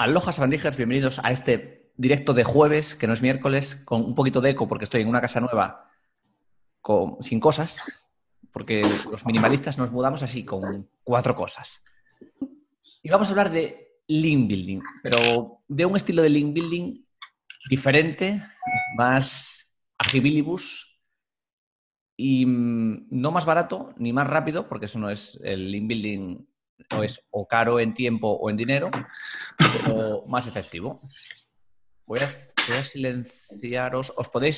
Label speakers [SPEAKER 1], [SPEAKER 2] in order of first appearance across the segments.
[SPEAKER 1] Aloha, sabandijas, bienvenidos a este directo de jueves, que no es miércoles, con un poquito de eco porque estoy en una casa nueva sin cosas, porque los minimalistas nos mudamos así, con 4 cosas. Y vamos a hablar de link building, pero de un estilo de link building diferente, más agibilibus y no más barato ni más rápido, porque eso no es el link building, no es o caro en tiempo o en dinero, pero más efectivo. Voy a silenciaros.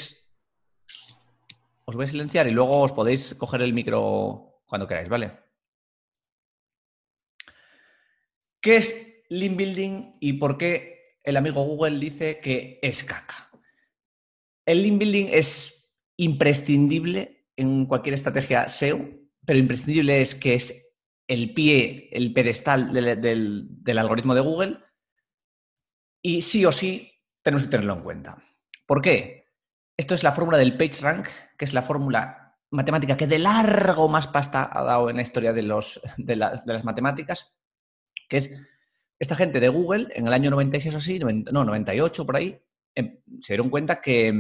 [SPEAKER 1] Os voy a silenciar y luego os podéis coger el micro cuando queráis, ¿vale? ¿Qué es link building y por qué el amigo Google dice que es caca? El link building es imprescindible en cualquier estrategia SEO, pero imprescindible es que es el pie, el pedestal del algoritmo de Google y sí o sí tenemos que tenerlo en cuenta. ¿Por qué? Esto es la fórmula del PageRank, que es la fórmula matemática que de largo más pasta ha dado en la historia de las matemáticas, que es esta gente de Google, en el año 96 o así, 98 por ahí, se dieron cuenta que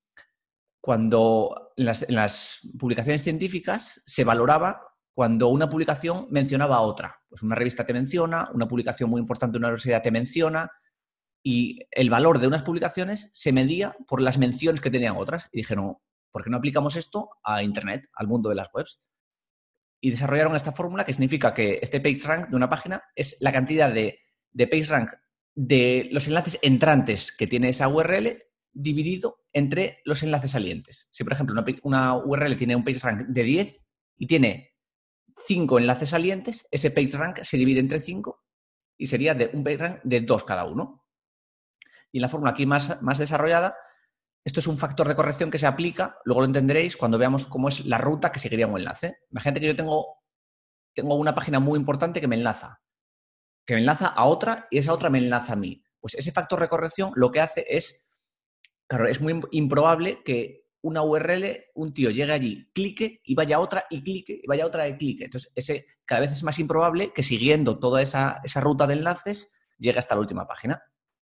[SPEAKER 1] cuando en las publicaciones científicas se valoraba cuando una publicación mencionaba a otra. Pues una revista te menciona, una publicación muy importante de una universidad te menciona, y el valor de unas publicaciones se medía por las menciones que tenían otras. Y dijeron, ¿por qué no aplicamos esto a Internet, al mundo de las webs? Y desarrollaron esta fórmula que significa que este PageRank de una página es la cantidad de PageRank de los enlaces entrantes que tiene esa URL dividido entre los enlaces salientes. Si, por ejemplo, una URL tiene un PageRank de 10 y tiene 5 enlaces salientes, ese PageRank se divide entre 5 y sería de un PageRank de 2 cada uno. Y en la fórmula aquí más desarrollada, esto es un factor de corrección que se aplica, luego lo entenderéis cuando veamos cómo es la ruta que seguiría un enlace. Imagínate que yo tengo una página muy importante que me enlaza a otra y esa otra me enlaza a mí. Pues ese factor de corrección lo que hace es, claro, es muy improbable que una URL, un tío llegue allí, clique y vaya a otra y clique y vaya a otra y clique. Entonces, cada vez es más improbable que siguiendo toda esa ruta de enlaces llegue hasta la última página.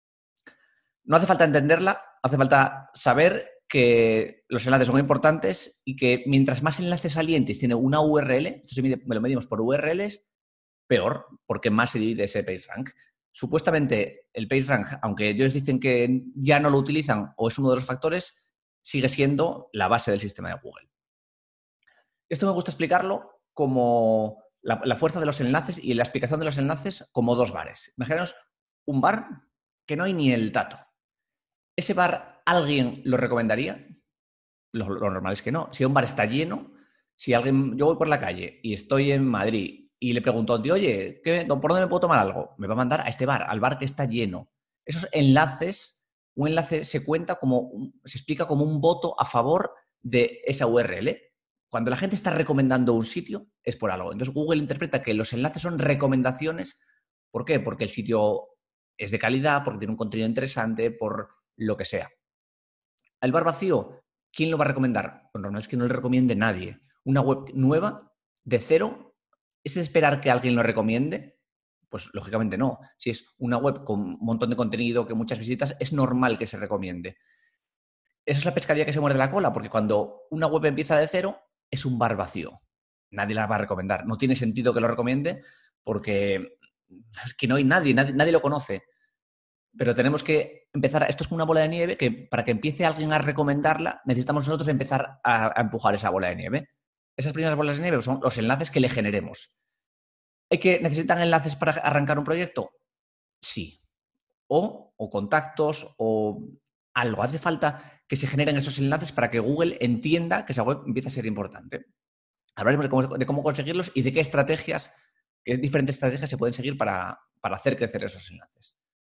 [SPEAKER 1] No hace falta entenderla, hace falta saber que los enlaces son importantes y que mientras más enlaces salientes tiene una URL, esto me lo medimos por URLs, peor, porque más se divide ese PageRank. Supuestamente el PageRank, aunque ellos dicen que ya no lo utilizan o es uno de los factores, sigue siendo la base del sistema de Google. Esto me gusta explicarlo como la fuerza de los enlaces y la explicación de los enlaces como 2 bares. Imaginaos un bar que no hay ni el tato. ¿Ese bar alguien lo recomendaría? Lo normal es que no. Si un bar está lleno, yo voy por la calle y estoy en Madrid y le pregunto a un tío, oye, ¿por dónde me puedo tomar algo? Me va a mandar a este bar, al bar que está lleno. Esos enlaces, un enlace se explica como un voto a favor de esa URL. Cuando la gente está recomendando un sitio, es por algo. Entonces Google interpreta que los enlaces son recomendaciones. ¿Por qué? Porque el sitio es de calidad, porque tiene un contenido interesante, por lo que sea. El bar vacío, ¿quién lo va a recomendar? Pues normal es que no le recomiende nadie. Una web nueva, de cero, ¿es esperar que alguien lo recomiende? Pues lógicamente no. Si es una web con un montón de contenido, que muchas visitas, es normal que se recomiende. Esa es la pescadilla que se muerde la cola, porque cuando una web empieza de cero, es un bar vacío. Nadie la va a recomendar. No tiene sentido que lo recomiende porque es que no hay nadie lo conoce. Pero tenemos que empezar, esto es como una bola de nieve que para que empiece alguien a recomendarla, necesitamos nosotros empezar a empujar esa bola de nieve. Esas primeras bolas de nieve son los enlaces que le generemos. ¿Necesitan enlaces para arrancar un proyecto? Sí. O contactos o algo. Hace falta que se generen esos enlaces para que Google entienda que esa web empieza a ser importante. Hablaremos de cómo conseguirlos y de qué diferentes estrategias se pueden seguir para hacer crecer esos enlaces.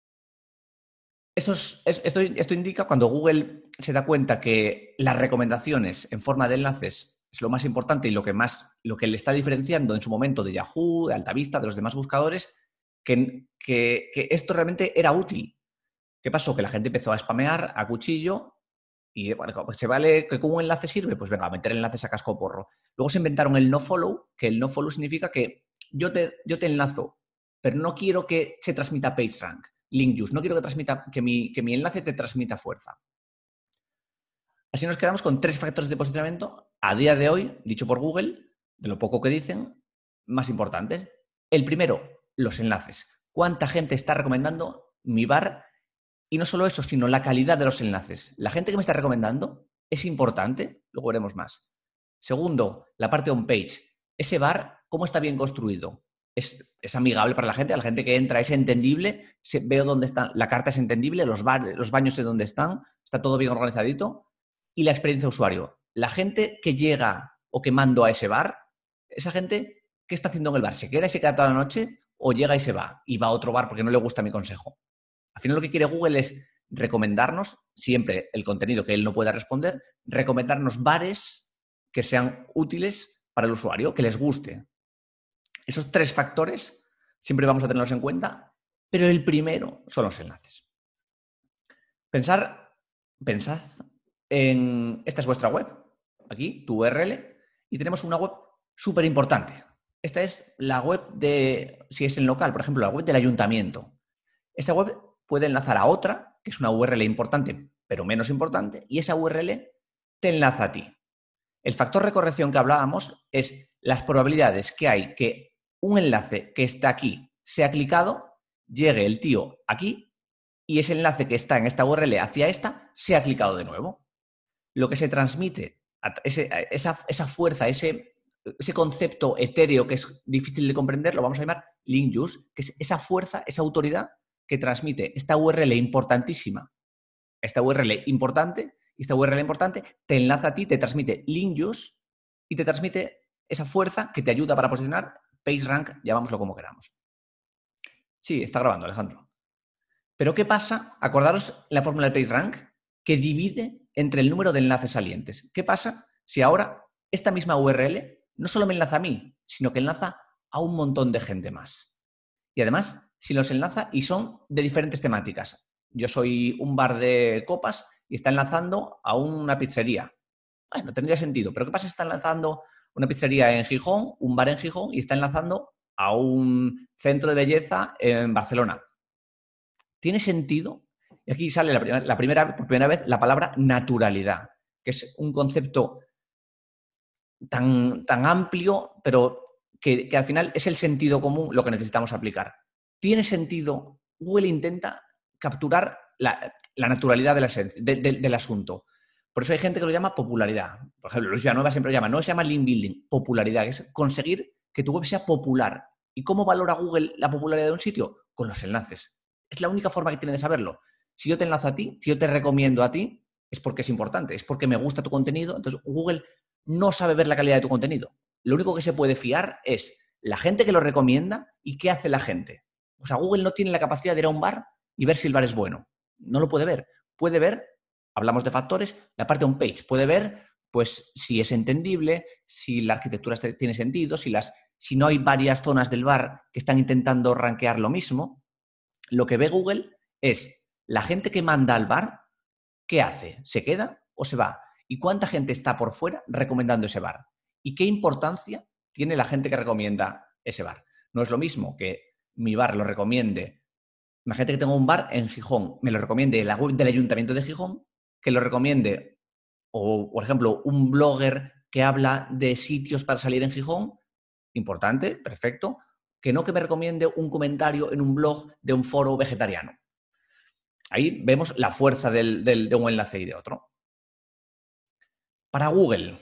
[SPEAKER 1] Esto indica cuando Google se da cuenta que las recomendaciones en forma de enlaces es lo más importante y lo que le está diferenciando en su momento de Yahoo, de Altavista, de los demás buscadores, que esto realmente era útil. ¿Qué pasó? Que la gente empezó a spamear a cuchillo y, bueno, pues se vale que con un enlace sirve, pues venga, a meter enlaces a casco porro. Luego se inventaron el nofollow, que el nofollow significa que yo te enlazo, pero no quiero que se transmita PageRank. link juice. No quiero que mi enlace te transmita fuerza. Así nos quedamos con 3 factores de posicionamiento a día de hoy, dicho por Google, de lo poco que dicen, más importantes. El primero, los enlaces. ¿Cuánta gente está recomendando mi bar? Y no solo eso, sino la calidad de los enlaces. La gente que me está recomendando es importante, luego veremos más. Segundo, la parte on-page. Ese bar, ¿cómo está bien construido? ¿Es amigable para la gente que entra es entendible, veo dónde están, la carta es entendible, los baños sé dónde están, está todo bien organizadito. Y la experiencia de usuario. La gente que llega o que mando a ese bar, esa gente, ¿qué está haciendo en el bar? ¿Se queda y se queda toda la noche o llega y se va? Y va a otro bar porque no le gusta mi consejo. Al final lo que quiere Google es recomendarnos, siempre el contenido que él no pueda responder, recomendarnos bares que sean útiles para el usuario, que les guste. Esos 3 factores siempre vamos a tenerlos en cuenta, pero el primero son los enlaces. Pensad esta es vuestra web, aquí, tu URL, y tenemos una web súper importante. Esta es la web si es en local, por ejemplo, la web del ayuntamiento. Esa web puede enlazar a otra, que es una URL importante, pero menos importante, y esa URL te enlaza a ti. El factor de corrección que hablábamos es las probabilidades que hay que un enlace que está aquí sea clicado, llegue el tío aquí, y ese enlace que está en esta URL hacia esta sea clicado de nuevo. Lo que se transmite, esa fuerza, ese concepto etéreo que es difícil de comprender, lo vamos a llamar link juice, que es esa fuerza, esa autoridad que transmite esta URL importantísima, esta URL importante, y esta URL importante te enlaza a ti, te transmite link juice y te transmite esa fuerza que te ayuda para posicionar PageRank, llamámoslo como queramos. Sí, está grabando, Alejandro. Pero ¿qué pasa? Acordaros la fórmula del PageRank que divide entre el número de enlaces salientes. ¿Qué pasa si ahora esta misma URL no solo me enlaza a mí, sino que enlaza a un montón de gente más? Y además, si los enlaza y son de diferentes temáticas. Yo soy un bar de copas y está enlazando a una pizzería. No tendría sentido, pero ¿qué pasa si está enlazando una pizzería en Gijón, un bar en Gijón y está enlazando a un centro de belleza en Barcelona? ¿Tiene sentido? Y aquí sale por primera vez la palabra naturalidad, que es un concepto tan amplio, pero que al final es el sentido común lo que necesitamos aplicar. ¿Tiene sentido? Google intenta capturar la naturalidad del asunto. Por eso hay gente que lo llama popularidad. Por ejemplo, Luis Villanueva siempre lo llama, no se llama link building, popularidad, que es conseguir que tu web sea popular. ¿Y cómo valora Google la popularidad de un sitio? Con los enlaces. Es la única forma que tiene de saberlo. Si yo te enlazo a ti, si yo te recomiendo a ti, es porque es importante, es porque me gusta tu contenido. Entonces, Google no sabe ver la calidad de tu contenido. Lo único que se puede fiar es la gente que lo recomienda y qué hace la gente. O sea, Google no tiene la capacidad de ir a un bar y ver si el bar es bueno. No lo puede ver. Puede ver, hablamos de factores, la parte on-page. Puede ver, pues, si es entendible, si la arquitectura tiene sentido, si no hay varias zonas del bar que están intentando rankear lo mismo. Lo que ve Google es la gente que manda al bar, ¿qué hace? ¿Se queda o se va? ¿Y cuánta gente está por fuera recomendando ese bar? ¿Y qué importancia tiene la gente que recomienda ese bar? No es lo mismo que mi bar lo recomiende. Imagínate que tengo un bar en Gijón, me lo recomiende la web del Ayuntamiento de Gijón, que lo recomiende, o por ejemplo, un blogger que habla de sitios para salir en Gijón, importante, perfecto, que no que me recomiende un comentario en un blog de un foro vegetariano. Ahí vemos la fuerza de un enlace y de otro. Para Google,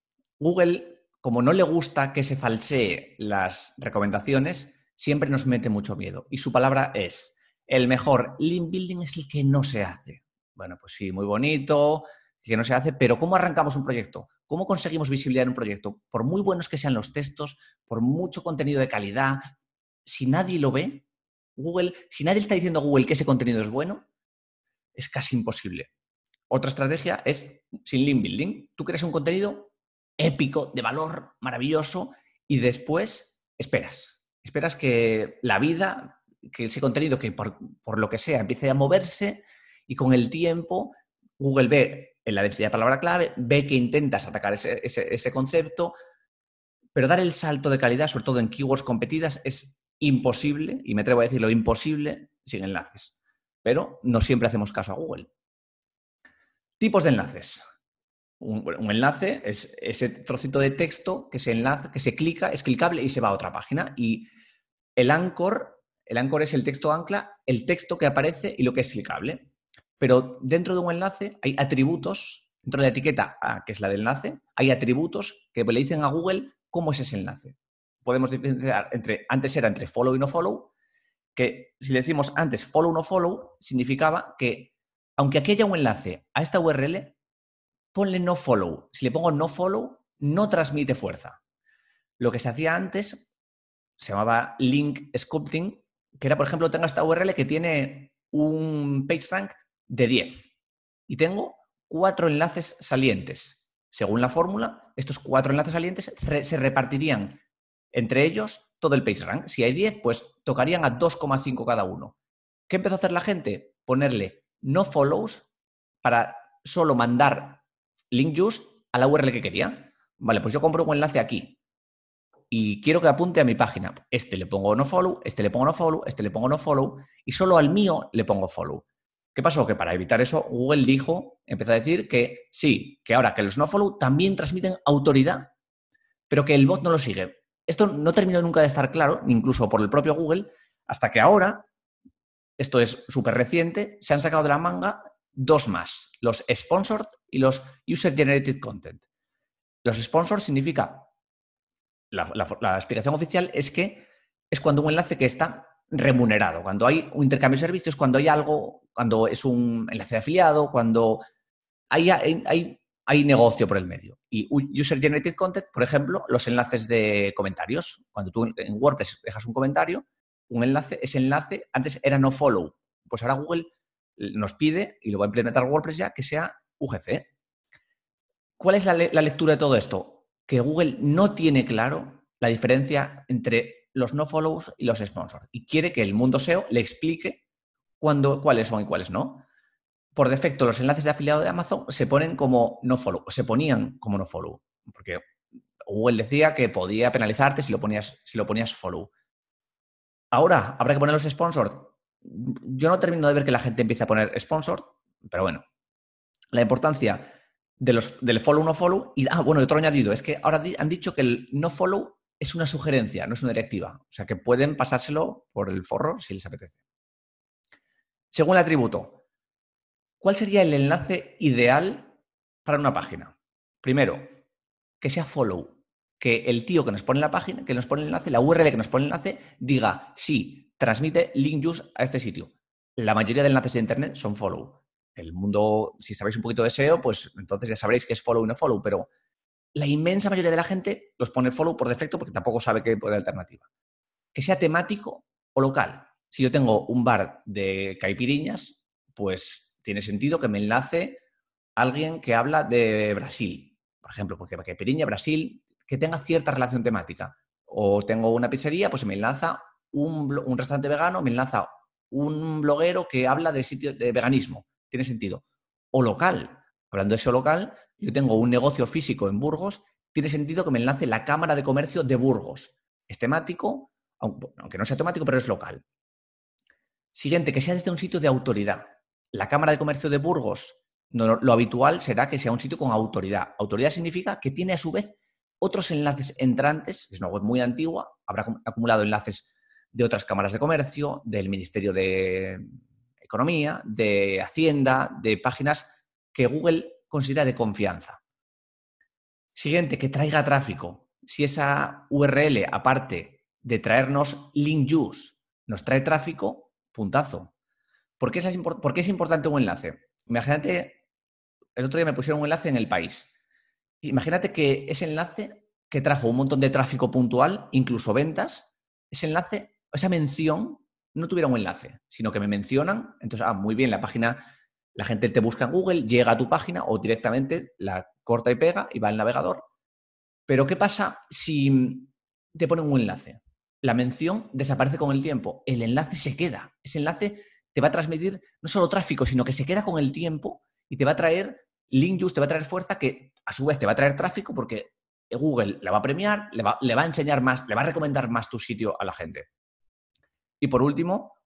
[SPEAKER 1] como no le gusta que se falsee las recomendaciones, siempre nos mete mucho miedo. Y su palabra es, el mejor link building es el que no se hace. Bueno, pues sí, muy bonito, que no se hace, pero ¿cómo arrancamos un proyecto? ¿Cómo conseguimos visibilidad en un proyecto? Por muy buenos que sean los textos, por mucho contenido de calidad, si nadie lo ve, si nadie está diciendo a Google que ese contenido es bueno, es casi imposible. Otra estrategia es sin link building. Tú creas un contenido épico, de valor, maravilloso, y después esperas. Esperas que la vida, que ese contenido que por lo que sea empiece a moverse y con el tiempo Google ve en la densidad de palabra clave, ve que intentas atacar ese concepto, pero dar el salto de calidad, sobre todo en keywords competidas, es imposible, y me atrevo a decirlo, imposible sin enlaces. pero no siempre hacemos caso a Google. Tipos de enlaces. Un enlace es ese trocito de texto que se enlaza, que se clica, es clicable y se va a otra página. Y el anchor es el texto ancla, el texto que aparece y lo que es clicable. Pero dentro de un enlace hay atributos, dentro de la etiqueta A, que es la del enlace, hay atributos que le dicen a Google cómo es ese enlace. Podemos diferenciar antes era entre follow y no follow, que si le decimos antes follow o no follow, significaba que aunque aquí haya un enlace a esta URL, ponle no follow. Si le pongo no follow, no transmite fuerza. Lo que se hacía antes se llamaba link sculpting, que era, por ejemplo, tengo esta URL que tiene un PageRank de 10 y tengo 4 enlaces salientes. Según la fórmula, estos 4 enlaces salientes se repartirían entre ellos todo el PageRank. Si hay 10, pues tocarían a 2,5 cada uno. ¿Qué empezó a hacer la gente? Ponerle no follows para solo mandar link use a la URL que quería. Vale, pues yo compro un enlace aquí y quiero que apunte a mi página. Este le pongo no follow, este le pongo no follow, este le pongo no follow y solo al mío le pongo follow. ¿Qué pasó? Que para evitar eso, Google empezó a decir que sí, que ahora que los no follow también transmiten autoridad, pero que el bot no lo sigue. Esto no terminó nunca de estar claro, incluso por el propio Google, hasta que ahora, esto es súper reciente, se han sacado de la manga 2 más, los sponsored y los user-generated content. Los sponsored significa, la explicación oficial es que es cuando un enlace que está remunerado, cuando hay un intercambio de servicios, cuando hay algo, cuando es un enlace de afiliado, cuando hay negocio por el medio. Y user-generated content, por ejemplo, los enlaces de comentarios. Cuando tú en WordPress dejas un comentario, un enlace, ese enlace antes era no follow. Pues ahora Google nos pide, y lo va a implementar WordPress ya, que sea UGC. ¿Cuál es la lectura de todo esto? Que Google no tiene claro la diferencia entre los no follows y los sponsors. Y quiere que el mundo SEO le explique cuáles son y cuáles no. Por defecto, los enlaces de afiliado de Amazon se ponen como no follow, se ponían como no follow, porque Google decía que podía penalizarte si lo ponías follow. Ahora, habrá que poner los sponsors. Yo no termino de ver que la gente empiece a poner sponsor, pero bueno, la importancia del follow no follow. Y bueno, otro añadido es que ahora han dicho que el no follow es una sugerencia, no es una directiva. O sea que pueden pasárselo por el forro si les apetece. Según el atributo, ¿cuál sería el enlace ideal para una página? Primero, que sea follow. Que el tío que nos pone la página, que nos pone el enlace, la URL que nos pone el enlace, diga, sí, transmite link use a este sitio. La mayoría de enlaces de Internet son follow. El mundo, si sabéis un poquito de SEO, pues entonces ya sabréis que es follow y no follow, pero la inmensa mayoría de la gente los pone follow por defecto porque tampoco sabe qué puede alternativa. Que sea temático o local. Si yo tengo un bar de caipiriñas, pues tiene sentido que me enlace alguien que habla de Brasil, por ejemplo, porque caipiriña, Brasil, que tenga cierta relación temática. O tengo una pizzería, pues me enlaza un restaurante vegano, me enlaza un bloguero que habla de sitio de veganismo. Tiene sentido. O local. Hablando de eso local, yo tengo un negocio físico en Burgos, tiene sentido que me enlace la Cámara de Comercio de Burgos. Es temático, aunque no sea temático, pero es local. Siguiente, que sea desde un sitio de autoridad. La Cámara de Comercio de Burgos, lo habitual será que sea un sitio con autoridad. Autoridad significa que tiene a su vez otros enlaces entrantes, es una web muy antigua, habrá acumulado enlaces de otras cámaras de comercio, del Ministerio de Economía, de Hacienda, de páginas que Google considera de confianza. Siguiente, que traiga tráfico. Si esa URL, aparte de traernos link use, nos trae tráfico, puntazo. ¿Por qué es importante un enlace? Imagínate, el otro día me pusieron un enlace en El País. Imagínate que ese enlace que trajo un montón de tráfico puntual, incluso ventas, ese enlace, esa mención, no tuviera un enlace, sino que me mencionan. Entonces, muy bien, la página, la gente te busca en Google, llega a tu página o directamente la corta y pega y va al navegador. Pero ¿qué pasa si te ponen un enlace? La mención desaparece con el tiempo, el enlace se queda. Ese enlace te va a transmitir no solo tráfico, sino que se queda con el tiempo y te va a traer link use, te va a traer fuerza que a su vez te va a traer tráfico porque Google la va a premiar, le va a enseñar más, le va a recomendar más tu sitio a la gente. Y por último,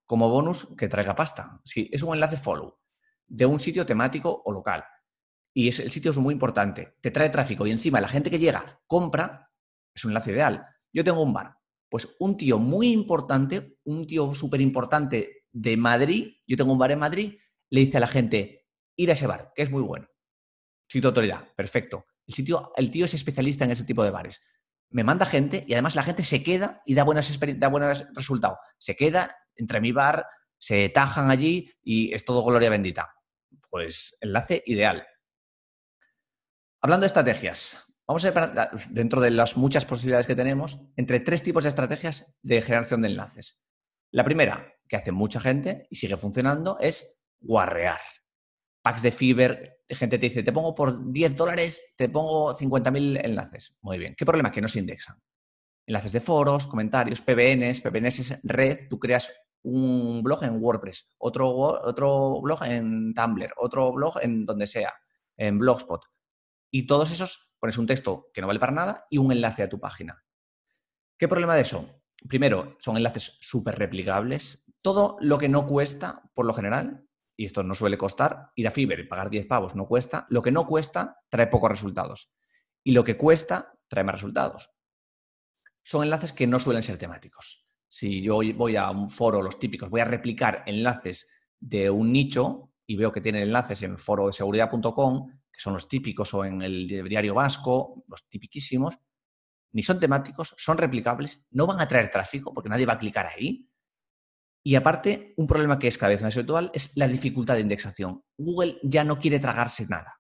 [SPEAKER 1] como bonus que traiga pasta. Si es un enlace follow de un sitio temático o local y el sitio es muy importante, te trae tráfico y encima la gente que llega compra, es un enlace ideal. Yo tengo un bar, pues un tío muy importante, un tío súper importante de Madrid, yo tengo un bar en Madrid, le dice a la gente, ir a ese bar, que es muy bueno. Sitio de autoridad, perfecto. El tío es especialista en ese tipo de bares. Me manda gente y además la gente se queda y da buenos resultados. Se queda entre mi bar, se tajan allí y es todo gloria bendita. Pues enlace ideal. Hablando de estrategias, vamos a ver, dentro de las muchas posibilidades que tenemos, entre 3 tipos de estrategias de generación de enlaces. La primera, que hace mucha gente y sigue funcionando, es guarrear. Packs de Fiverr, gente te dice, te pongo por $10, te pongo 50.000 enlaces. Muy bien. ¿Qué problema? Que no se indexan. Enlaces de foros, comentarios, PBNs. PBNs es red. Tú creas un blog en WordPress, otro blog en Tumblr, otro blog en donde sea, en Blogspot. Y todos esos pones un texto que no vale para nada y un enlace a tu página. ¿Qué problema de eso? Primero, son enlaces súper replicables. Todo lo que no cuesta, por lo general, y esto no suele costar, ir a Fiverr y pagar 10 pavos no cuesta, lo que no cuesta trae pocos resultados. Y lo que cuesta trae más resultados. Son enlaces que no suelen ser temáticos. Si yo voy a un foro, los típicos, voy a replicar enlaces de un nicho y veo que tienen enlaces en foro de seguridad.com, que son los típicos, o en el diario vasco, los tipiquísimos, ni son temáticos, son replicables, no van a traer tráfico porque nadie va a clicar ahí. Y aparte, un problema que es cada vez más habitual es la dificultad de indexación. Google ya no quiere tragarse nada.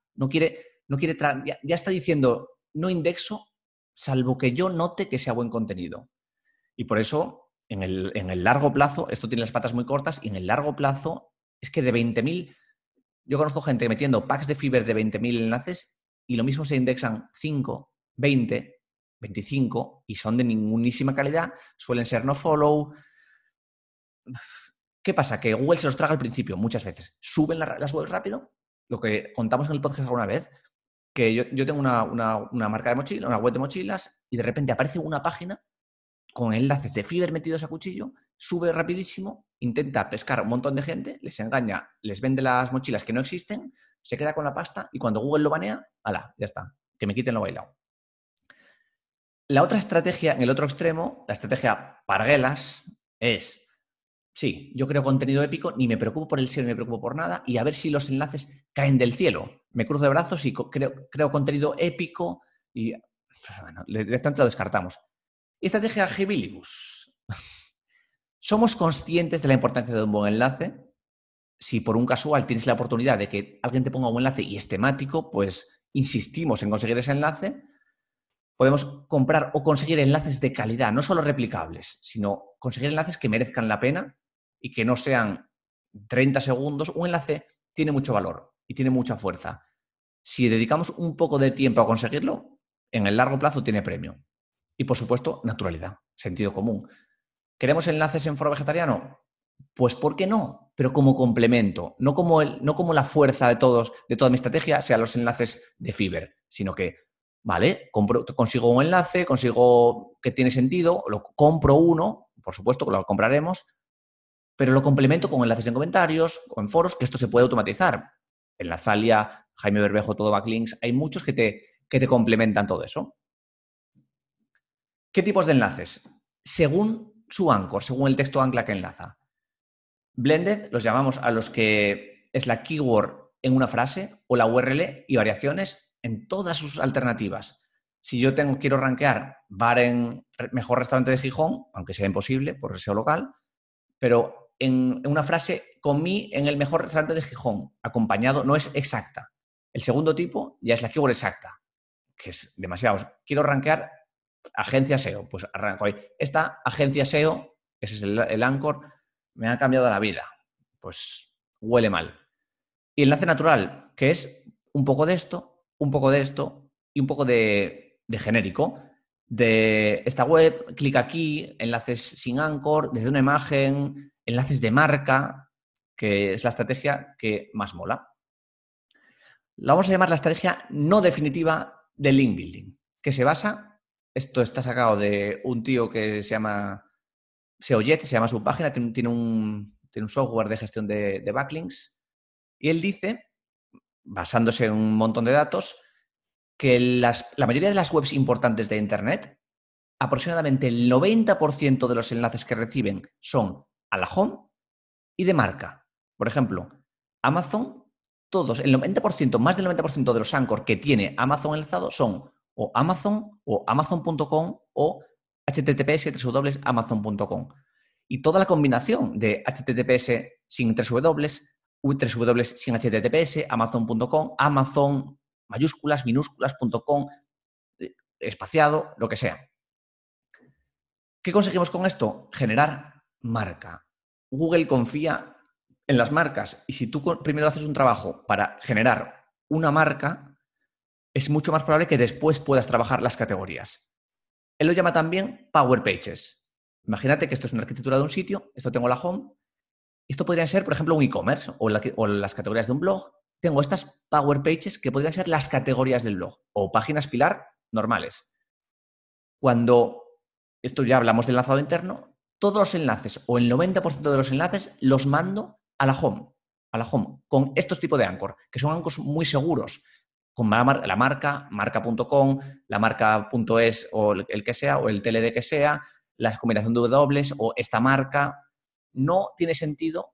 [SPEAKER 1] Ya está diciendo, no indexo, salvo que yo note que sea buen contenido. Y por eso, en el largo plazo, esto tiene las patas muy cortas, y en el largo plazo es que de 20.000, yo conozco gente metiendo packs de Fiverr de 20.000 enlaces y lo mismo se indexan 5, 20, 25 y son de ningunísima calidad, suelen ser no follow. ¿Qué pasa? Que Google se los traga al principio, muchas veces. Suben las webs rápido, lo que contamos en el podcast alguna vez, que yo tengo una marca de mochila, una web de mochilas, y de repente aparece una página con enlaces de Fiverr metidos a cuchillo, sube rapidísimo, intenta pescar a un montón de gente, les engaña, les vende las mochilas que no existen, se queda con la pasta y cuando Google lo banea, ¡hala! Ya está, que me quiten lo bailado. La otra estrategia, en el otro extremo, la estrategia parguelas, es... Sí, yo creo contenido épico, ni me preocupo por el SEO, ni me preocupo por nada, y a ver si los enlaces caen del cielo. Me cruzo de brazos y creo contenido épico y bueno, directamente lo descartamos. Y estrategia Agilibus. Somos conscientes de la importancia de un buen enlace. Si por un casual tienes la oportunidad de que alguien te ponga un enlace y es temático, pues insistimos en conseguir ese enlace. Podemos comprar o conseguir enlaces de calidad, no solo replicables, sino conseguir enlaces que merezcan la pena y que no sean 30 segundos. Un enlace tiene mucho valor y tiene mucha fuerza. Si dedicamos un poco de tiempo a conseguirlo, en el largo plazo tiene premio. Y, por supuesto, naturalidad, sentido común. ¿Queremos enlaces en foro vegetariano? Pues, ¿por qué no? Pero como complemento, no como la fuerza de toda mi estrategia sean los enlaces de Fiverr, sino que, vale, consigo un enlace, consigo que tiene sentido, lo compro uno, por supuesto que lo compraremos, pero lo complemento con enlaces en comentarios o en foros, que esto se puede automatizar. En la Zalia, Jaime Bermejo, todo backlinks, hay muchos que te complementan todo eso. ¿Qué tipos de enlaces? Según su anchor, según el texto ancla que enlaza. Blended los llamamos a los que es la keyword en una frase o la URL y variaciones en todas sus alternativas. Si yo quiero rankear bar en mejor restaurante de Gijón, aunque sea imposible por SEO local, pero en una frase comí en el mejor restaurante de Gijón, acompañado, no es exacta. El segundo tipo ya es la keyword exacta, que es demasiado. Quiero rankear agencia SEO, pues arranco ahí. Esta agencia SEO, ese es el anchor, me ha cambiado la vida. Pues huele mal. Y enlace natural, que es un poco de esto, un poco de esto y un poco de genérico. De esta web, clic aquí, enlaces sin anchor, desde una imagen, enlaces de marca, que es la estrategia que más mola. La vamos a llamar la estrategia no definitiva de link building, que se basa, esto está sacado de un tío que se llama SEOjet, se llama su página, tiene un tiene un software de gestión de backlinks, y él dice, basándose en un montón de datos, que la mayoría de las webs importantes de Internet, aproximadamente el 90% de los enlaces que reciben son a la home y de marca. Por ejemplo, Amazon, todos, el 90%, más del 90% de los anchor que tiene Amazon enlazado son o Amazon o Amazon.com o https www.amazon.com. Y toda la combinación de https sin 3W, www sin https, amazon.com, Amazon mayúsculas, minúsculas.com, espaciado, lo que sea. ¿Qué conseguimos con esto? Generar marca. Google confía en las marcas y si tú primero haces un trabajo para generar una marca, es mucho más probable que después puedas trabajar las categorías. Él lo llama también Power Pages. Imagínate que esto es una arquitectura de un sitio, esto tengo la home, esto podría ser, por ejemplo, un e-commerce o las categorías de un blog. Tengo estas Power Pages que podrían ser las categorías del blog o páginas pilar normales. Cuando, esto ya hablamos del enlazado interno, todos los enlaces o el 90% de los enlaces los mando a la home, con estos tipos de anchor, que son anchors muy seguros, con la marca, marca.com, la marca.es o el que sea, o el TLD que sea, la combinación de W o esta marca. No tiene sentido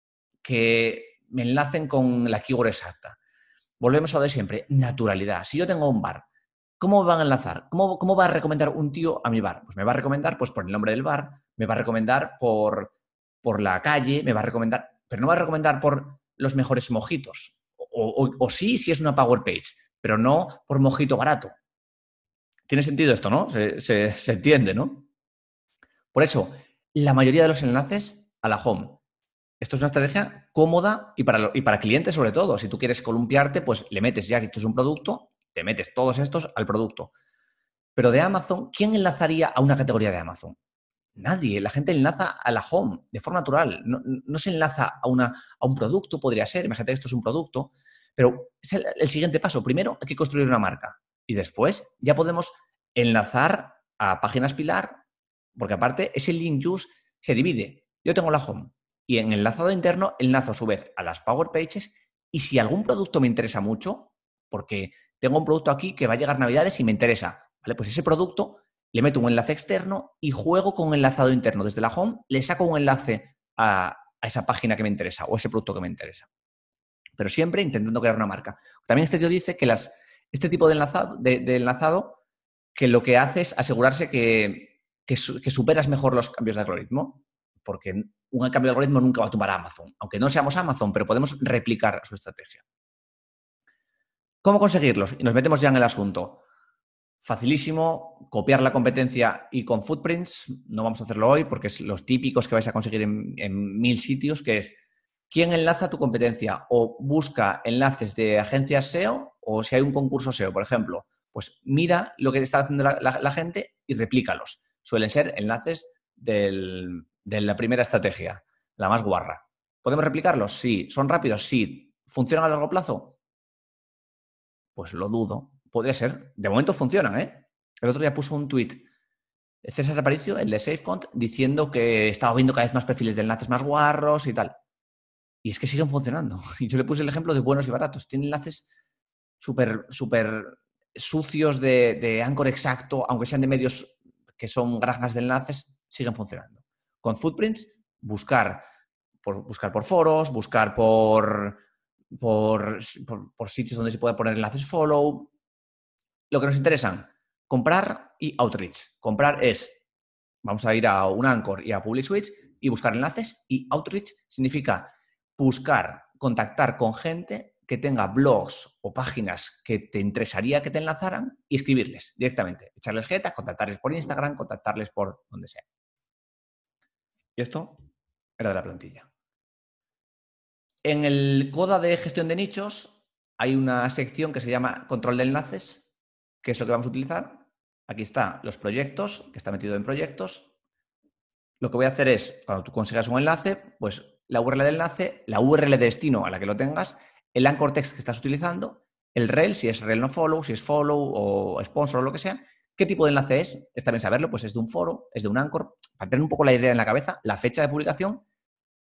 [SPEAKER 1] que me enlacen con la keyword exacta. Volvemos a lo de siempre, naturalidad. Si yo tengo un bar, ¿cómo me van a enlazar? ¿Cómo va a recomendar un tío a mi bar? Pues me va a recomendar pues, por el nombre del bar, me va a recomendar por la calle, me va a recomendar, pero no va a recomendar por los mejores mojitos. O sí, si es una Power Page, pero no por mojito barato. Tiene sentido esto, ¿no? Se entiende, ¿no? Por eso, la mayoría de los enlaces a la home. Esto es una estrategia cómoda y para clientes sobre todo. Si tú quieres columpiarte, pues le metes ya que esto es un producto, te metes todos estos al producto. Pero de Amazon, ¿quién enlazaría a una categoría de Amazon? Nadie. La gente enlaza a la home de forma natural. No se enlaza a un producto, podría ser. Imagínate que esto es un producto. Pero es el siguiente paso. Primero hay que construir una marca. Y después ya podemos enlazar a páginas pilar, porque aparte ese link use se divide. Yo tengo la home y en el enlazado interno enlazo a su vez a las Power Pages y si algún producto me interesa mucho, porque tengo un producto aquí que va a llegar Navidades y me interesa, ¿vale? Pues ese producto le meto un enlace externo y juego con enlazado interno. Desde la home le saco un enlace a esa página que me interesa o ese producto que me interesa. Pero siempre intentando crear una marca. También este tío dice que este tipo de enlazado que lo que hace es asegurarse que superas mejor los cambios de algoritmo, porque un cambio de algoritmo nunca va a tumbar a Amazon. Aunque no seamos Amazon, pero podemos replicar su estrategia. ¿Cómo conseguirlos? Y nos metemos ya en el asunto. Facilísimo, copiar la competencia y con footprints. No vamos a hacerlo hoy porque es los típicos que vais a conseguir en 1000 sitios, que es quién enlaza tu competencia o busca enlaces de agencias SEO o si hay un concurso SEO, por ejemplo, pues mira lo que está haciendo la gente y replícalos. Suelen ser enlaces de la primera estrategia, la más guarra. ¿Podemos replicarlos? Sí. ¿Son rápidos? Sí. ¿Funcionan a largo plazo? Pues lo dudo. Podría ser. De momento funcionan, ¿eh? El otro día puso un tuit César Aparicio, el de SafeCont, diciendo que estaba viendo cada vez más perfiles de enlaces más guarros y tal. Y es que siguen funcionando. Y yo le puse el ejemplo de buenos y baratos. Tienen enlaces súper sucios de anchor exacto, aunque sean de medios que son granjas de enlaces, siguen funcionando. Con footprints, buscar por foros, buscar por sitios donde se pueda poner enlaces follow. Lo que nos interesan, comprar y outreach. Comprar es, vamos a ir a un Anchor y a Public Switch y buscar enlaces, y outreach significa buscar, contactar con gente que tenga blogs o páginas que te interesaría que te enlazaran y escribirles directamente. Echarles jeta, contactarles por Instagram, contactarles por donde sea. Y esto era de la plantilla. En el CODA de gestión de nichos hay una sección que se llama control de enlaces, que es lo que vamos a utilizar. Aquí está los proyectos, que está metido en proyectos. Lo que voy a hacer es, cuando tú consigas un enlace, pues la URL del enlace, la URL de destino a la que lo tengas, el anchor text que estás utilizando, el rel, si es rel no follow, si es follow o sponsor o lo que sea, qué tipo de enlace es, está bien saberlo, pues es de un foro, es de un anchor, para tener un poco la idea en la cabeza, la fecha de publicación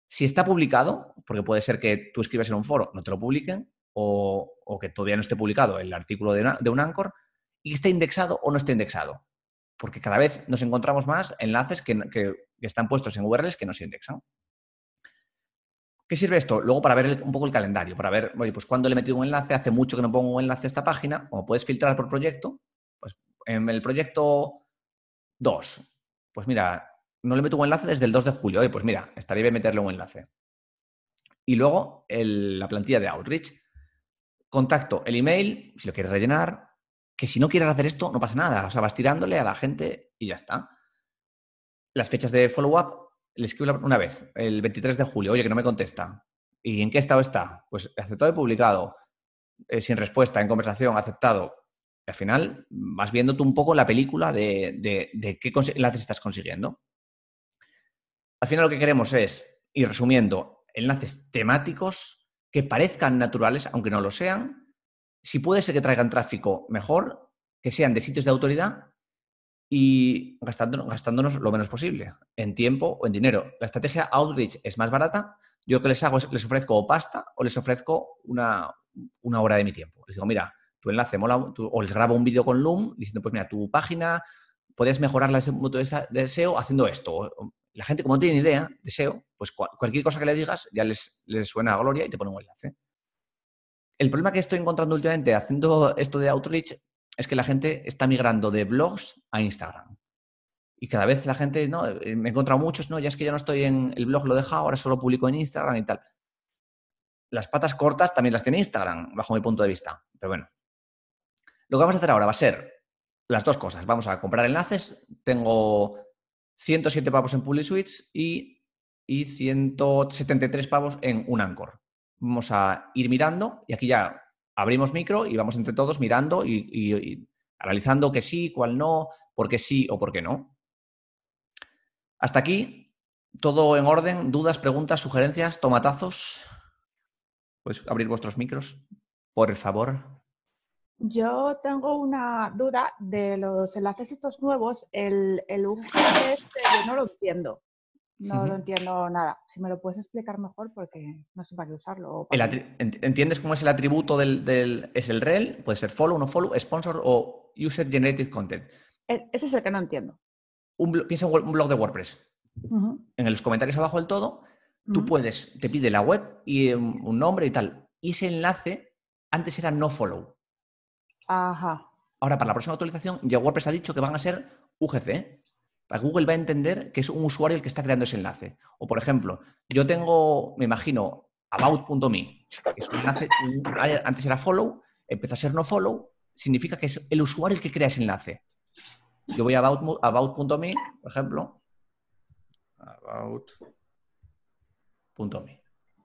[SPEAKER 1] Si está publicado, porque puede ser que tú escribas en un foro, no te lo publiquen, o que todavía no esté publicado el artículo de un Anchor, y esté indexado o no esté indexado. Porque cada vez nos encontramos más enlaces que están puestos en URLs que no se indexan. ¿Qué sirve esto? Luego para ver un poco el calendario, para ver, oye, pues cuando le he metido un enlace, hace mucho que no pongo un enlace a esta página, como puedes filtrar por proyecto, pues en el proyecto 2, pues mira, no le meto un enlace desde el 2 de julio, oye, pues mira, estaría bien meterle un enlace. Y luego la plantilla de Outreach. Contacto, el email, si lo quieres rellenar, que si no quieres hacer esto, no pasa nada, o sea, vas tirándole a la gente y ya está. Las fechas de follow-up, le escribo una vez, el 23 de julio, oye, que no me contesta. ¿Y en qué estado está? Pues aceptado y publicado, sin respuesta, en conversación, aceptado. Y al final vas viendo tú un poco la película de qué enlaces estás consiguiendo. Al final lo que queremos es, y resumiendo, enlaces temáticos que parezcan naturales, aunque no lo sean. Si puede ser que traigan tráfico, mejor, que sean de sitios de autoridad y gastándonos lo menos posible, en tiempo o en dinero. La estrategia Outreach es más barata. Yo lo que les hago es, les ofrezco o pasta o les ofrezco una hora de mi tiempo. Les digo, mira, tu enlace mola, o les grabo un vídeo con Loom diciendo, pues mira, tu página, podrías mejorarla desde un punto de SEO haciendo esto. La gente, como no tiene ni idea de SEO, pues cualquier cosa que le digas ya les suena a gloria y te pone un enlace. El problema que estoy encontrando últimamente haciendo esto de Outreach es que la gente está migrando de blogs a Instagram. Y cada vez la gente, no, me he encontrado muchos, no, ya es que ya no estoy en el blog, lo he dejado, ahora solo publico en Instagram y tal. Las patas cortas también las tiene Instagram, bajo mi punto de vista. Pero bueno, lo que vamos a hacer ahora va a ser las dos cosas. Vamos a comprar enlaces. Tengo 107 pavos en PubliSuites y 173 pavos en un Anchor. Vamos a ir mirando y aquí ya abrimos micro y vamos entre todos mirando y analizando que sí, cuál no, por qué sí o por qué no. Hasta aquí, todo en orden. ¿Dudas, preguntas, sugerencias, tomatazos? ¿Podéis abrir vuestros micros, por favor?
[SPEAKER 2] Yo tengo una duda de los enlaces estos nuevos. El UGC este, yo no lo entiendo. No lo entiendo nada. Si me lo puedes explicar mejor porque no sé para qué usarlo. O para qué.
[SPEAKER 1] ¿Entiendes cómo es el atributo es el rel? Puede ser follow, no follow, sponsor o user generated content.
[SPEAKER 2] Ese es el que no entiendo.
[SPEAKER 1] Piensa en un blog de WordPress. En los comentarios abajo del todo, tú puedes, te pide la web y un nombre y tal. Y ese enlace antes era no follow.
[SPEAKER 2] Ajá.
[SPEAKER 1] Ahora, para la próxima actualización, ya WordPress ha dicho que van a ser UGC. Google va a entender que es un usuario el que está creando ese enlace. O, por ejemplo, yo tengo, me imagino, about.me, que es un enlace, antes era follow, empezó a ser no follow, significa que es el usuario el que crea ese enlace. Yo voy a about.me, por ejemplo, about.me.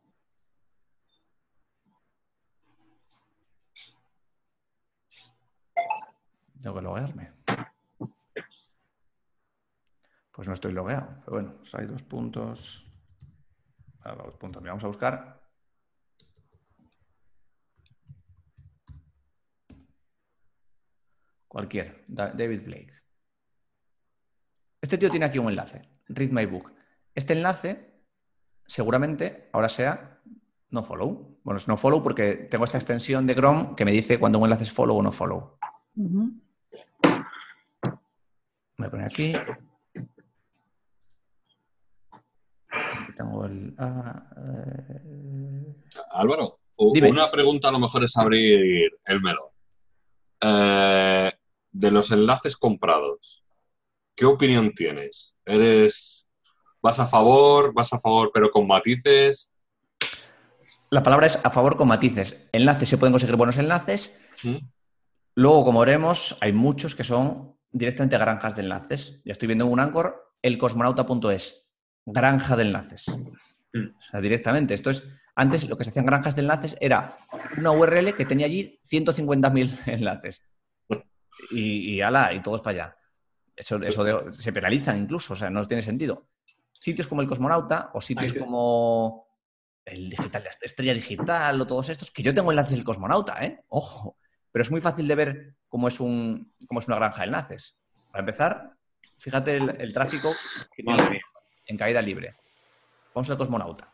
[SPEAKER 1] Tengo que loguearme. Pues no estoy logueado, pero bueno, hay dos puntos. About.me. Vamos a buscar. Cualquier. David Blake. Este tío tiene aquí un enlace. Read my book. Este enlace seguramente ahora sea no follow. Bueno, es no follow porque tengo esta extensión de Chrome que me dice cuando un enlace es follow o no follow. Me pone aquí. Tengo el...
[SPEAKER 3] Álvaro,
[SPEAKER 1] Dime.
[SPEAKER 3] una pregunta a lo mejor es abrir el melón. De los enlaces comprados, ¿qué opinión tienes? ¿Vas a favor pero con matices?
[SPEAKER 1] La palabra es a favor con matices. Enlaces, se pueden conseguir buenos enlaces. Luego, como veremos, hay muchos que son directamente granjas de enlaces. Ya estoy viendo en un Anchor, elcosmonauta.es, granja de enlaces. O sea, directamente. Esto es, antes lo que se hacían granjas de enlaces era una URL que tenía allí 150.000 enlaces. Y ala, y todos para allá. Eso se penalizan incluso, o sea, no tiene sentido. Sitios como el Cosmonauta o sitios como el digital, la Estrella Digital o todos estos, que yo tengo enlaces del Cosmonauta, ojo, pero es muy fácil de ver cómo es una granja de enlaces. Para empezar, fíjate el tráfico que tiene en caída libre. Vamos al cosmonauta.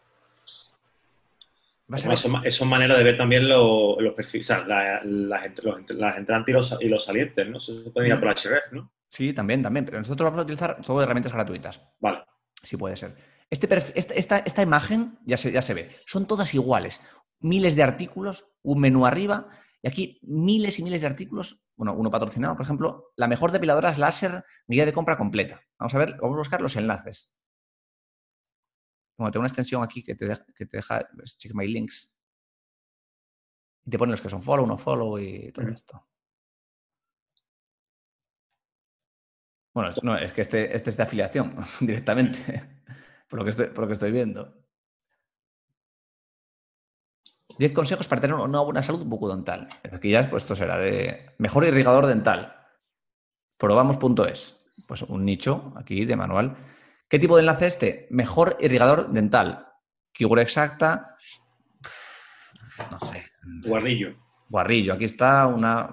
[SPEAKER 4] Eso es manera de ver también los perfiles, o sea, las entrantes y los salientes, ¿no? Eso se puede ir por href, ¿no?
[SPEAKER 1] Sí, también. Pero nosotros vamos a utilizar todo herramientas gratuitas.
[SPEAKER 4] Vale.
[SPEAKER 1] Sí puede ser. Esta imagen ya se ve. Son todas iguales. Miles de artículos, un menú arriba, y aquí miles y miles de artículos. Bueno, uno patrocinado, por ejemplo, la mejor depiladora es láser, guía de compra completa. Vamos a buscar los enlaces. Bueno, tengo una extensión aquí que te deja check my links. Y te pone los que son follow, no follow y todo esto. Bueno, no, es que este es de afiliación directamente, por lo que estoy viendo. 10 consejos para tener una buena salud bucodontal. Aquí ya esto será de mejor irrigador dental. Probamos.es. Pues un nicho aquí de manual. ¿Qué tipo de enlace este? Mejor irrigador dental. Keyword exacta. No sé. Guarrillo. Aquí está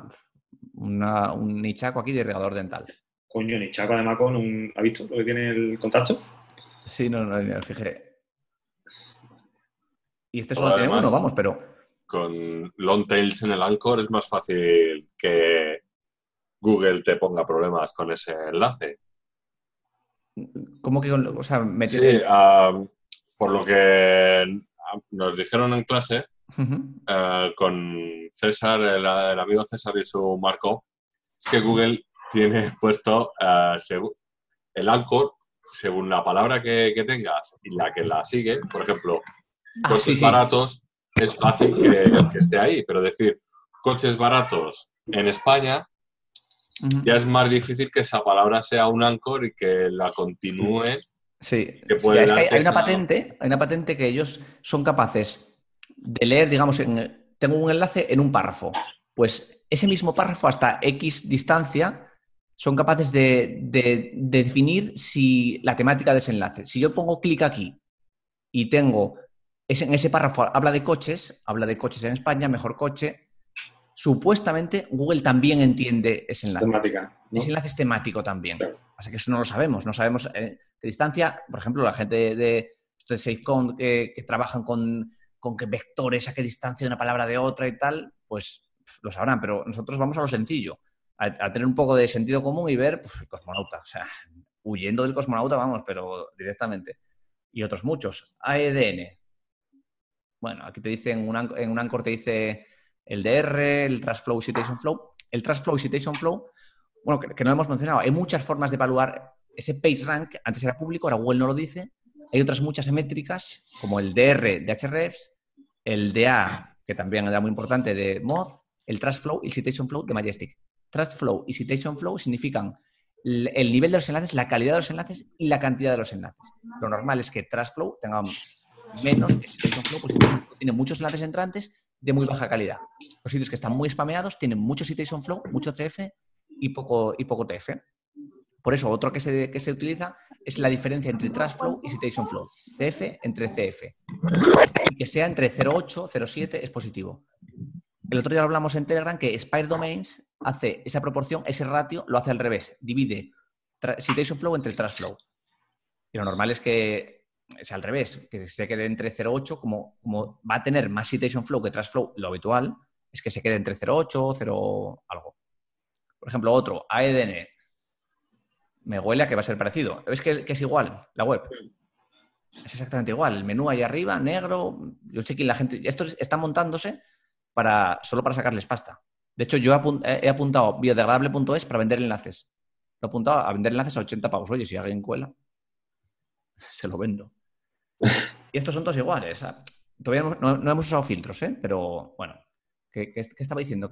[SPEAKER 1] un nichaco aquí de irrigador dental.
[SPEAKER 4] Coño, nichaco además con un... ¿Ha visto lo que tiene el contacto?
[SPEAKER 1] Sí, no, fíjate. Y este solo tiene uno, vamos, pero...
[SPEAKER 3] Con long tails en el Anchor es más fácil que Google te ponga problemas con ese enlace.
[SPEAKER 1] ¿Cómo que...? O sea,
[SPEAKER 3] sí, por lo que nos dijeron en clase, con César, el amigo César y su Markov, es que Google tiene puesto el Anchor según la palabra que tengas y la que la sigue. Por ejemplo, coches baratos, es fácil que esté ahí, pero decir coches baratos en España ya es más difícil que esa palabra sea un Anchor y que la continúe.
[SPEAKER 1] Sí, es que hay una patente que ellos son capaces de leer, digamos, tengo un enlace en un párrafo. Pues ese mismo párrafo hasta X distancia son capaces de definir si la temática de ese enlace. Si yo pongo clic aquí y tengo, en ese párrafo habla de coches en España, mejor coche, supuestamente Google también entiende ese enlace.
[SPEAKER 4] Temática, ¿no?
[SPEAKER 1] Ese enlace es temático también. Claro. Así que eso no lo sabemos. No sabemos qué distancia, por ejemplo, la gente de SafeCon que trabajan con qué vectores, a qué distancia de una palabra de otra y tal, pues lo sabrán. Pero nosotros vamos a lo sencillo, a tener un poco de sentido común y ver el cosmonauta. O sea, huyendo del cosmonauta, vamos, pero directamente. Y otros muchos. AEDN. Bueno, aquí te dicen, en un Anchor te dice el DR, el Trash Flow, Citation Flow. El Trash Flow, Citation Flow, bueno, que no hemos mencionado. Hay muchas formas de evaluar ese PageRank. Antes era público, ahora Google no lo dice. Hay otras muchas métricas, como el DR de Ahrefs, el DA, que también era muy importante, de Moz, el Trash Flow y el Citation Flow de Majestic. Trash Flow y Citation Flow significan el nivel de los enlaces, la calidad de los enlaces y la cantidad de los enlaces. Lo normal es que Trash Flow tenga menos que Citation Flow, porque Citation Flow tiene muchos enlaces entrantes de muy baja calidad. Los sitios que están muy spameados tienen mucho Citation Flow, mucho CF y poco TF. Por eso, otro que se utiliza es la diferencia entre Trash Flow y Citation Flow. TF entre CF. Y que sea entre 0.8, 0.7 es positivo. El otro día lo hablamos en Telegram que Spire Domains hace esa proporción, ese ratio, lo hace al revés. Divide Citation Flow entre Trash Flow. Y lo normal es que es al revés, que se quede entre 0.8, como va a tener más Citation Flow que Trash Flow, lo habitual es que se quede entre 0.8, 0 algo. Por ejemplo, otro, AEDN. Me huele a que va a ser parecido. ¿Ves que es igual la web? Es exactamente igual. El menú ahí arriba, negro. Yo sé que la gente... Esto está montándose solo para sacarles pasta. De hecho, yo he apuntado biodegradable.es para vender enlaces. Lo he apuntado a vender enlaces a 80 pavos. Oye, si alguien cuela, se lo vendo. Y estos son todos iguales. Todavía no hemos usado filtros, ¿eh? Pero, bueno. ¿Qué estaba diciendo?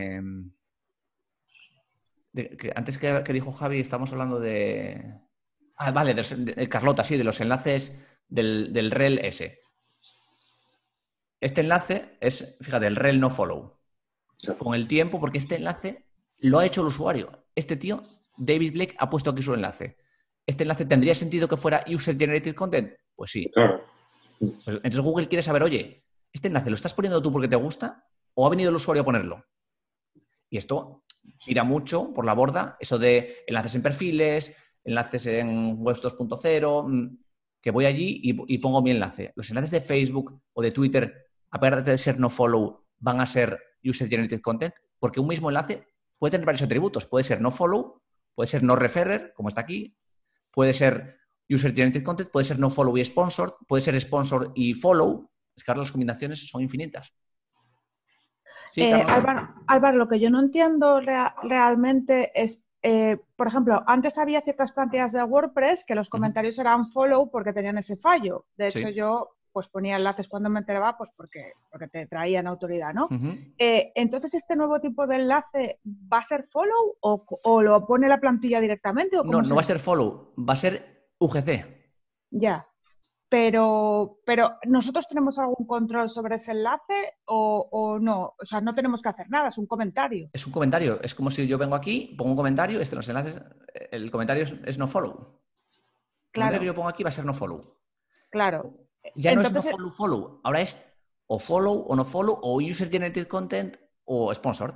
[SPEAKER 1] Antes que dijo Javi, estamos hablando de... Ah, vale, de Carlota, sí, de los enlaces del rel S. Este enlace es, fíjate, el rel no follow. Con el tiempo, porque este enlace lo ha hecho el usuario. Este tío, David Blake, ha puesto aquí su enlace. ¿Este enlace tendría sentido que fuera User Generated Content? Pues sí.
[SPEAKER 4] Claro.
[SPEAKER 1] Pues, entonces Google quiere saber, oye, ¿este enlace lo estás poniendo tú porque te gusta o ha venido el usuario a ponerlo? Y esto tira mucho por la borda, eso de enlaces en perfiles, enlaces en webs 2.0. que voy allí y pongo mi enlace. Los enlaces de Facebook o de Twitter, aparte de ser no follow, van a ser user generated content, porque un mismo enlace puede tener varios atributos. Puede ser no follow, puede ser no referrer, como está aquí, puede ser user generated content, puede ser no follow y sponsored, puede ser sponsor y follow. Es que ahora las combinaciones son infinitas. Sí,
[SPEAKER 2] Álvaro, lo que yo no entiendo realmente es, por ejemplo, antes había ciertas plantillas de WordPress que los comentarios eran follow porque tenían ese fallo. De hecho, yo pues ponía enlaces cuando me enteraba, pues porque te traían autoridad, ¿no? Entonces, ¿este nuevo tipo de enlace va a ser follow o lo pone la plantilla directamente? ¿O
[SPEAKER 1] no va a ser follow, va a ser UGC.
[SPEAKER 2] Ya. Pero ¿nosotros tenemos algún control sobre ese enlace o no? O sea, no tenemos que hacer nada, es un comentario.
[SPEAKER 1] Es un comentario. Es como si yo vengo aquí, pongo un comentario, los enlaces, el comentario es no follow.
[SPEAKER 2] Claro.
[SPEAKER 1] El comentario que yo pongo aquí va a ser no follow.
[SPEAKER 2] Claro.
[SPEAKER 1] Ya entonces, no es no follow. Ahora es o follow o no follow o user generated content o sponsored.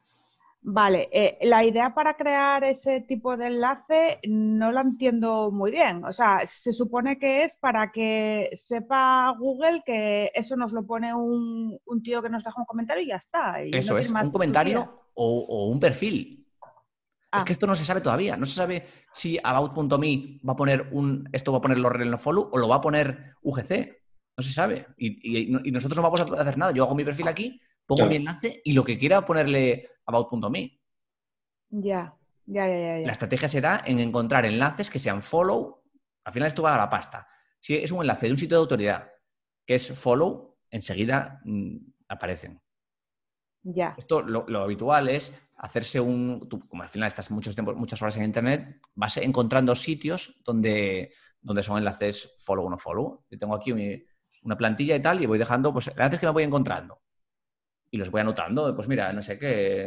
[SPEAKER 2] Vale, la idea para crear ese tipo de enlace no la entiendo muy bien. O sea, se supone que es para que sepa Google que eso nos lo pone un tío que nos deja un comentario y ya está. Y
[SPEAKER 1] eso
[SPEAKER 2] no
[SPEAKER 1] es,
[SPEAKER 2] más
[SPEAKER 1] un comentario o un perfil. Es que esto no se sabe todavía. No se sabe si about.me va a poner esto va a poner el no follow o lo va a poner UGC. No se sabe. Y nosotros no vamos a hacer nada. Yo hago mi perfil aquí, pongo mi enlace y lo que quiera ponerle about.me.
[SPEAKER 2] Ya.
[SPEAKER 1] La estrategia será en encontrar enlaces que sean follow. Al final esto va a la pasta. Si es un enlace de un sitio de autoridad que es follow, enseguida aparecen.
[SPEAKER 2] Ya.
[SPEAKER 1] Esto lo habitual es hacerse tú, como al final estás muchas horas en internet, vas encontrando sitios donde son enlaces follow o no follow. Yo tengo aquí una plantilla y tal y voy dejando pues enlaces que me voy encontrando. Y los voy anotando, pues mira, no sé qué.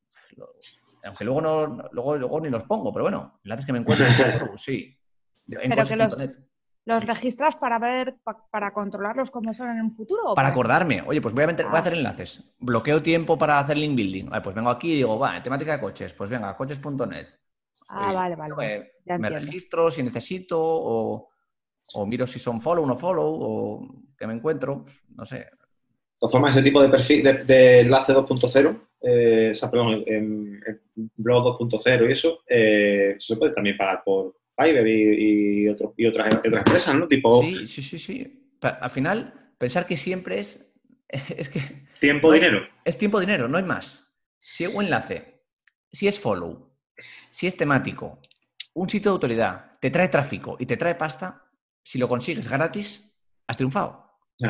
[SPEAKER 1] Aunque luego ni los pongo, pero bueno, enlaces que me encuentro sí.
[SPEAKER 2] Pero que los registras para controlarlos como son en un futuro.
[SPEAKER 1] Para acordarme. Oye, pues voy a hacer enlaces. Bloqueo tiempo para hacer link building. Vale, pues vengo aquí y digo, temática de coches. Pues venga, coches.net.
[SPEAKER 2] Vale.
[SPEAKER 1] Me registro si necesito o miro si son follow o no follow o que me encuentro. No sé.
[SPEAKER 4] De todas formas, ese tipo de perfil de enlace 2.0, perdón, en blog 2.0 y eso, se puede también pagar por Fiverr y otras empresas, ¿no? Tipo...
[SPEAKER 1] Sí. Al final, pensar que siempre es que...
[SPEAKER 4] Tiempo-dinero.
[SPEAKER 1] Es tiempo-dinero, no hay más. Si es un enlace, si es follow, si es temático, un sitio de autoridad, te trae tráfico y te trae pasta, si lo consigues gratis, has triunfado.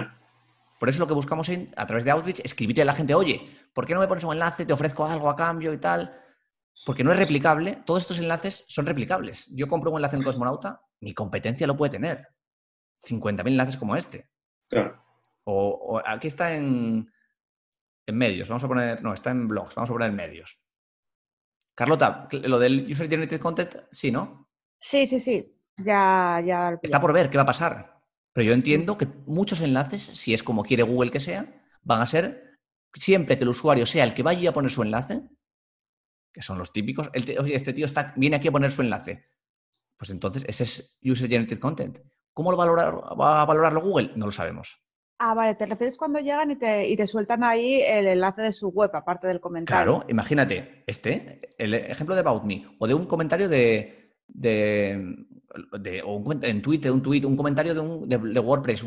[SPEAKER 1] Por eso lo que buscamos a través de Outreach, escribirle a la gente, oye, ¿por qué no me pones un enlace? Te ofrezco algo a cambio y tal. Porque no es replicable. Todos estos enlaces son replicables. Yo compro un enlace en Cosmonauta, mi competencia lo puede tener. 50.000 enlaces como este.
[SPEAKER 4] Claro.
[SPEAKER 1] O aquí está en medios. Vamos a poner... No, está en blogs. Vamos a poner medios. Carlota, lo del User Generated Content, sí, ¿no?
[SPEAKER 2] Sí. Ya.
[SPEAKER 1] Está por ver qué va a pasar. Pero yo entiendo que muchos enlaces, si es como quiere Google que sea, van a ser, siempre que el usuario sea el que vaya a poner su enlace, que son los típicos, oye, este tío viene aquí a poner su enlace. Pues entonces ese es User Generated Content. ¿Cómo va a valorarlo Google? No lo sabemos.
[SPEAKER 2] Vale, te refieres cuando llegan y te sueltan ahí el enlace de su web, aparte del comentario.
[SPEAKER 1] Claro, imagínate, el ejemplo de About Me, o de un comentario en Twitter, un comentario de WordPress,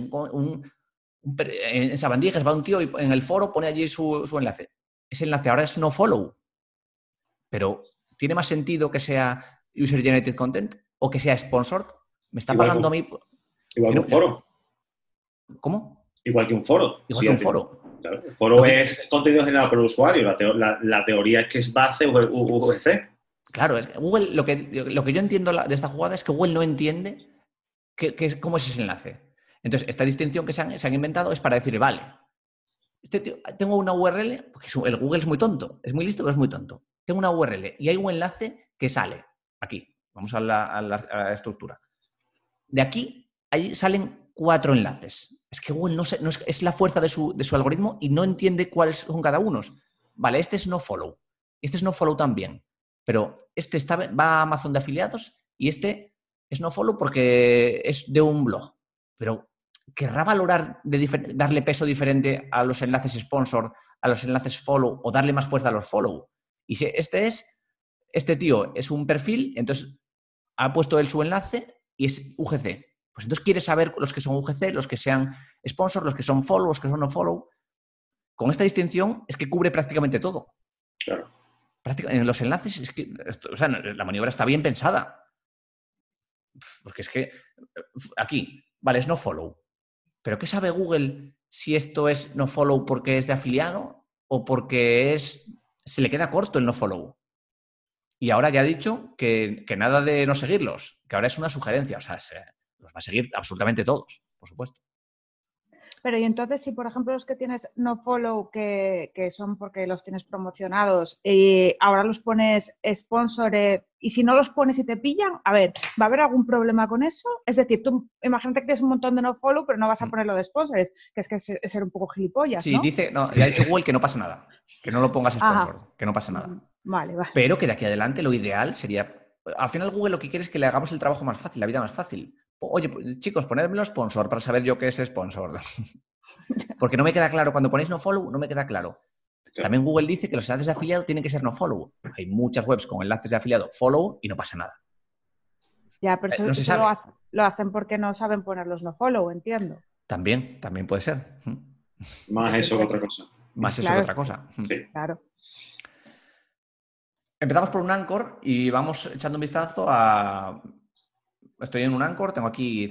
[SPEAKER 1] en Sabandijas va un tío y en el foro pone allí su enlace. Ese enlace ahora es no follow. Pero ¿tiene más sentido que sea User Generated Content o que sea sponsored? ¿Me está pagando a mí?
[SPEAKER 4] Igual que un foro.
[SPEAKER 1] ¿Cómo?
[SPEAKER 4] Igual que un foro.
[SPEAKER 1] Igual que un foro.
[SPEAKER 4] Claro, el foro es contenido generado por el usuario. La teoría es que es base VC.
[SPEAKER 1] Claro, es que Google, lo que yo entiendo de esta jugada es que Google no entiende cómo es ese enlace. Entonces, esta distinción que se han inventado es para decir, vale, tengo una URL, porque el Google es muy tonto, es muy listo, pero es muy tonto. Tengo una URL y hay un enlace que sale aquí. Vamos a la estructura. De aquí, ahí salen 4 enlaces. Es que Google es la fuerza de su algoritmo y no entiende cuáles son cada uno. Vale, este es no follow. Este es no follow también. Pero este va a Amazon de afiliados y este es nofollow porque es de un blog. Pero ¿querrá valorar, darle peso diferente a los enlaces sponsor, a los enlaces follow o darle más fuerza a los follow? Y si este tío es un perfil, entonces ha puesto él su enlace y es UGC. Pues entonces quiere saber los que son UGC, los que sean sponsor, los que son follow, los que son no follow. Con esta distinción es que cubre prácticamente todo.
[SPEAKER 4] Claro.
[SPEAKER 1] En los enlaces es que, o sea, la maniobra está bien pensada. Porque es que aquí, vale, es no follow. ¿Pero qué sabe Google si esto es no follow porque es de afiliado o porque se le queda corto el no follow? Y ahora ya ha dicho que nada de no seguirlos, que ahora es una sugerencia. O sea, los va a seguir absolutamente todos, por supuesto.
[SPEAKER 2] Pero y entonces, si por ejemplo los que tienes no follow, que son porque los tienes promocionados, y ahora los pones sponsored, y si no los pones y te pillan, a ver, ¿va a haber algún problema con eso? Es decir, tú imagínate que tienes un montón de no follow, pero no vas a ponerlo de sponsored, que es ser un poco gilipollas,
[SPEAKER 1] sí,
[SPEAKER 2] ¿no?
[SPEAKER 1] dice, no, ya ha dicho Google que no pasa nada, que no lo pongas sponsor, que no pasa nada.
[SPEAKER 2] Vale.
[SPEAKER 1] Pero que de aquí adelante lo ideal sería, al final Google lo que quiere es que le hagamos el trabajo más fácil, la vida más fácil. Oye, chicos, ponedmelo sponsor para saber yo qué es sponsor. Porque no me queda claro, cuando ponéis no follow, no me queda claro. También Google dice que los enlaces de afiliado tienen que ser no follow. Hay muchas webs con enlaces de afiliado follow y no pasa nada.
[SPEAKER 2] Ya, pero
[SPEAKER 1] no se
[SPEAKER 2] eso
[SPEAKER 1] sabe.
[SPEAKER 2] lo hacen porque no saben poner los no follow, entiendo.
[SPEAKER 1] También puede ser.
[SPEAKER 4] Más eso que otra cosa.
[SPEAKER 1] Más eso que otra cosa.
[SPEAKER 4] Sí.
[SPEAKER 2] Claro.
[SPEAKER 1] Empezamos por un Anchor y vamos echando un vistazo a... Estoy en un Anchor, tengo aquí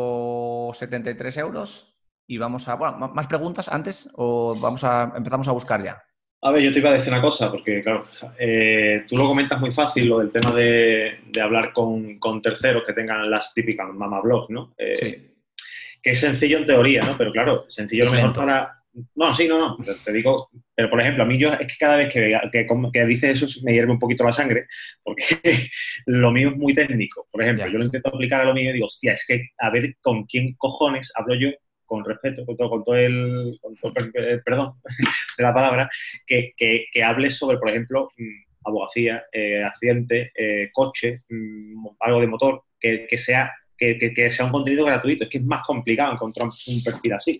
[SPEAKER 1] 173 euros y vamos a... Bueno, ¿más preguntas antes o empezamos a buscar ya?
[SPEAKER 4] A ver, yo te iba a decir una cosa, porque claro, tú lo comentas muy fácil, lo del tema de hablar con terceros que tengan las típicas mama blogs, ¿no?
[SPEAKER 1] Sí.
[SPEAKER 4] Que es sencillo en teoría, ¿no? Pero claro, sencillo
[SPEAKER 1] Es
[SPEAKER 4] a lo mejor
[SPEAKER 1] lento.
[SPEAKER 4] para... No, sí, no, te digo... Pero, por ejemplo, a mí es que cada vez que dices eso me hierve un poquito la sangre, porque lo mío es muy técnico. Por ejemplo, yo lo intento aplicar a lo mío y digo, hostia, es que a ver con quién cojones hablo yo, con respeto, con todo el perdón de la palabra, que hable sobre, por ejemplo, abogacía, accidente, coche, algo de motor, que sea un contenido gratuito. Es que es más complicado encontrar un perfil así.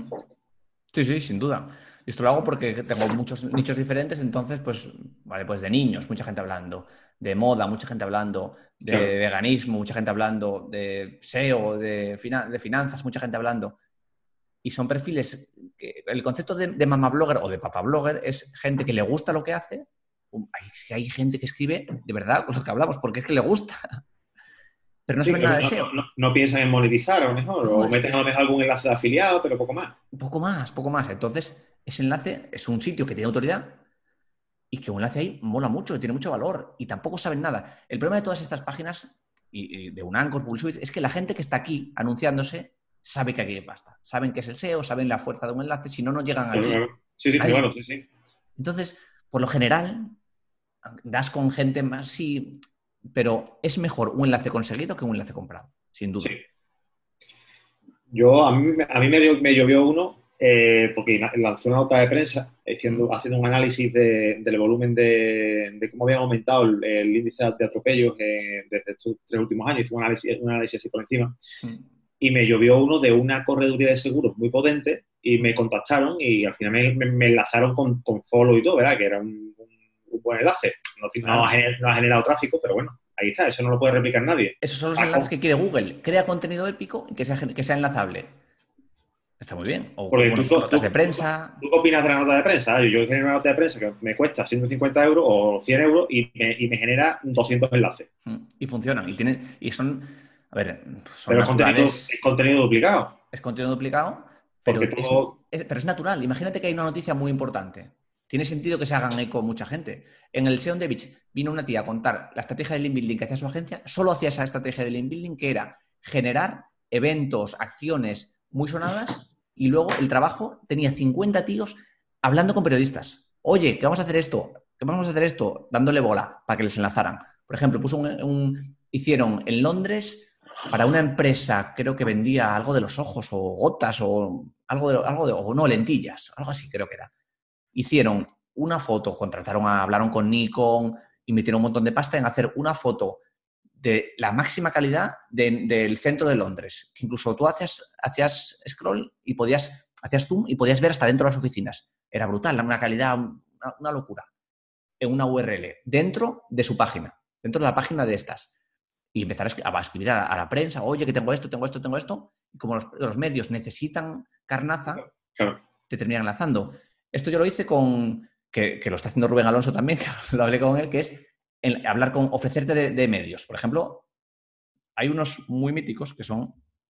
[SPEAKER 1] Sí, sin duda. Y esto lo hago porque tengo muchos nichos diferentes, entonces, pues, vale, pues de niños, mucha gente hablando, de moda, mucha gente hablando, de veganismo, mucha gente hablando, de SEO, de finanzas, mucha gente hablando. Y son perfiles que el concepto de mama blogger o de papá blogger es gente que le gusta lo que hace. Hay gente que escribe de verdad lo que hablamos porque es que le gusta. Pero no saben nada de SEO.
[SPEAKER 4] No piensan en monetizar a lo mejor,
[SPEAKER 1] no,
[SPEAKER 4] o meten a lo mejor algún enlace de afiliado, pero poco más.
[SPEAKER 1] Poco más. Entonces, ese enlace es un sitio que tiene autoridad y que un enlace ahí mola mucho, tiene mucho valor y tampoco saben nada. El problema de todas estas páginas y de un Anchor, Publisuit, es que la gente que está aquí anunciándose sabe que aquí hay pasta. Saben que es el SEO, saben la fuerza de un enlace, si no, no llegan aquí.
[SPEAKER 4] Sí, claro, sí.
[SPEAKER 1] Entonces, por lo general, das con gente más, sí, pero es mejor un enlace conseguido que un enlace comprado, sin duda.
[SPEAKER 4] Sí. A mí me llovió uno porque lanzó una nota de prensa haciendo un análisis del volumen de cómo habían aumentado el índice de atropellos desde estos 3 últimos años. Hizo un análisis así por encima. Y me llovió uno de una correduría de seguros muy potente y me contactaron y al final me enlazaron con Follow y todo, ¿verdad? Que era un buen enlace. No ha generado tráfico, pero bueno, ahí está, eso no lo puede replicar nadie.
[SPEAKER 1] Esos son los enlaces que quiere Google. Crea contenido épico y que sea enlazable. Está muy bien. O notas de prensa.
[SPEAKER 4] ¿Tú qué opinas de la nota de prensa? Yo genero una nota de prensa que me cuesta 150 euros o 100 euros y me genera 200 enlaces.
[SPEAKER 1] Y funcionan. Y son... A ver, son
[SPEAKER 4] pero
[SPEAKER 1] naturales.
[SPEAKER 4] es contenido duplicado.
[SPEAKER 1] Es contenido duplicado, pero es natural. Imagínate que hay una noticia muy importante. Tiene sentido que se hagan eco mucha gente. En el SEO on the Beach vino una tía a contar la estrategia de link building que hacía su agencia, solo hacía esa estrategia de link building que era generar eventos, acciones muy sonadas y luego el trabajo tenía 50 tíos hablando con periodistas. Oye, ¿qué vamos a hacer esto? ¿Qué vamos a hacer esto? Dándole bola para que les enlazaran. Por ejemplo, hicieron en Londres para una empresa, creo que vendía algo de los ojos o gotas o lentillas, algo así creo que era. Hicieron una foto, hablaron con Nikon, invirtieron un montón de pasta en hacer una foto de la máxima calidad del centro de Londres. Que incluso tú hacías scroll y hacías zoom y podías ver hasta dentro de las oficinas. Era brutal, una calidad, una locura. En una URL, dentro de su página, dentro de la página de estas. Y empezar a escribir a la prensa, oye, que tengo esto. Y como los medios necesitan carnaza,
[SPEAKER 4] Claro.
[SPEAKER 1] te terminan lanzando. Esto yo lo hice que lo está haciendo Rubén Alonso también, que lo hablé con él, que es ofrecerte de medios. Por ejemplo, hay unos muy míticos que son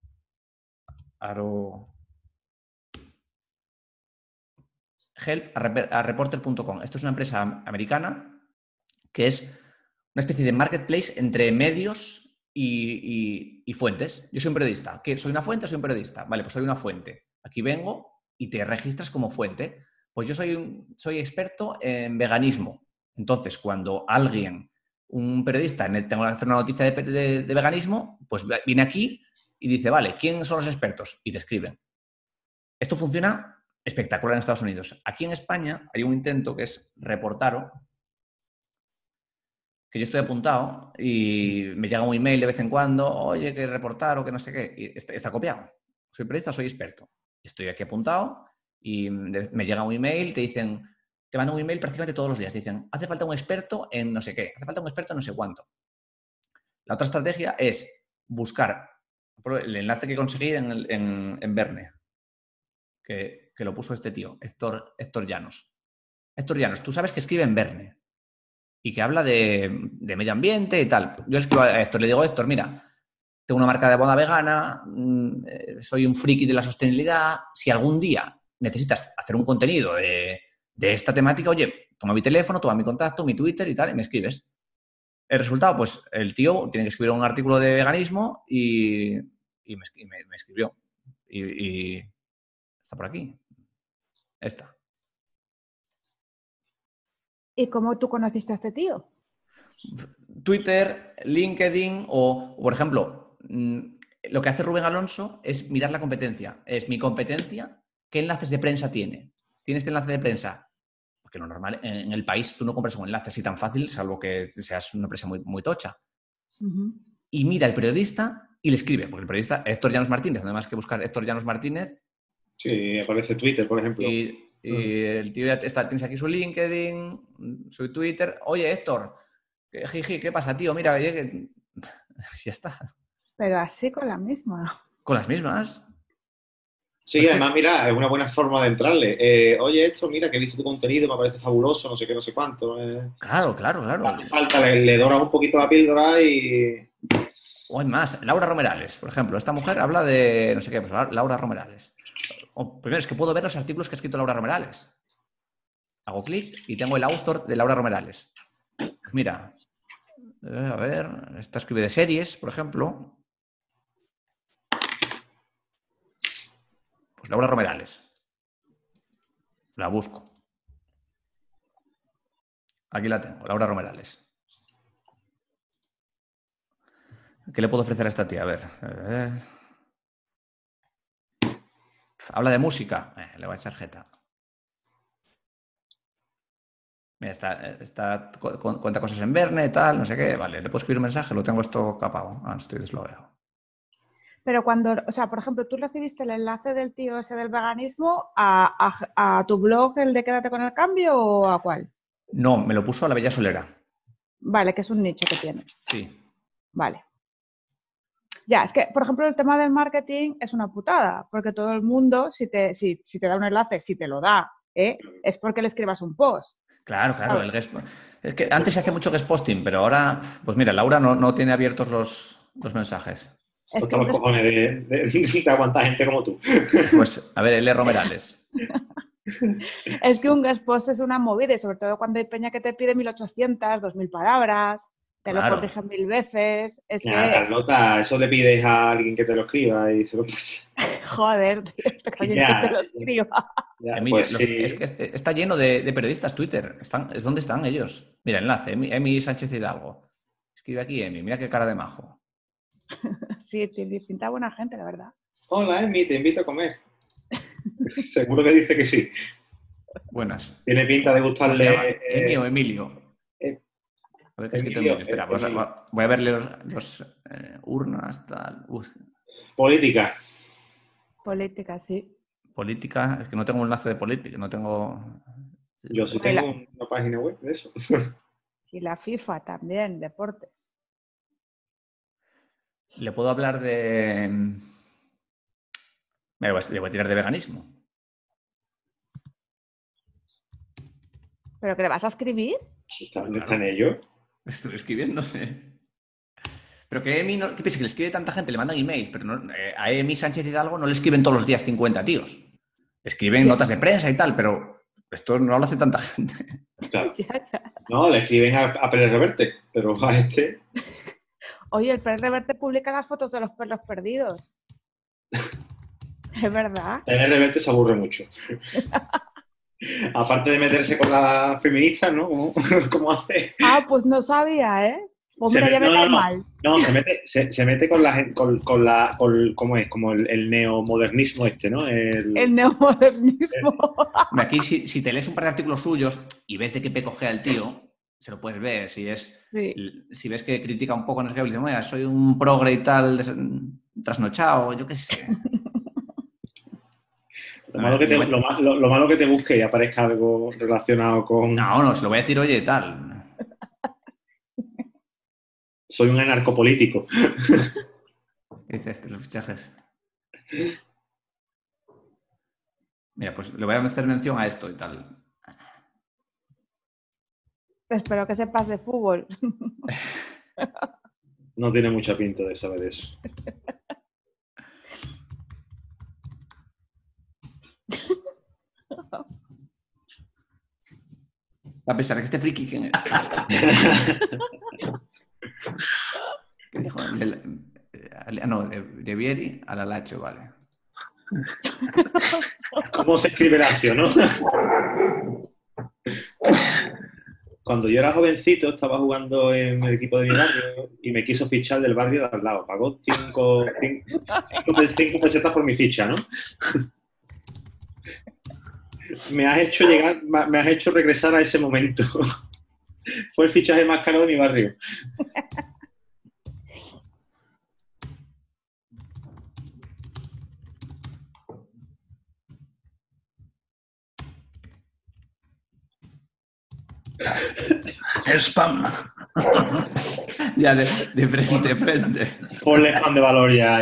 [SPEAKER 1] help@reporter.com. Esto es una empresa americana que es una especie de marketplace entre medios y fuentes. Yo soy un periodista. ¿Qué? ¿Soy una fuente o soy un periodista? Vale, pues soy una fuente. Aquí vengo y te registras como fuente. Pues yo soy experto en veganismo. Entonces, cuando un periodista, tengo que hacer una noticia de veganismo, pues viene aquí y dice, vale, ¿quién son los expertos? Y te escriben. Esto funciona espectacular en Estados Unidos. Aquí en España hay un intento que es Reportaro, que yo estoy apuntado y me llega un email de vez en cuando, oye, que Reportaro, que no sé qué, y está copiado. Soy periodista, soy experto. Estoy aquí apuntado y me llega un email, te mandan un email prácticamente todos los días. Dicen, hace falta un experto en no sé qué, hace falta un experto en no sé cuánto. La otra estrategia es buscar el enlace que conseguí en Verne, que lo puso este tío, Héctor Llanos. Héctor Llanos, tú sabes que escribe en Verne y que habla de medio ambiente y tal. Yo le escribo a Héctor, le digo, Héctor, mira, tengo una marca de boda vegana, soy un friki de la sostenibilidad. Si algún día necesitas hacer un contenido de esta temática, oye, toma mi teléfono, toma mi contacto, mi Twitter y tal, y me escribes. El resultado, pues el tío tiene que escribir un artículo de veganismo y me escribió. Y está por aquí. Esta.
[SPEAKER 2] ¿Y cómo tú conociste a este tío?
[SPEAKER 1] Twitter, LinkedIn o por ejemplo, lo que hace Rubén Alonso es mirar la competencia. Es mi competencia, ¿qué enlaces de prensa tiene? ¿Tiene este enlace de prensa? Porque lo normal, en el país tú no compras un enlace así tan fácil, salvo que seas una empresa muy, muy tocha.
[SPEAKER 2] Uh-huh.
[SPEAKER 1] Y mira el periodista y le escribe, porque el periodista Héctor Llanos Martínez, no hay más que buscar Héctor Llanos Martínez.
[SPEAKER 4] Sí, aparece Twitter, por ejemplo.
[SPEAKER 1] Y el tío ya tienes aquí su LinkedIn, su Twitter. Oye, Héctor, jiji, ¿qué pasa, tío? Mira, ya está.
[SPEAKER 2] Pero así con la misma.
[SPEAKER 1] Con las mismas.
[SPEAKER 4] Sí,
[SPEAKER 1] Pues
[SPEAKER 4] además, mira, es una buena forma de entrarle. Oye, esto, mira, que he visto tu contenido, me parece fabuloso, no sé qué, no sé cuánto.
[SPEAKER 1] Claro.
[SPEAKER 4] Hace falta, le doras un poquito la píldora y...
[SPEAKER 1] O hay más, Laura Romerales, por ejemplo. Esta mujer habla de, no sé qué, pues Laura Romerales. Primero, es que puedo ver los artículos que ha escrito Laura Romerales. Hago clic y tengo el author de Laura Romerales. Pues mira, a ver, esta escribe de series, por ejemplo. Pues Laura Romerales. La busco. Aquí la tengo, Laura Romerales. ¿Qué le puedo ofrecer a esta tía? A ver. Habla de música. Le voy a echar jeta. Mira, cuenta cosas en Verne, tal, no sé qué. Vale, le puedo escribir un mensaje, lo tengo esto capado. Estoy deslogueado.
[SPEAKER 2] Pero cuando, o sea, por ejemplo, tú recibiste el enlace del tío ese del veganismo a tu blog, el de Quédate con el Cambio, ¿o a cuál?
[SPEAKER 1] No, me lo puso a La Bella Solera.
[SPEAKER 2] Vale, que es un nicho que tienes.
[SPEAKER 1] Sí.
[SPEAKER 2] Vale. Ya, es que, por ejemplo, el tema del marketing es una putada, porque todo el mundo, si te da un enlace, si te lo da, es porque le escribas un post.
[SPEAKER 1] Claro. Es que antes se hacía mucho guest posting, pero ahora, pues mira, Laura no tiene abiertos los mensajes.
[SPEAKER 2] Es que
[SPEAKER 4] los cojones de aguantar gente como tú.
[SPEAKER 1] Pues, a ver, L. Romerales.
[SPEAKER 2] Es que un guest post es una movida, y sobre todo cuando hay peña que te pide 1.800, 2.000 palabras, te lo corrigen 1.000 veces. Es que...
[SPEAKER 4] Carlota, eso le pides a alguien que te lo escriba y se lo pase.
[SPEAKER 2] Joder, tío, que alguien te lo escriba.
[SPEAKER 1] Emilio, pues sí. Es que está lleno de periodistas Twitter. Es donde están ellos. Mira, enlace, Emi Sánchez Hidalgo. Escribe aquí Emi, mira qué cara de majo.
[SPEAKER 2] Sí, pinta buena gente, la verdad.
[SPEAKER 4] Hola, Emi, te invito a comer. Seguro que dice que sí.
[SPEAKER 1] Buenas.
[SPEAKER 4] Tiene pinta de gustarle...
[SPEAKER 1] ¿Emi o Emilio? A ver qué escrito Emilio. Espera, voy a verle los urnas, tal.
[SPEAKER 4] Política.
[SPEAKER 2] Política, sí.
[SPEAKER 1] Política, es que no tengo un enlace de política, no tengo...
[SPEAKER 4] Yo sí tengo una página web de eso.
[SPEAKER 2] Y la FIFA también, deportes.
[SPEAKER 1] Le puedo hablar de... Le voy a tirar de veganismo.
[SPEAKER 2] ¿Pero que le vas a escribir?
[SPEAKER 4] ¿Dónde están ellos?
[SPEAKER 1] Estoy escribiéndole. Pero que Emi, ¿qué piensa? Que le escribe tanta gente, le mandan emails, pero no, a Emi Sánchez Hidalgo no le escriben todos los días 50 tíos. Le escriben notas de prensa y tal, pero esto no lo hace tanta gente.
[SPEAKER 4] Claro. No, le escriben a Pérez Reverte, pero a este...
[SPEAKER 2] Oye, el Pérez Reverte publica las fotos de los perros perdidos. Es verdad.
[SPEAKER 4] Pérez Reverte se aburre mucho. Aparte de meterse con las feministas, ¿no? ¿Cómo hace?
[SPEAKER 2] Ah, pues no sabía, ¿eh? Pues mira, ya me cae mal.
[SPEAKER 4] No, se mete con la gente, ¿cómo es? Como el neomodernismo este, ¿no?
[SPEAKER 2] El neomodernismo.
[SPEAKER 1] Aquí, si te lees un par de artículos suyos y ves de qué pecojea el tío, se lo puedes ver. Si ves que critica un poco, no sé qué, dice, mira, soy un progre y tal, trasnochado, yo qué sé.
[SPEAKER 4] Lo malo que te busque y aparezca algo relacionado con...
[SPEAKER 1] No, se lo voy a decir, oye, tal.
[SPEAKER 4] Soy un anarcopolítico.
[SPEAKER 1] ¿Qué dice los fichajes? Mira, pues le voy a hacer mención a esto y tal.
[SPEAKER 2] Espero que sepas de fútbol.
[SPEAKER 4] No tiene mucha pinta de saber eso.
[SPEAKER 1] A pesar de que este friki, ¿quién es? ¿Qué dijo? De Vieri a la Lacho, vale.
[SPEAKER 4] ¿Cómo se escribe Lazio, no? Cuando yo era jovencito estaba jugando en el equipo de mi barrio y me quiso fichar del barrio de al lado. Pagó 5 pesetas por mi ficha, ¿no? Me has hecho regresar a ese momento. Fue el fichaje más caro de mi barrio.
[SPEAKER 5] El spam.
[SPEAKER 1] Ya, de frente.
[SPEAKER 4] Ponle spam de valor ya.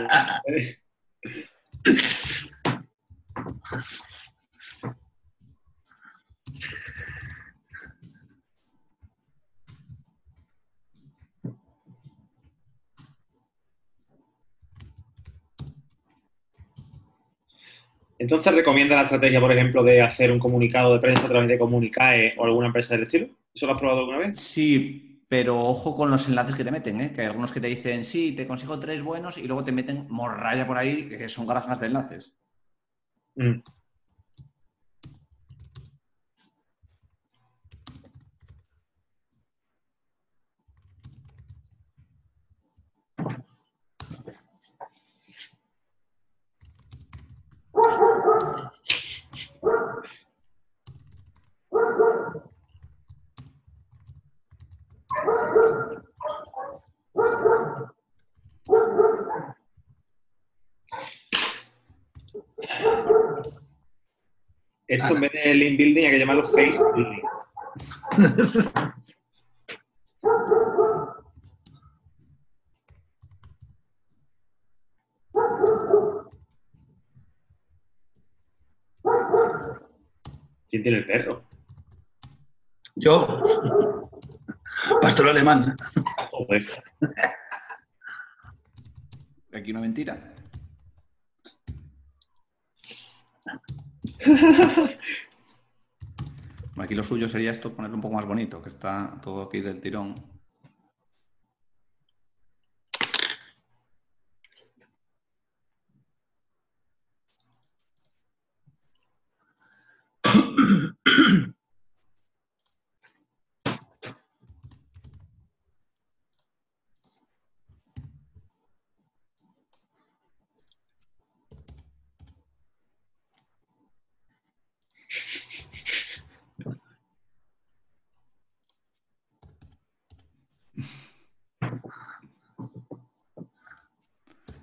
[SPEAKER 4] Entonces, ¿recomienda la estrategia, por ejemplo, de hacer un comunicado de prensa a través de Comunicae o alguna empresa del estilo? ¿Eso lo has probado alguna vez?
[SPEAKER 1] Sí, pero ojo con los enlaces que te meten, ¿eh? Que hay algunos que te dicen, sí, te consigo 3 buenos y luego te meten morralla por ahí, que son garajas de enlaces.
[SPEAKER 4] Mm. Esto en vez de link building hay que llamarlo face building. ¿Quién tiene el perro?
[SPEAKER 5] Yo. Pastor alemán.
[SPEAKER 4] Joder.
[SPEAKER 1] Aquí una mentira. Aquí lo suyo sería esto, ponerlo un poco más bonito, que está todo aquí del tirón.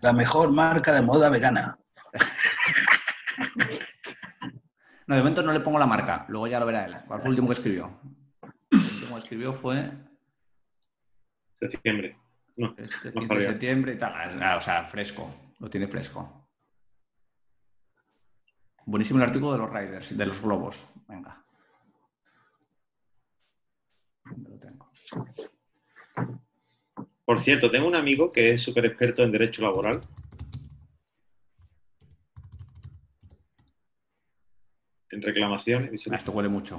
[SPEAKER 5] La mejor marca de moda vegana.
[SPEAKER 1] No, de momento no le pongo la marca. Luego ya lo verá él. ¿Cuál fue el último que escribió? El último que escribió fue...
[SPEAKER 4] Septiembre. No,
[SPEAKER 1] Este
[SPEAKER 4] no
[SPEAKER 1] 15 de septiembre y tal. O sea, fresco. Lo tiene fresco. Buenísimo el artículo de los Riders, de los globos. Venga. Lo tengo.
[SPEAKER 4] Por cierto, tengo un amigo que es súper experto en derecho laboral. En reclamaciones.
[SPEAKER 1] Esto huele mucho.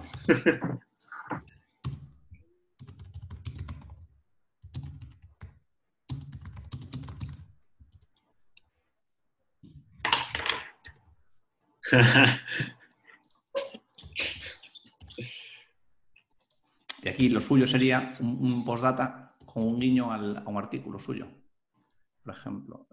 [SPEAKER 1] Y aquí lo suyo sería un postdata con un guiño a un artículo suyo. Por ejemplo.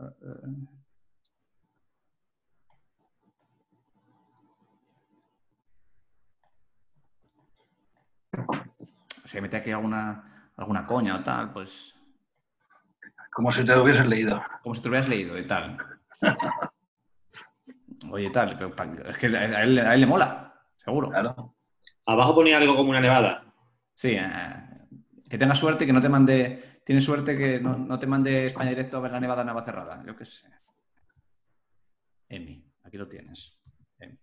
[SPEAKER 1] O sea, mete aquí alguna coña o tal, pues...
[SPEAKER 5] Como si te lo hubieses leído.
[SPEAKER 1] Como si te lo hubieras leído y tal. Oye, tal, es que a él le mola, seguro.
[SPEAKER 5] Claro.
[SPEAKER 4] Abajo ponía algo como una nevada.
[SPEAKER 1] Sí, que tenga suerte, que no te mande... Tienes suerte que no te mande España Directo a ver la nevada Navacerrada. Yo qué sé. Emi, aquí lo tienes. Emi.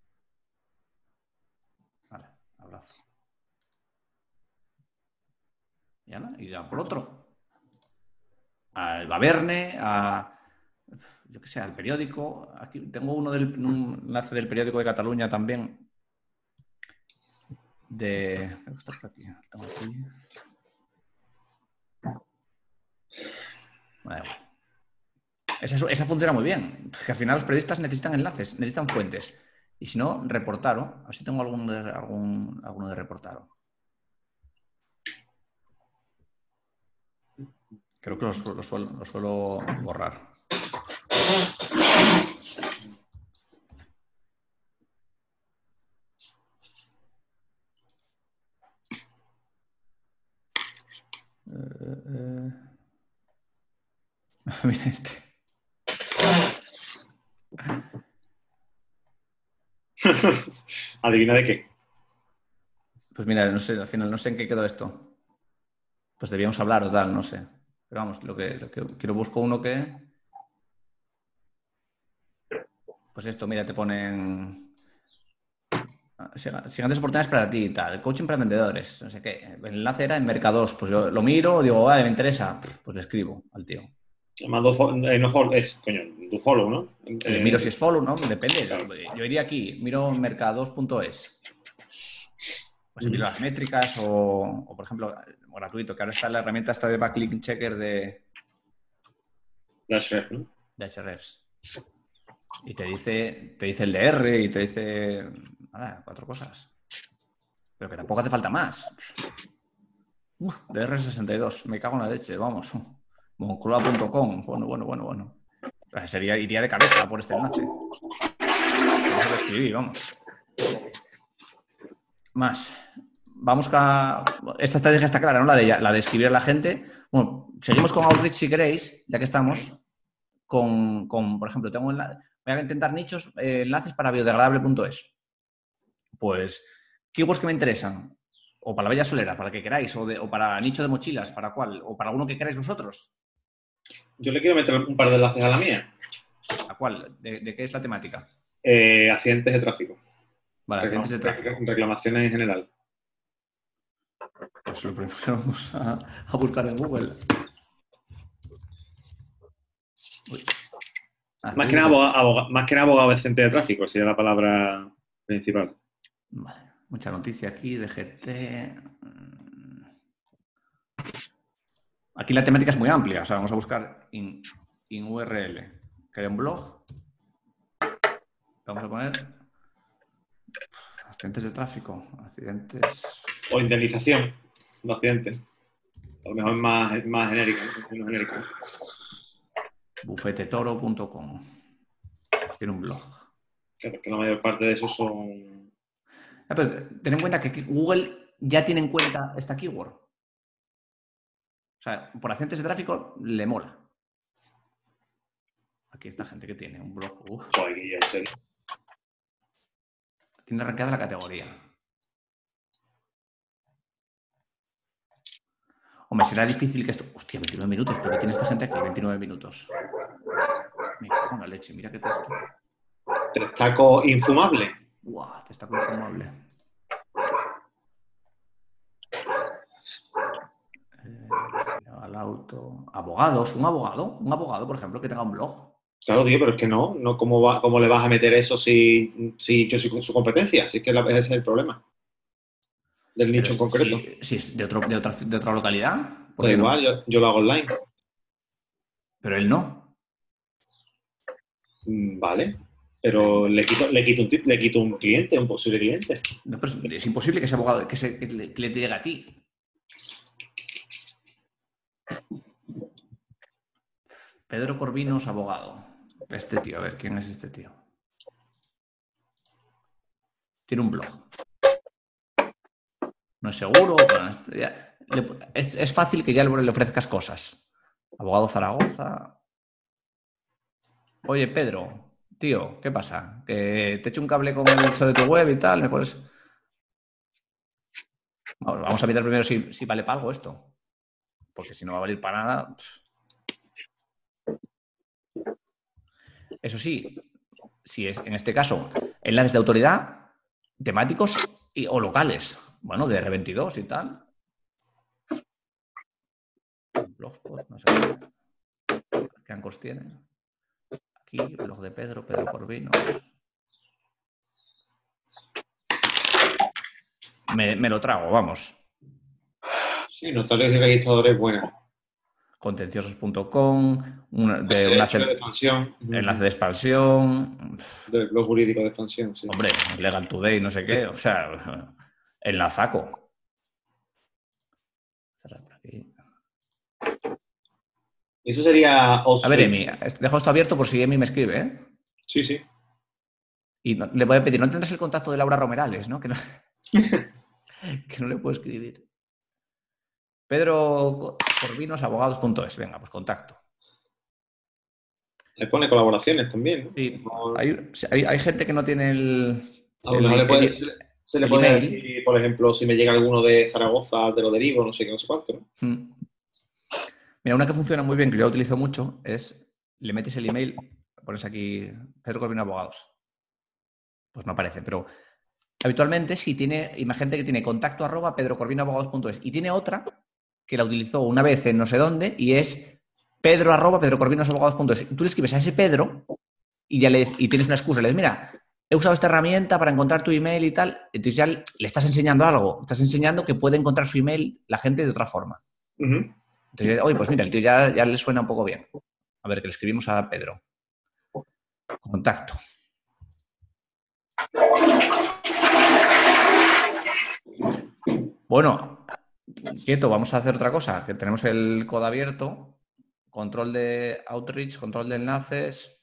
[SPEAKER 1] Vale, abrazo. Y ya por otro. Al Baverne, yo qué sé, al periódico. Aquí tengo un enlace del periódico de Cataluña también. Creo que está por aquí. Tengo aquí. Bueno, esa funciona muy bien. Que al final los periodistas necesitan enlaces, necesitan fuentes. Y si no, Reportaro. A ver si tengo alguno de Reportaro. Creo que lo suelo borrar. Mira este.
[SPEAKER 4] ¿Adivina de qué?
[SPEAKER 1] Pues mira, no sé, al final no sé en qué quedó esto. Pues debíamos hablar o tal, no sé. Pero vamos, lo que quiero busco uno que... Pues esto, mira, te ponen... Siguientes oportunidades para ti y tal. Coaching para vendedores. No sé qué. El enlace era en Mercados. Pues yo lo miro, digo, vale, me interesa. Pues le escribo al tío.
[SPEAKER 4] No follow, coño, do follow, ¿no?
[SPEAKER 1] Miro si es follow, ¿no? Depende.
[SPEAKER 4] Claro.
[SPEAKER 1] Yo iría aquí, miro mercados.es. Pues miro las métricas o, por ejemplo, gratuito, que ahora está la herramienta esta de Backlink Checker de
[SPEAKER 4] Ahrefs, ¿no?
[SPEAKER 1] de Ahrefs. Y te dice el DR y te dice, nada, 4 cosas. Pero que tampoco hace falta más. DR62, me cago en la leche, vamos. Moncloa.com, bueno. Iría de cabeza por este enlace. Lo escribí, vamos. Más. Vamos a... Esta estrategia está clara, ¿no? La de escribir a la gente. Bueno, seguimos con Outreach si queréis, ya que estamos. Por ejemplo, voy a intentar nichos, enlaces para biodegradable.es. Pues, keywords que me interesan. O para la Bella Solera, para el que queráis. O para nicho de mochilas, ¿para cuál? O para alguno que queráis vosotros.
[SPEAKER 4] Yo le quiero meter un par de enlaces a la mía.
[SPEAKER 1] ¿A cuál? ¿De qué es la temática?
[SPEAKER 4] Accidentes de tráfico.
[SPEAKER 1] Vale, accidentes de tráfico.
[SPEAKER 4] Reclamaciones en general.
[SPEAKER 1] Pues lo primero que vamos a buscar en Google. Uy.
[SPEAKER 4] Más que nada abogado decente de tráfico, sería la palabra principal.
[SPEAKER 1] Vale, mucha noticia aquí de GT. Aquí la temática es muy amplia, o sea, vamos a buscar in URL, que hay un blog. Vamos a poner accidentes de tráfico, accidentes...
[SPEAKER 4] O indemnización de accidentes. A lo mejor es más genérica, menos genérica.
[SPEAKER 1] Bufetetoro.com. Tiene un blog.
[SPEAKER 4] Claro, que la mayor parte de esos son...
[SPEAKER 1] Pero ten en cuenta que Google ya tiene en cuenta esta keyword. O sea, por accidentes de tráfico le mola. Aquí esta gente que tiene un blog.
[SPEAKER 4] Joder, Guille, en serio.
[SPEAKER 1] Tiene arrancada la categoría. Hombre, será difícil que esto... Hostia, 29 minutos. ¿Pero qué tiene esta gente aquí? 29 minutos. Me cago en la leche. Mira qué texto.
[SPEAKER 4] Testaco infumable.
[SPEAKER 1] Guau, testaco infumable. Al auto. Abogados. Un abogado, por ejemplo, que tenga un blog.
[SPEAKER 4] Claro, tío, pero es que no ¿cómo le vas a meter eso si yo soy su competencia? Si es que ese es el problema del nicho en concreto.
[SPEAKER 1] Si es de otra localidad.
[SPEAKER 4] Da igual, yo lo hago online.
[SPEAKER 1] Pero él no.
[SPEAKER 4] Vale, pero le quito un cliente, un posible cliente.
[SPEAKER 1] No, pues es imposible que ese abogado, que le llegue a ti. Pedro Corvinos, abogado. Este tío, a ver, ¿quién es este tío? Tiene un blog. No es seguro. Es fácil que ya le ofrezcas cosas. Abogado Zaragoza. Oye, Pedro, tío, ¿qué pasa? Que te echo un cable con el hecho de tu web y tal. ¿Me puedes...? Vamos a mirar primero si vale para algo esto. Porque si no va a valer para nada... Eso sí, si es en este caso enlaces de autoridad, temáticos o locales. Bueno, de R22 y tal. Blogspot, no sé qué ancos tiene. Aquí, blog de Pedro Corvinos. Me lo trago, vamos.
[SPEAKER 4] Sí, notarios y registradores buenas.
[SPEAKER 1] Contenciosos.com,
[SPEAKER 4] enlace de expansión.
[SPEAKER 1] Enlace de expansión.
[SPEAKER 4] Del blog jurídico de expansión, sí.
[SPEAKER 1] Hombre, Legal Today, no sé qué. O sea, enlazaco. Cerrar por aquí.
[SPEAKER 4] Eso sería...
[SPEAKER 1] A ver, Emi, dejo esto abierto por si Emi me escribe, ¿eh?
[SPEAKER 4] Sí, sí.
[SPEAKER 1] Y le voy a pedir, no tendrás el contacto de Laura Romerales, ¿no? Que no le puedo escribir. Pedro Corvinos, abogados.es. Venga, pues contacto.
[SPEAKER 4] Le pone colaboraciones también, ¿no?
[SPEAKER 1] Sí, hay gente que no tiene
[SPEAKER 4] a lo mejor se le puede decir, por ejemplo, si me llega alguno de Zaragoza, te lo derivo, no sé qué, no sé cuánto, ¿no?
[SPEAKER 1] Mira, una que funciona muy bien, que yo la utilizo mucho, es le metes el email, pones aquí Pedro Corvino Abogados. Pues no aparece, pero habitualmente imagínate que tiene contacto @ pedrocorvinoabogados.es y tiene otra que la utilizó una vez en no sé dónde y es pedro @ pedrocorvinoabogados.es. Tú le escribes a ese Pedro y tienes una excusa. Le dices, mira, he usado esta herramienta para encontrar tu email y tal. Entonces ya le estás enseñando algo. Estás enseñando que puede encontrar su email la gente de otra forma. Entonces, oye, pues mira, el tío ya le suena un poco bien. A ver, que le escribimos a Pedro. Contacto. Bueno, quieto, vamos a hacer otra cosa, que tenemos el código abierto, control de outreach, control de enlaces,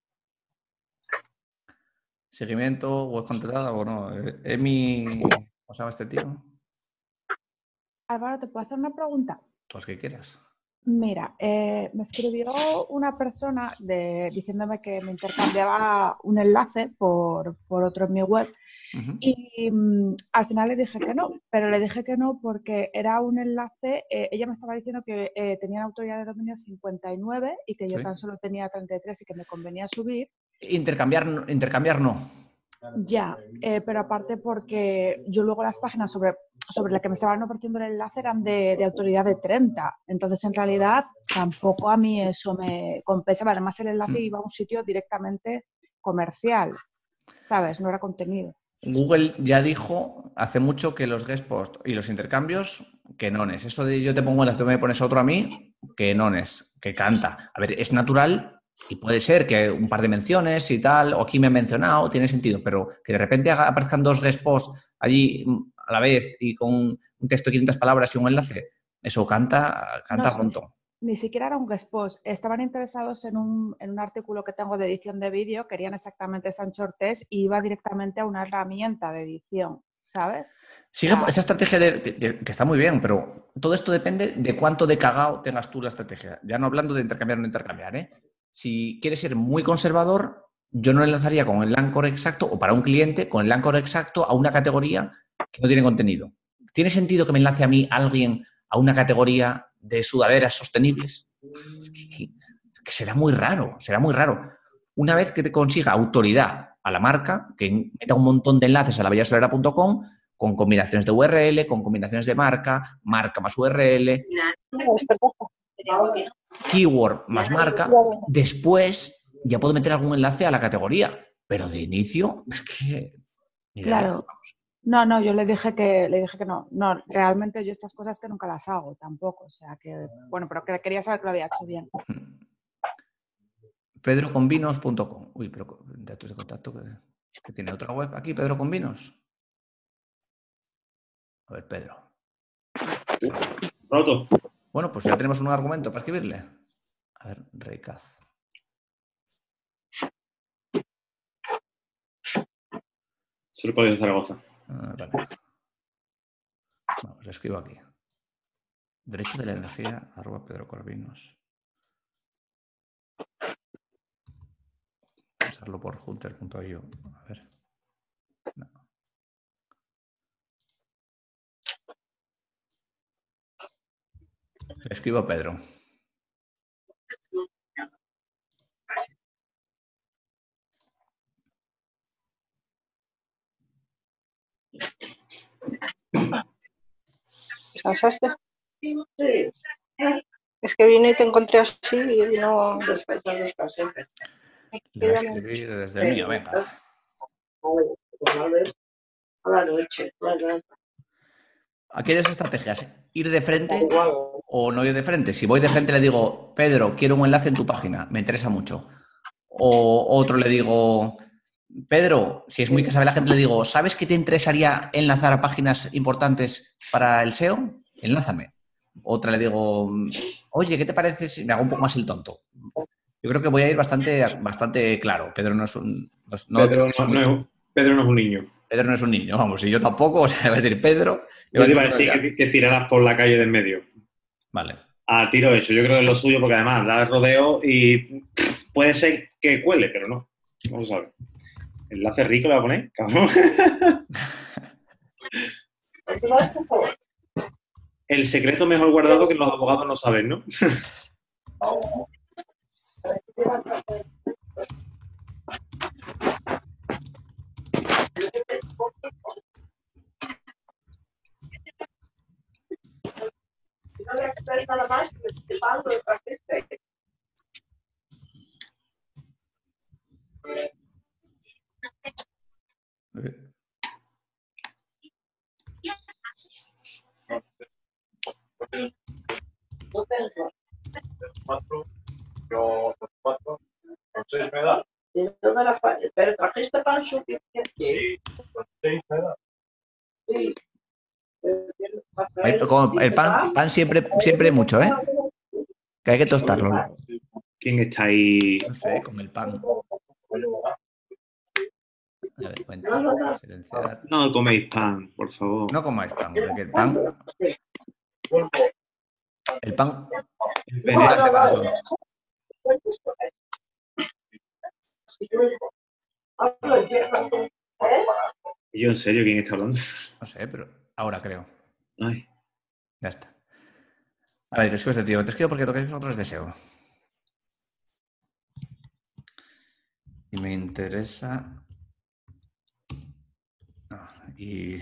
[SPEAKER 1] seguimiento, web contratada, bueno, Emi, ¿cómo se llama este tío?
[SPEAKER 2] Álvaro, ¿te puedo hacer una pregunta?
[SPEAKER 1] Tú que quieras.
[SPEAKER 2] Mira, me escribió una persona diciéndome que me intercambiaba un enlace por otro en mi web y al final le dije que no, pero le dije que no porque era un enlace, ella me estaba diciendo que tenía autoridad de dominio 59 y que yo tan solo tenía 33 y que me convenía subir.
[SPEAKER 1] Intercambiar no.
[SPEAKER 2] Ya, pero aparte porque yo luego las páginas sobre las que me estaban ofreciendo el enlace eran de autoridad de 30. Entonces, en realidad, tampoco a mí eso me compensaba. Además, el enlace iba a un sitio directamente comercial, ¿sabes? No era contenido.
[SPEAKER 1] Google ya dijo hace mucho que los guest posts y los intercambios, que nones. Eso de yo te pongo enlace, tú me pones otro a mí, que nones, que canta. A ver, es natural. Y puede ser que un par de menciones y tal, o aquí me han mencionado, tiene sentido, pero que de repente aparezcan 2 guest posts allí a la vez y con un texto de 500 palabras y un enlace, eso canta pronto.
[SPEAKER 2] Ni siquiera era un guest post. Estaban interesados en un artículo que tengo de edición de vídeo, querían exactamente esa shortest y iba directamente a una herramienta de edición, ¿sabes?
[SPEAKER 1] Sigue esa estrategia que está muy bien, pero todo esto depende de cuánto de cagao tengas tú la estrategia. Ya no hablando de intercambiar o no intercambiar, ¿eh? Si quieres ser muy conservador, yo no le lanzaría con el Anchor exacto, o para un cliente, con el Anchor exacto a una categoría que no tiene contenido. ¿Tiene sentido que me enlace a mí alguien a una categoría de sudaderas sostenibles? Que será muy raro, será muy raro. Una vez que te consiga autoridad a la marca, que meta un montón de enlaces a labellasolera.com con combinaciones de URL, con combinaciones de marca, marca más URL, keyword más marca, después ya puedo meter algún enlace a la categoría, pero de inicio es que...
[SPEAKER 2] Claro. No, yo le dije que no. No, realmente yo estas cosas que nunca las hago tampoco. O sea que, bueno, pero que quería saber que lo había hecho bien.
[SPEAKER 1] pedroconvinos.com. Uy, pero datos de contacto que tiene otra web aquí, Pedro Convinos. A ver, Pedro.
[SPEAKER 4] Roto.
[SPEAKER 1] Bueno, pues ya tenemos un argumento para escribirle. A ver, Reicaz.
[SPEAKER 4] Soy el Colegio de Zaragoza.
[SPEAKER 1] Vale. Vamos, le escribo aquí. Derecho de la energía, @Pedro Corvinos. Pasarlo por hunter.io. A ver. No. Le escribo a Pedro.
[SPEAKER 6] ¿Cansaste? Sí. Es que vine y te encontré así y no...
[SPEAKER 1] Le voy a escribir desde el mío, venga.
[SPEAKER 6] A la noche.
[SPEAKER 1] Aquí hay dos estrategias. Ir de frente o no ir de frente. Si voy de frente le digo, Pedro, quiero un enlace en tu página, me interesa mucho. O otro le digo, Pedro, si es muy que sabe la gente, le digo, ¿sabes que te interesaría enlazar a páginas importantes para el SEO? Enlázame. Otra le digo, oye, ¿qué te parece si me hago un poco más el tonto? Yo creo que voy a ir bastante claro. Pedro no es un...
[SPEAKER 4] Pedro no es un niño.
[SPEAKER 1] Pedro no es un niño, vamos, y yo tampoco, o sea, voy a decir Pedro...
[SPEAKER 4] Yo te iba a decir que tirarás por la calle del medio.
[SPEAKER 1] Vale.
[SPEAKER 4] A tiro hecho, yo creo que es lo suyo, porque además da el rodeo y puede ser que cuele, pero no. No se sabe. ¿Enlace rico le va a poner? Cabrón. El secreto mejor guardado que los abogados no saben, ¿no?
[SPEAKER 6] Pero trajiste pan suficiente. Sí, con 6 me da. Sí.
[SPEAKER 1] El pan siempre mucho, ¿eh? Que hay que tostarlo.
[SPEAKER 4] ¿Quién está ahí?
[SPEAKER 1] No sé, con el pan. A ver, silenciar.
[SPEAKER 4] No coméis pan, por favor.
[SPEAKER 1] No comáis pan, porque el pan... El pan...
[SPEAKER 4] ¿Y yo en serio quién está hablando?
[SPEAKER 1] No sé, pero ahora creo.
[SPEAKER 4] Ay.
[SPEAKER 1] Ya está. A ver, escribo este tío. Te escribo porque lo que es otro es deseo. Y me interesa... y...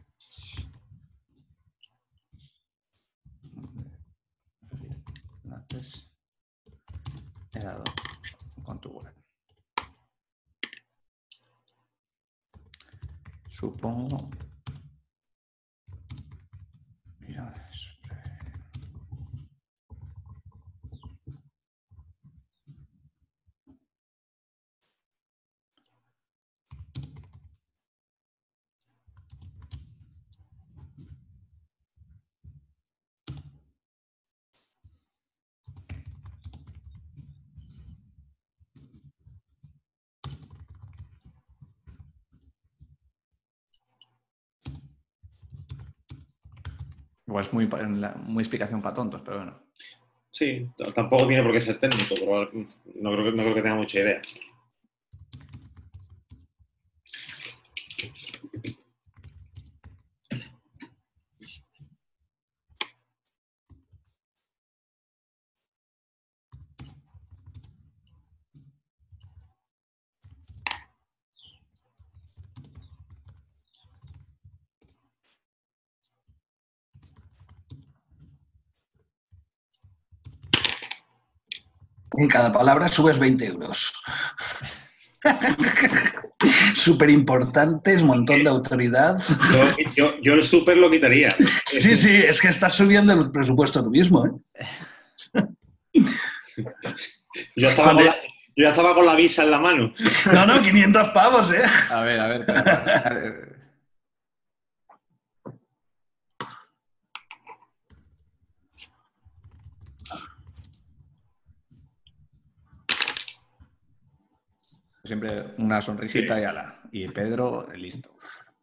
[SPEAKER 1] Entonces... He dado con tu web. Supongo... Mira, igual es muy explicación para tontos, pero bueno.
[SPEAKER 4] Sí, tampoco tiene por qué ser técnico, pero no creo que tenga mucha idea.
[SPEAKER 5] En cada palabra subes 20 euros. Súper importantes, montón de autoridad.
[SPEAKER 4] Yo el súper lo quitaría.
[SPEAKER 5] Sí, sí, es que estás subiendo el presupuesto tú mismo, ¿eh?
[SPEAKER 4] Yo ya estaba con la visa en la mano.
[SPEAKER 5] No, 500 pavos, ¿eh?
[SPEAKER 1] A ver. Siempre una sonrisita y ala. Y Pedro, listo.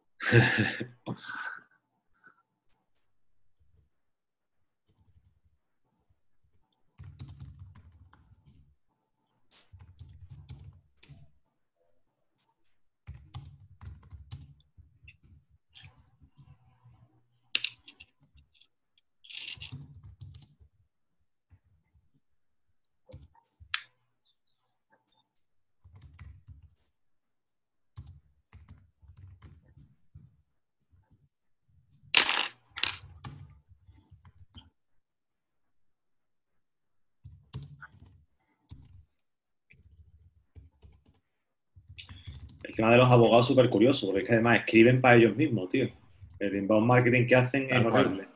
[SPEAKER 4] El tema de los abogados es súper curioso, porque es que además escriben para ellos mismos, tío. El inbound marketing que hacen
[SPEAKER 1] Tal
[SPEAKER 4] es
[SPEAKER 1] cual.
[SPEAKER 4] horrible.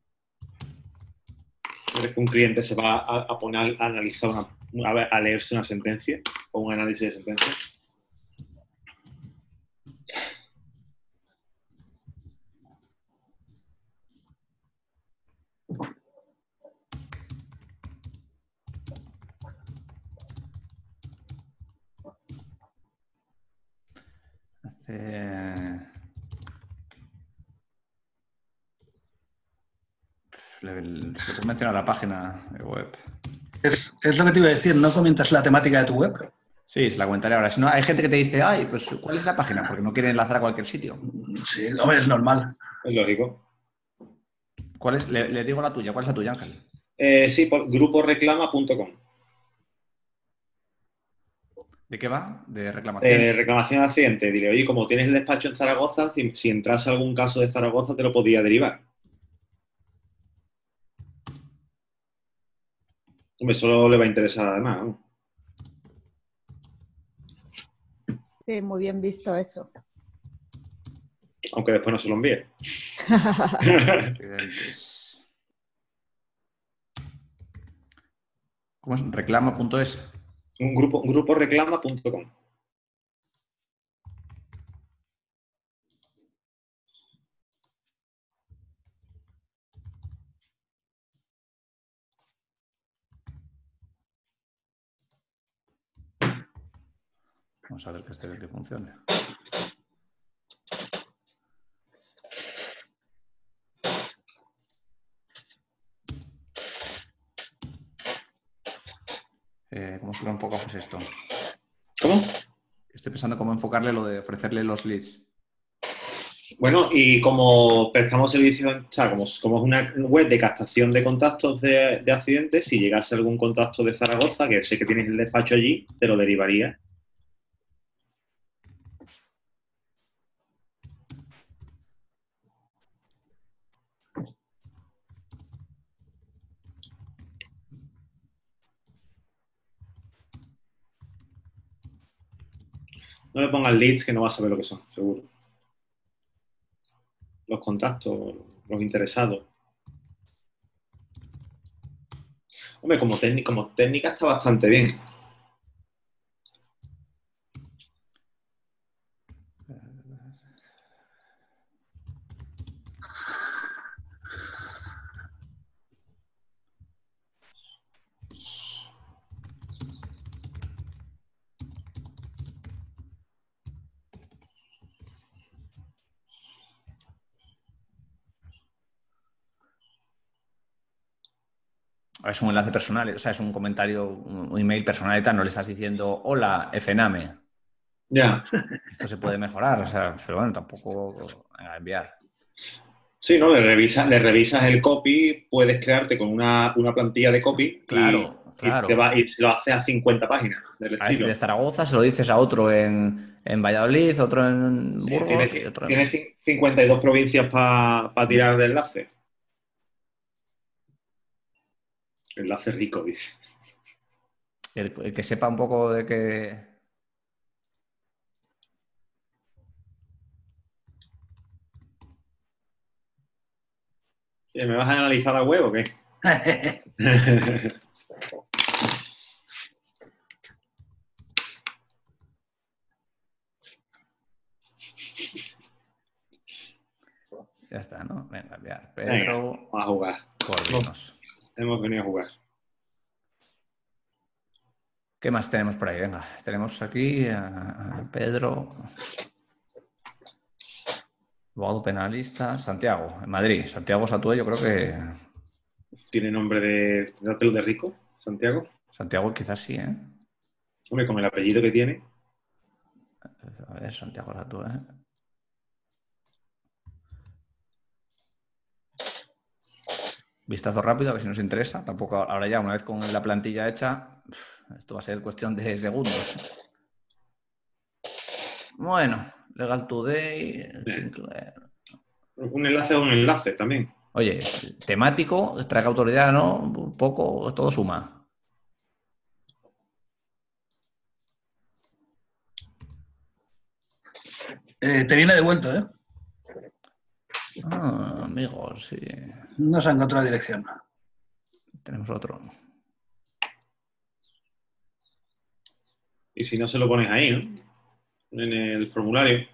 [SPEAKER 4] ¿Crees que un cliente se va a poner a analizar a leerse una sentencia o un análisis de sentencia?
[SPEAKER 1] Se puede mencionar la página de web.
[SPEAKER 5] Es lo que te iba a decir, ¿no comentas la temática de tu web?
[SPEAKER 1] Sí, se la comentaré ahora. Si no, hay gente que te dice, ay, pues ¿cuál es la página? Porque no quieren enlazar a cualquier sitio.
[SPEAKER 5] Sí, hombre, es normal.
[SPEAKER 4] Es lógico.
[SPEAKER 1] ¿Cuál es? Le digo la tuya. ¿Cuál es la tuya, Ángel?
[SPEAKER 4] Sí, por gruporeclama.com.
[SPEAKER 1] ¿De qué va? ¿De reclamación?
[SPEAKER 4] Reclamación de accidente. Dile, oye, como tienes el despacho en Zaragoza, si entrase algún caso de Zaragoza, te lo podía derivar. Hombre, solo le va a interesar además, ¿no?
[SPEAKER 2] Sí, muy bien visto eso.
[SPEAKER 4] Aunque después no se lo envíe.
[SPEAKER 1] Accidentes. ¿Cómo es? Reclama.es.
[SPEAKER 4] Un grupo reclama.com.
[SPEAKER 1] Vamos a ver que funcione. ¿Cómo se lo enfocamos esto?
[SPEAKER 4] ¿Cómo?
[SPEAKER 1] Estoy pensando cómo enfocarle lo de ofrecerle los leads.
[SPEAKER 4] Bueno, y como prestamos servicios, o sea, como es una web de captación de contactos de accidentes, si llegase algún contacto de Zaragoza, que sé que tienes el despacho allí, te lo derivaría. No le pongas leads que no vas a saber lo que son, seguro. Los contactos, los interesados. Hombre, como técnica está bastante bien.
[SPEAKER 1] Es un enlace personal, o sea, es un comentario, un email personal y tal, no le estás diciendo, hola, FNAME.
[SPEAKER 4] Ya.
[SPEAKER 1] Esto se puede mejorar, o sea, pero bueno, tampoco a enviar.
[SPEAKER 4] Sí, ¿no? Le revisas el copy, puedes crearte con una plantilla de copy
[SPEAKER 1] Claro.
[SPEAKER 4] y se lo haces a 50 páginas del
[SPEAKER 1] A este
[SPEAKER 4] estilo.
[SPEAKER 1] de Zaragoza se lo dices a otro en Valladolid, otro en
[SPEAKER 4] Sí,
[SPEAKER 1] Burgos y otro en...
[SPEAKER 4] tiene 52 provincias para tirar de enlace. Enlace rico, dice.
[SPEAKER 1] El que sepa un poco de que...
[SPEAKER 4] ¿Me vas a analizar la web o qué?
[SPEAKER 1] Ya está, ¿no? Venga, enviar.
[SPEAKER 4] Venga,
[SPEAKER 1] Pedro,
[SPEAKER 4] vamos a jugar.
[SPEAKER 1] Corvinos.
[SPEAKER 4] Hemos venido a jugar.
[SPEAKER 1] ¿Qué más tenemos por ahí? Venga, tenemos aquí a Pedro, abogado penalista, Santiago, en Madrid. Santiago Satúe, yo creo que...
[SPEAKER 4] ¿Tiene nombre de hotel de rico, Santiago?
[SPEAKER 1] Santiago quizás sí, ¿eh?
[SPEAKER 4] Hombre, con el apellido que tiene.
[SPEAKER 1] A ver, Santiago Satúe. Vistazo rápido, a ver si nos interesa. Tampoco ahora ya, una vez con la plantilla hecha, esto va a ser cuestión de segundos. Bueno, Legal Today, Sinclair.
[SPEAKER 4] Un enlace es un enlace también.
[SPEAKER 1] Oye, temático, traiga autoridad, ¿no? Un poco, todo suma.
[SPEAKER 5] Te viene de vuelta, ¿eh?
[SPEAKER 1] Ah, amigos, sí.
[SPEAKER 5] No se ha encontrado dirección.
[SPEAKER 1] Tenemos otro.
[SPEAKER 4] Y si no se lo pones ahí, ¿no? En el formulario.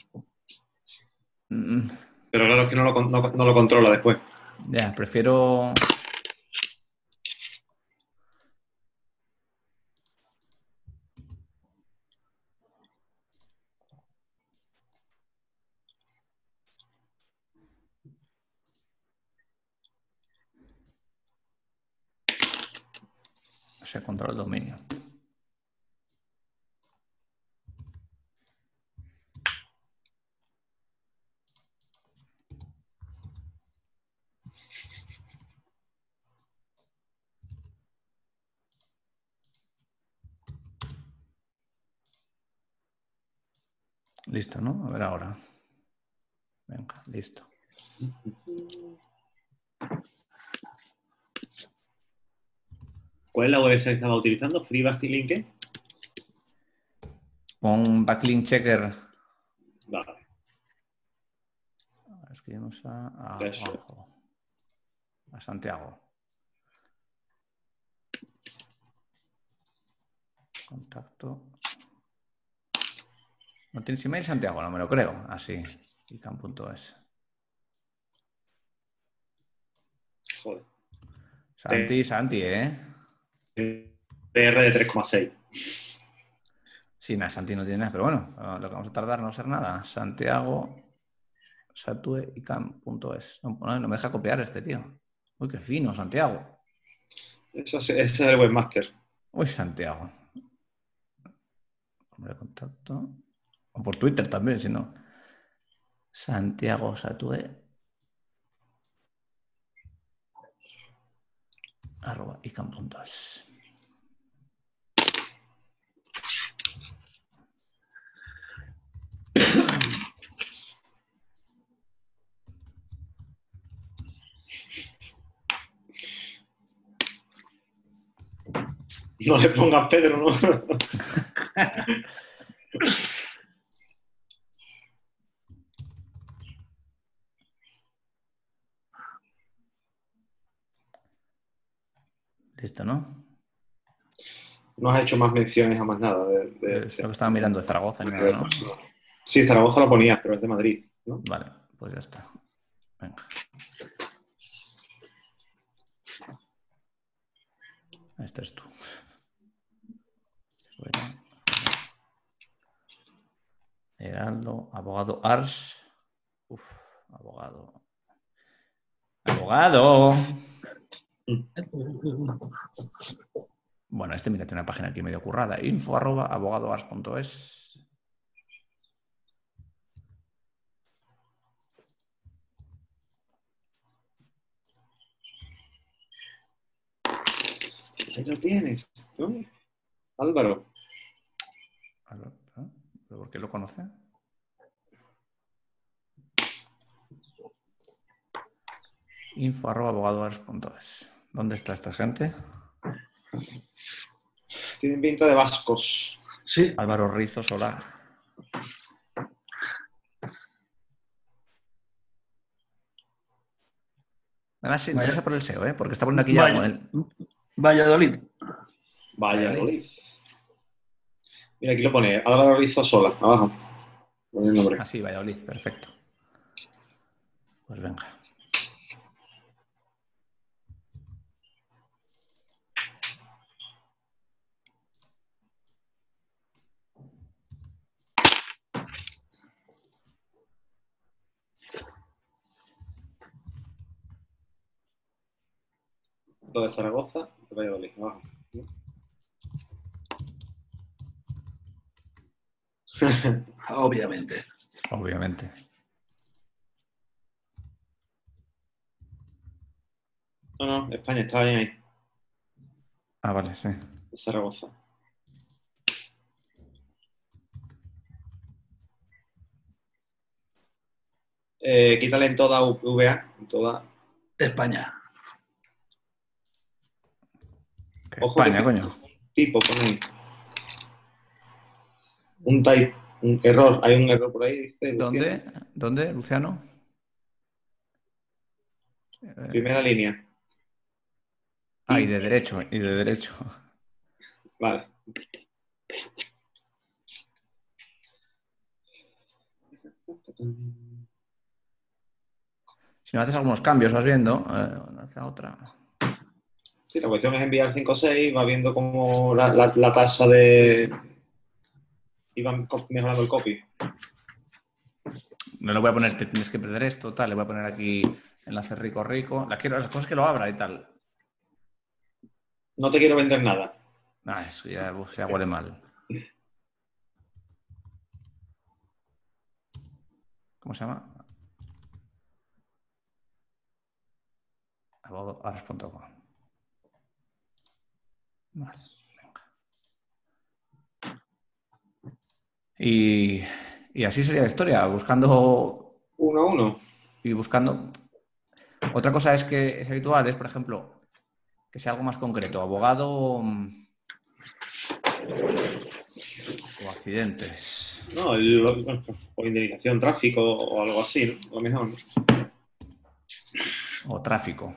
[SPEAKER 4] Pero claro, es que no lo controla después.
[SPEAKER 1] Ya, prefiero... Se controla el dominio. Listo, ¿no? A ver ahora. Venga, listo.
[SPEAKER 4] ¿Cuál es la web que estaba utilizando? ¿Free Backlink qué?
[SPEAKER 1] Pon backlink checker.
[SPEAKER 4] Vale.
[SPEAKER 1] Escribimos
[SPEAKER 4] Eso.
[SPEAKER 1] abajo. A Santiago. Contacto. ¿No tienes email, Santiago? No me lo creo. Así. icam.es.
[SPEAKER 4] Joder.
[SPEAKER 1] Santi, ¿eh?
[SPEAKER 4] PR de 3,6.
[SPEAKER 1] Sí, nada, Santi no tiene nada, pero bueno, lo que vamos a tardar no ser nada. Santiago Satue icam.es. No me deja copiar este tío. Uy, qué fino, Santiago.
[SPEAKER 4] Ese es el webmaster.
[SPEAKER 1] Uy, Santiago. Hombre, contacto. O por Twitter también, si no. Santiago Satue @icam.es.
[SPEAKER 4] No le pongas Pedro, ¿no?
[SPEAKER 1] Listo, ¿no?
[SPEAKER 4] No has hecho más menciones a más nada.
[SPEAKER 1] Es lo que estaba mirando de Zaragoza, ni nada, ¿no?
[SPEAKER 4] Sí, Zaragoza lo ponías, pero es de Madrid, ¿no?
[SPEAKER 1] Vale, pues ya está. Venga. Este es tú. Heraldo, abogado Ars. Uf, abogado. ¡Abogado! Bueno, mira, tiene una página aquí medio currada. info@abogadoars.es.
[SPEAKER 4] Ahí lo tienes, ¿no? Álvaro.
[SPEAKER 1] ¿Pero por qué lo conoce? info@abogadoars.es. ¿Dónde está esta gente?
[SPEAKER 4] Tienen pinta de vascos.
[SPEAKER 5] Sí.
[SPEAKER 1] Álvaro Rizo Solar. Además, se interesa por el SEO, ¿eh? Porque está poniendo aquí ya con él.
[SPEAKER 5] Valladolid.
[SPEAKER 4] Valladolid. Mira, aquí lo pone Álvaro Rizo Sola, abajo. Pone el nombre.
[SPEAKER 1] Ah, sí, Valladolid, perfecto. Pues venga.
[SPEAKER 4] Lo de Zaragoza, de Valladolid, abajo.
[SPEAKER 5] Obviamente.
[SPEAKER 1] Obviamente.
[SPEAKER 4] No, España está bien ahí.
[SPEAKER 1] Ah, vale, sí.
[SPEAKER 4] De Zaragoza. Quítale en toda VA, en toda.
[SPEAKER 5] España.
[SPEAKER 4] Ojo
[SPEAKER 1] España,
[SPEAKER 4] que
[SPEAKER 1] coño.
[SPEAKER 4] tipo, pon ahí. Un type, un error. Hay un error por ahí, dice Luciano.
[SPEAKER 1] ¿Dónde, Luciano?
[SPEAKER 4] Primera línea.
[SPEAKER 1] Ah, y de derecho.
[SPEAKER 4] Vale.
[SPEAKER 1] Si no haces algunos cambios, vas viendo. Hace otra.
[SPEAKER 4] Sí, la cuestión es enviar 5 o 6, va viendo cómo la tasa de... Y van mejorando el copy.
[SPEAKER 1] No le voy a poner, te tienes que perder esto, tal. Le voy a poner aquí enlace rico. Las cosas que lo abra y tal.
[SPEAKER 4] No te quiero vender nada.
[SPEAKER 1] Ah, eso ya huele mal. ¿Cómo se llama? abogadoars.com. Vale, venga. Y así sería la historia, buscando...
[SPEAKER 4] 1 a 1.
[SPEAKER 1] Y buscando... Otra cosa es que es habitual, es, por ejemplo, que sea algo más concreto. Abogado o accidentes.
[SPEAKER 4] No, o indemnización, tráfico o algo así, ¿no? A lo mejor, ¿no?
[SPEAKER 1] O tráfico.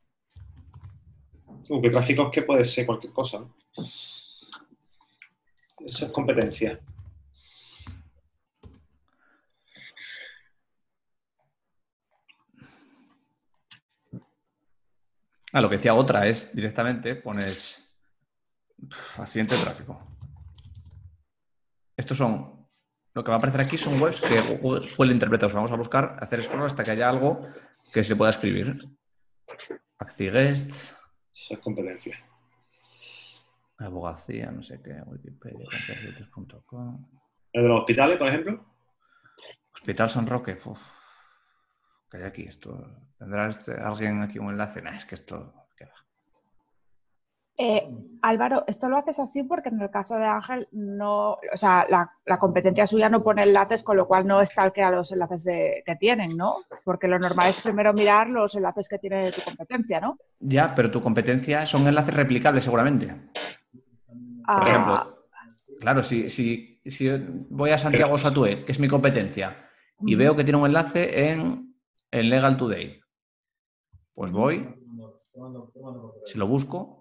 [SPEAKER 4] Que tráfico es que puede ser cualquier cosa, ¿no? Eso es competencia.
[SPEAKER 1] Lo que decía otra es directamente pones accidente de tráfico. Estos son, lo que va a aparecer aquí son webs que Google interpreta. O sea, vamos a buscar, hacer scroll hasta que haya algo que se pueda escribir. Accidguest.
[SPEAKER 4] Eso es competencia.
[SPEAKER 1] Abogacía, no sé qué, Wikipedia, conciertos.com.
[SPEAKER 4] ¿El de los hospitales, por ejemplo?
[SPEAKER 1] Hospital San Roque. ¿Qué hay aquí? Esto, ¿tendrá alguien aquí un enlace? Nah, es que esto... ¿qué va?
[SPEAKER 2] Álvaro, esto lo haces así porque en el caso de Ángel no, o sea, la competencia suya no pone enlaces, con lo cual no stalkea los enlaces que tienen, ¿no? Porque lo normal es primero mirar los enlaces que tiene tu competencia, ¿no?
[SPEAKER 1] Ya, pero tu competencia son enlaces replicables seguramente. Por ejemplo, claro, si voy a Santiago Satué, que es mi competencia, y veo que tiene un enlace en Legal Today, pues voy, si lo busco...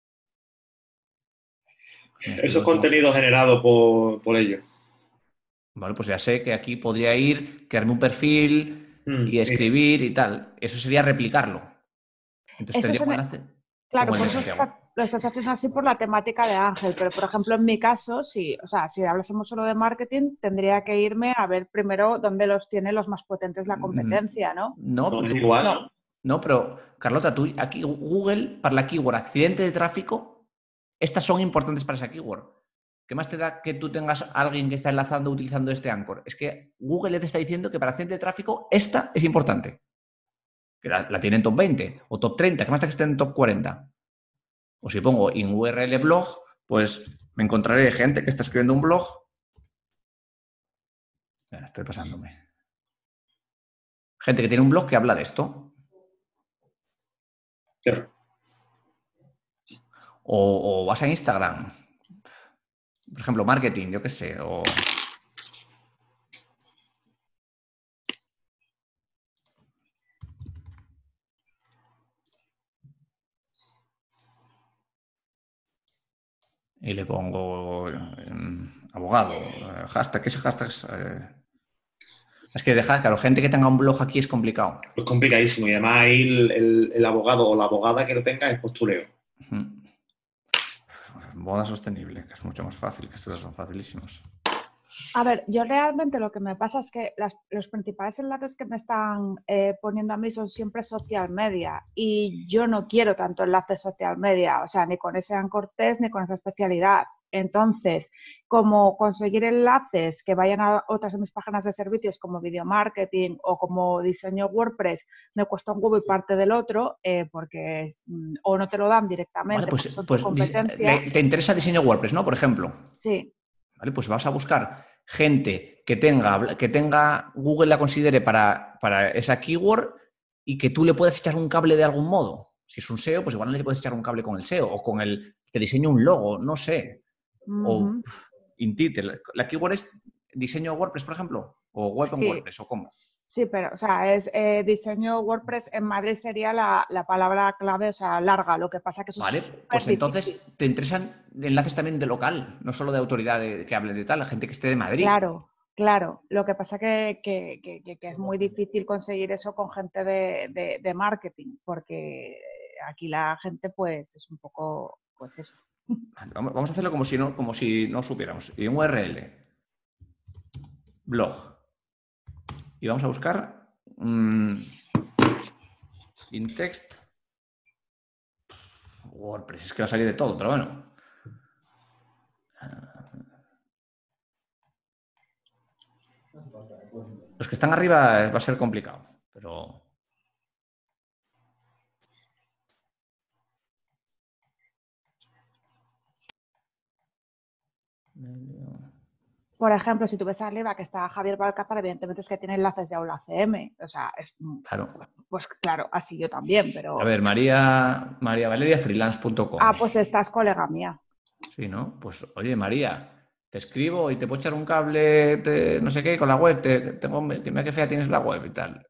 [SPEAKER 4] Eso es contenido generado por ellos.
[SPEAKER 1] Vale, pues ya sé que aquí podría ir, crearme un perfil y escribir y tal. Eso sería replicarlo. Entonces tendría un enlace.
[SPEAKER 2] Claro, por eso lo estás haciendo así por la temática de Ángel, pero por ejemplo en mi caso, si hablásemos solo de marketing, tendría que irme a ver primero dónde los tiene los más potentes la competencia, ¿no?
[SPEAKER 1] No,
[SPEAKER 4] es igual, ¿no?
[SPEAKER 1] No, pero Carlota, tú aquí Google, para la keyword accidente de tráfico, estas son importantes para esa keyword. ¿Qué más te da que tú tengas a alguien que está enlazando utilizando este anchor? Es que Google ya te está diciendo que para accidente de tráfico esta es importante. Que la tiene en top 20 o top 30. ¿Qué más da que esté en top 40? O si pongo en URL blog, pues me encontraré gente que está escribiendo un blog. Ya, estoy pasándome. Gente que tiene un blog que habla de esto.
[SPEAKER 4] Claro.
[SPEAKER 1] O vas a Instagram. Por ejemplo, marketing, yo qué sé. Y le pongo abogado. Hashtag, ¿qué es hashtag? Es que dejar, claro, gente que tenga un blog aquí es complicado.
[SPEAKER 4] Es complicadísimo. Y además ahí el abogado o la abogada que lo tenga es postureo.
[SPEAKER 1] Moda sostenible, que es mucho más fácil, que estos son facilísimos.
[SPEAKER 2] A ver, yo realmente lo que me pasa es que los principales enlaces que me están poniendo a mí son siempre social media y yo no quiero tanto enlaces social media, o sea, ni con ese anchor test ni con esa especialidad. Entonces, como conseguir enlaces que vayan a otras de mis páginas de servicios como video marketing o como diseño WordPress, me cuesta un huevo y parte del otro porque o no te lo dan directamente,
[SPEAKER 1] Vale,
[SPEAKER 2] porque son tu competencia.
[SPEAKER 1] te interesa diseño WordPress, ¿no? Por ejemplo.
[SPEAKER 2] Sí.
[SPEAKER 1] Vale, pues vas a buscar gente que tenga Google la considere para esa keyword y que tú le puedas echar un cable de algún modo. Si es un SEO, pues igual no le puedes echar un cable con el SEO o con el que diseño un logo, no sé. O Intitel. La keyword es diseño WordPress, por ejemplo, o web en WordPress, o cómo.
[SPEAKER 2] Sí, pero, o sea, es diseño WordPress en Madrid sería la palabra clave, o sea, larga. Lo que pasa que eso
[SPEAKER 1] Vale,
[SPEAKER 2] es
[SPEAKER 1] pues entonces
[SPEAKER 2] difícil.
[SPEAKER 1] te interesan enlaces también de local, no solo de autoridad que hable de tal, la gente que esté de Madrid.
[SPEAKER 2] Claro. Lo que pasa que es muy difícil conseguir eso con gente de marketing, porque aquí la gente, pues, es un poco, pues eso.
[SPEAKER 1] Vamos a hacerlo como si no supiéramos. Y un URL, blog. Y vamos a buscar in-text WordPress. Es que va a salir de todo, pero bueno. Los que están arriba va a ser complicado, pero...
[SPEAKER 2] Por ejemplo, si tú ves arriba que está Javier Balcázar, evidentemente es que tiene enlaces de Aula CM. O sea,
[SPEAKER 1] claro.
[SPEAKER 2] Pues claro, así yo también, pero...
[SPEAKER 1] A ver, María Valeria freelance.com.
[SPEAKER 2] Ah, pues esta es colega mía.
[SPEAKER 1] Sí, ¿no? Pues, oye, María, te escribo y te puedo echar un cable, no sé qué, con la web, que mira qué fea tienes la web y tal.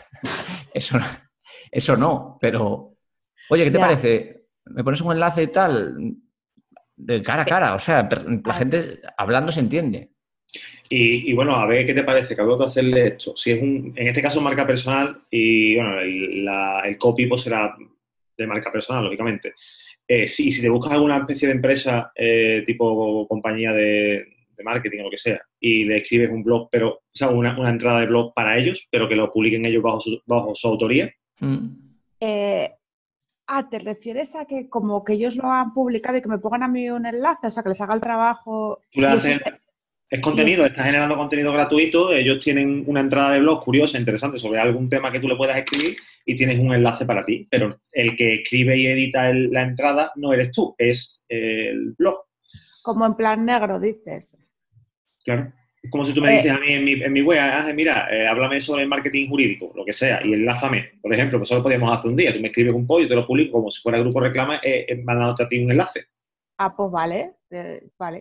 [SPEAKER 1] Eso no, pero... Oye, ¿qué te parece? ¿Me pones un enlace y tal? De cara a cara, o sea, la gente hablando se entiende.
[SPEAKER 4] Y bueno, a ver qué te parece, que acabo de hacerle esto. Si es en este caso, marca personal y bueno, el copy pues será de marca personal, lógicamente. Si te buscas alguna especie de empresa tipo compañía de marketing o lo que sea y le escribes un blog, pero o sea, una entrada de blog para ellos, pero que lo publiquen ellos bajo su autoría.
[SPEAKER 2] ¿Te refieres a que como que ellos lo han publicado y que me pongan a mí un enlace? O sea, que les haga el trabajo...
[SPEAKER 4] Tú le haces... Es contenido, está generando contenido gratuito, ellos tienen una entrada de blog curiosa, interesante, sobre algún tema que tú le puedas escribir y tienes un enlace para ti, pero el que escribe y edita la entrada no eres tú, es el blog.
[SPEAKER 2] Como en plan negro, dices.
[SPEAKER 4] Claro. Es como si tú me dices a mí en mi web, mira, háblame sobre el marketing jurídico, lo que sea, y enlázame. Por ejemplo, pues eso lo podíamos hacer un día. Tú me escribes un post, yo te lo publico como si fuera el grupo reclama, mandándote a ti un enlace.
[SPEAKER 2] Ah, pues vale, vale.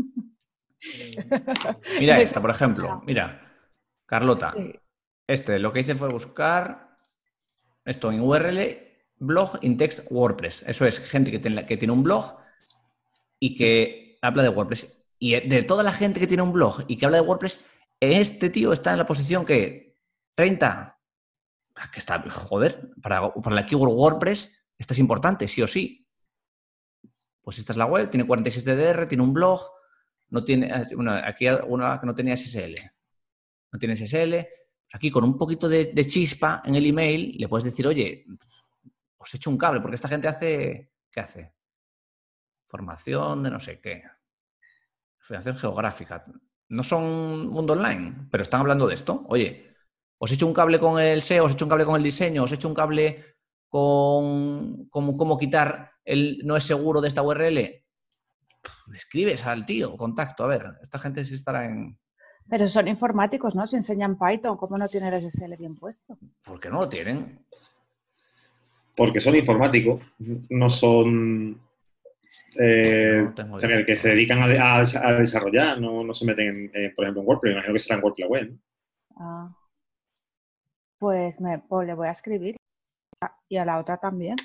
[SPEAKER 1] Mira esta, por ejemplo. Mira, Carlota.
[SPEAKER 2] Sí.
[SPEAKER 1] Lo que hice fue buscar esto en URL, blog in text WordPress. Eso es gente que tiene un blog y que habla de WordPress. Y de toda la gente que tiene un blog y que habla de WordPress, este tío está en la posición que 30. Que está, joder, para la keyword WordPress, esta es importante, sí o sí. Pues esta es la web, tiene 46 DDR, tiene un blog, no tiene, bueno, aquí una que no tenía SSL. No tiene SSL, Aquí con un poquito de chispa en el email le puedes decir, oye, os echo un cable, porque esta gente hace... ¿Qué hace? Formación de no sé qué. Formación geográfica. No son mundo online, pero están hablando de esto. Oye, os echo un cable con el SEO, os echo un cable con el diseño, os echo un cable con cómo quitar el no es seguro de esta URL. Escribes al tío, contacto. A ver, esta gente sí estará en...
[SPEAKER 2] Pero son informáticos, ¿no? Si enseñan Python, ¿cómo no tiene el SSL bien puesto?
[SPEAKER 1] ¿Por qué no lo tienen?
[SPEAKER 4] Porque son informáticos, no son...
[SPEAKER 1] No tengo
[SPEAKER 4] o sea, que se dedican a desarrollar, no se meten, por ejemplo, en WordPress. Imagino que será en WordPress web, ¿no?
[SPEAKER 2] Ah, pues le voy a escribir. Y a la otra también.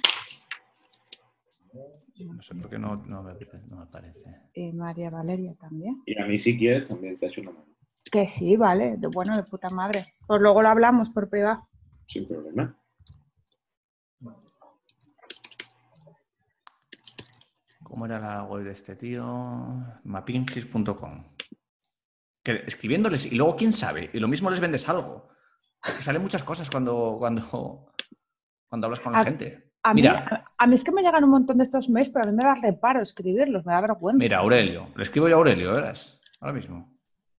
[SPEAKER 1] No sé por qué no me parece.
[SPEAKER 2] Y María Valeria también.
[SPEAKER 4] Y a mí, si quieres, también te echo una mano.
[SPEAKER 2] Que sí, vale. Bueno, de puta madre. Pues luego lo hablamos por privado.
[SPEAKER 4] Sin problema.
[SPEAKER 1] ¿Cómo era la web de este tío? Mapingis.com. Escribiéndoles, y luego quién sabe, y lo mismo les vendes algo. Que salen muchas cosas cuando hablas con la gente.
[SPEAKER 2] A
[SPEAKER 1] Mira,
[SPEAKER 2] mí es que me llegan un montón de estos mails, pero a mí me da reparo escribirlos, me da vergüenza.
[SPEAKER 1] mira, Aurelio. Le escribo yo a Aurelio, verás. Ahora mismo.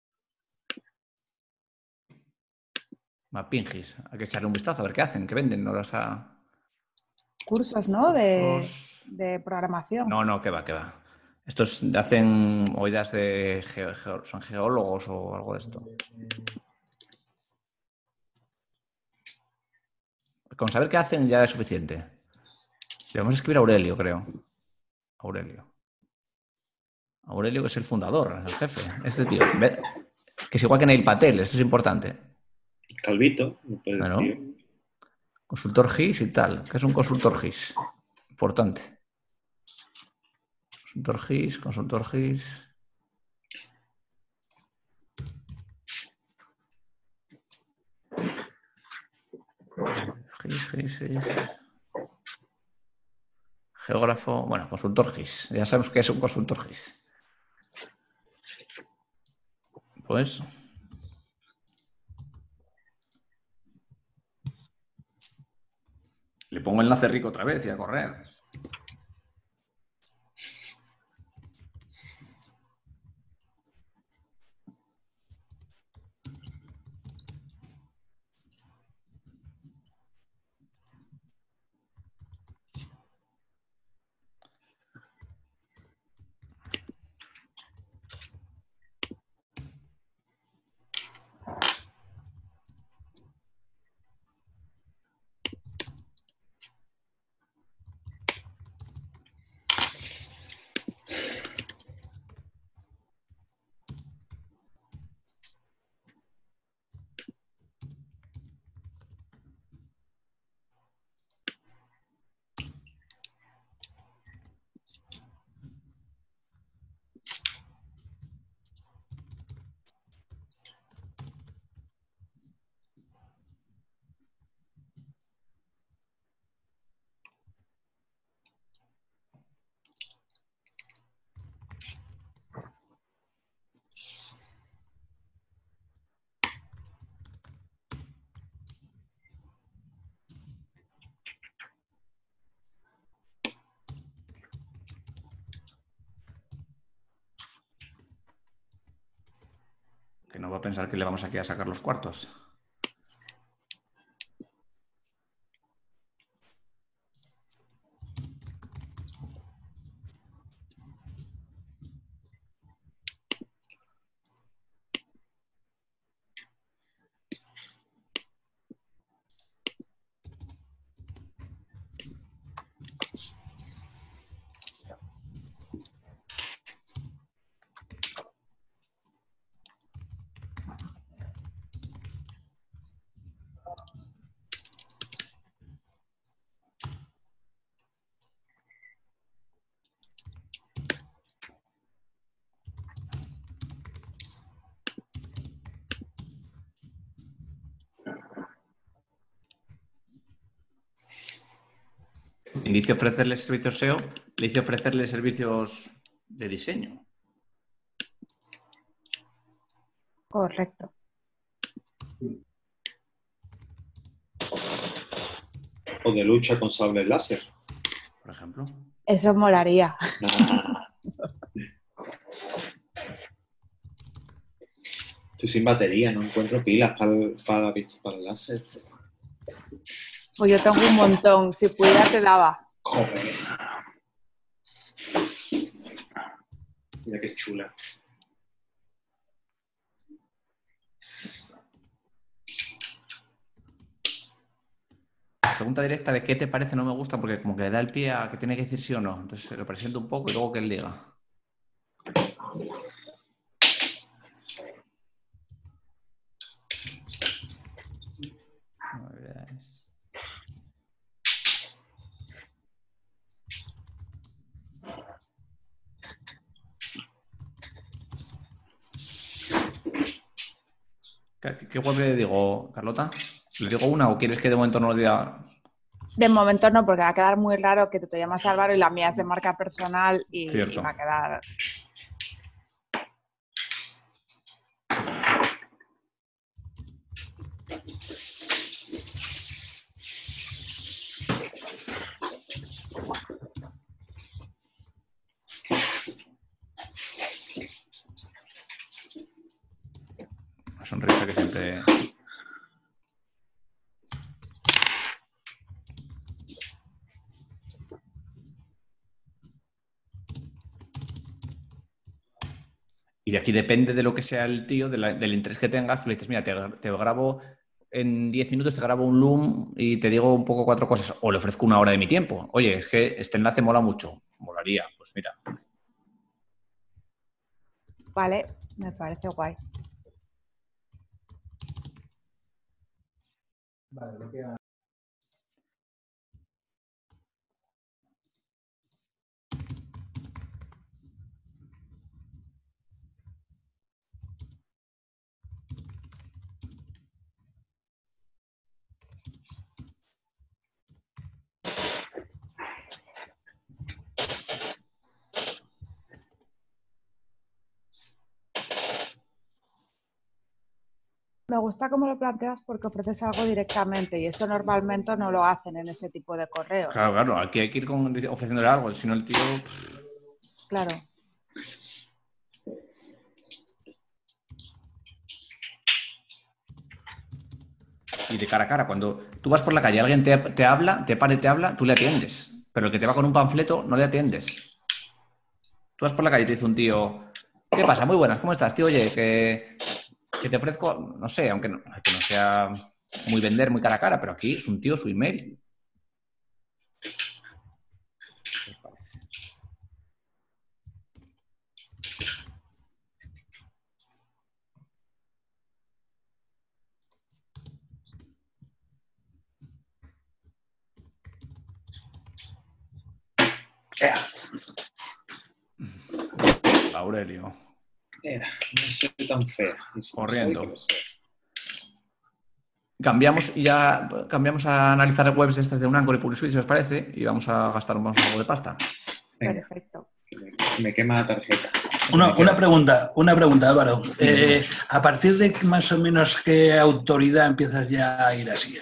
[SPEAKER 1] Mapingis. Hay que echarle un vistazo a ver qué hacen, qué venden. No las ha...
[SPEAKER 2] Cursos, ¿no?
[SPEAKER 1] Cursos...
[SPEAKER 2] De programación.
[SPEAKER 1] No, que va. Estos hacen oídas de... son geólogos o algo de esto. Con saber qué hacen ya es suficiente. Le vamos a escribir a Aurelio, creo. Aurelio, que es el fundador, el jefe. Este tío. Que es igual que Neil Patel, esto es importante.
[SPEAKER 4] Calvito, no puede
[SPEAKER 1] Bueno,
[SPEAKER 4] decir.
[SPEAKER 1] consultor GIS y tal. ¿Qué es un consultor GIS? Importante. Consultor GIS. GIS. Geógrafo. Bueno, consultor GIS. Ya sabemos qué es un consultor GIS. Pues... le pongo el enlace rico otra vez y a correr. Que no va a pensar que le vamos aquí a sacar los cuartos. En vez de ofrecerle servicios SEO, le hice ofrecerle servicios de diseño.
[SPEAKER 2] Correcto.
[SPEAKER 4] O de lucha con sables láser.
[SPEAKER 1] Por ejemplo.
[SPEAKER 2] Eso molaría.
[SPEAKER 4] Estoy sin batería, no encuentro pilas para el láser.
[SPEAKER 2] Pues yo tengo un montón. Si pudiera te daba.
[SPEAKER 4] Joder. Mira qué chula.
[SPEAKER 1] La pregunta directa de qué te parece no me gusta porque como que le da el pie a que tiene que decir sí o no. Entonces lo presento un poco y luego que él diga. ¿Qué web le digo, Carlota? ¿Le digo una o quieres que de momento no lo diga?
[SPEAKER 2] De momento no, porque va a quedar muy raro que tú te llamas Álvaro y la mía es de marca personal y va a quedar...
[SPEAKER 1] Una sonrisa que siempre... Y de aquí depende de lo que sea el tío, del interés que tengas. Tú le dices, mira, te grabo en 10 minutos, te grabo un Loom y te digo un poco 4 cosas. O le ofrezco 1 hora de mi tiempo. Oye, es que este enlace mola mucho. Molaría. Pues mira.
[SPEAKER 2] Vale, me parece guay.
[SPEAKER 1] Vale, lo que...
[SPEAKER 2] Me gusta cómo lo planteas porque ofreces algo directamente y esto normalmente no lo hacen en este tipo de correos.
[SPEAKER 1] Claro, claro. Aquí hay que ir ofreciéndole algo. Si no, el tío...
[SPEAKER 2] Claro.
[SPEAKER 1] Y de cara a cara, cuando tú vas por la calle, alguien te habla, te para y te habla, tú le atiendes. Pero el que te va con un panfleto, no le atiendes. Tú vas por la calle y te dice un tío, ¿qué pasa? Muy buenas, ¿cómo estás, tío? Oye, que te ofrezco, no sé, aunque no sea muy vender, muy cara a cara, pero aquí es un tío, su email. ¿Qué os parece? Aurelio.
[SPEAKER 4] No soy tan fea.
[SPEAKER 1] Corriendo. Cambiamos a analizar webs estas de un Anchor y PubliSuite, si os parece, y vamos a gastar un poco de pasta.
[SPEAKER 4] Venga.
[SPEAKER 2] Perfecto.
[SPEAKER 4] Me quema la tarjeta.
[SPEAKER 5] Una pregunta, Álvaro. ¿A partir de más o menos qué autoridad empiezas ya a ir así?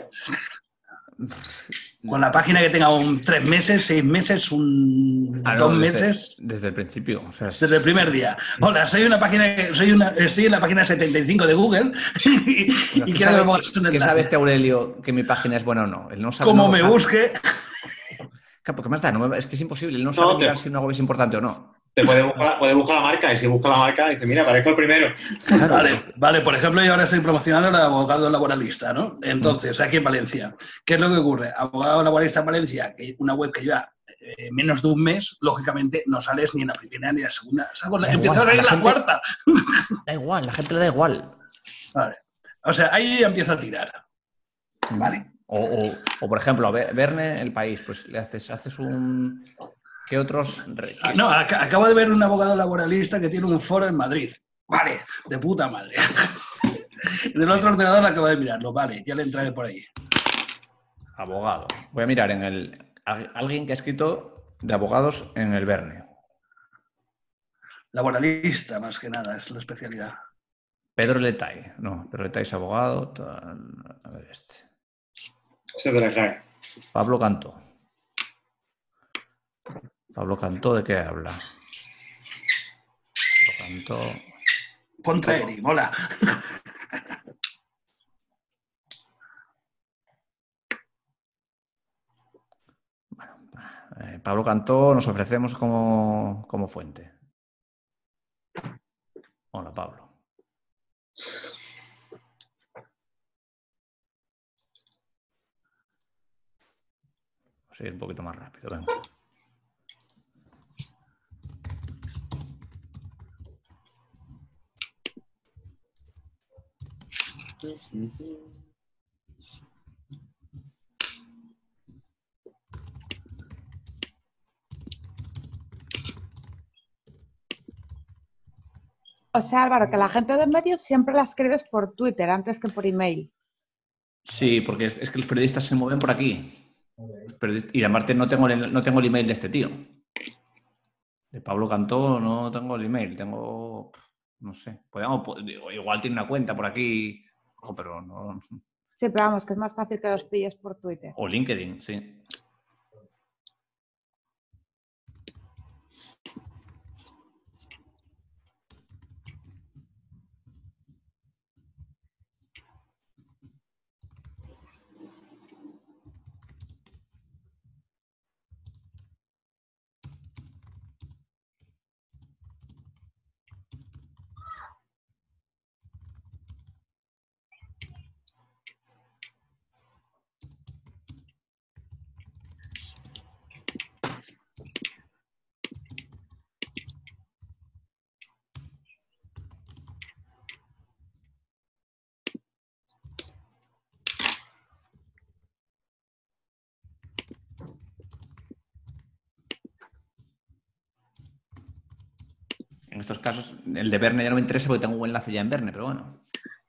[SPEAKER 5] Con la página que tenga 3 meses, 6 meses, 2 meses.
[SPEAKER 1] Desde el principio. O sea,
[SPEAKER 5] desde el primer día. Hola, estoy en la página 75 de Google y quiero que me pongas un enlace.
[SPEAKER 1] ¿Qué sabe este Aurelio que mi página es buena o no? Él no sabe.
[SPEAKER 5] Como me busque.
[SPEAKER 1] Porque más da, es que es imposible. Él no sabe mirar si una web es importante o no.
[SPEAKER 4] Te puede buscar la marca y si busca la marca dice, mira, aparezco el primero.
[SPEAKER 1] Claro.
[SPEAKER 5] Vale, por ejemplo, yo ahora estoy promocionando el abogado laboralista, ¿no? Entonces, aquí en Valencia, ¿qué es lo que ocurre? Abogado laboralista en Valencia, que una web que lleva menos de un mes, lógicamente no sales ni en la primera ni en la segunda. Empiezo a salir la cuarta.
[SPEAKER 1] Da igual, la gente le da igual.
[SPEAKER 5] Vale. O sea, ahí empiezo a tirar. Vale.
[SPEAKER 1] O por ejemplo, Verne, El País, pues le haces un... ¿Qué otros?
[SPEAKER 5] No, acabo de ver un abogado laboralista que tiene un foro en Madrid. Vale, de puta madre. En el otro ordenador acabo de mirarlo. Vale, ya le entraré por ahí.
[SPEAKER 1] Abogado. Voy a mirar alguien que ha escrito de abogados en el Verne.
[SPEAKER 5] Laboralista, más que nada, es la especialidad.
[SPEAKER 1] Pedro Letay. No, Pedro Letay es abogado. A ver este.
[SPEAKER 4] Ese de la GAE.
[SPEAKER 1] Pablo Cantó. Pablo Cantó, ¿de qué habla? Pablo Cantó.
[SPEAKER 5] Ponte Eric, hola.
[SPEAKER 1] Bueno, Pablo Cantó nos ofrecemos como fuente. Hola, Pablo. Voy a ir un poquito más rápido, venga.
[SPEAKER 2] O sea, Álvaro, que la gente de medios siempre la escribes por Twitter antes que por email.
[SPEAKER 1] Sí, porque es que los periodistas se mueven por aquí. Y aparte no tengo el email de este tío. De Pablo Cantó no tengo el email, tengo... No sé. Igual tiene una cuenta por aquí, pero no...
[SPEAKER 2] Sí, pero vamos, que es más fácil que los pilles por Twitter.
[SPEAKER 1] O LinkedIn, sí. En estos casos, el de Verne ya no me interesa porque tengo un enlace ya en Verne, pero bueno.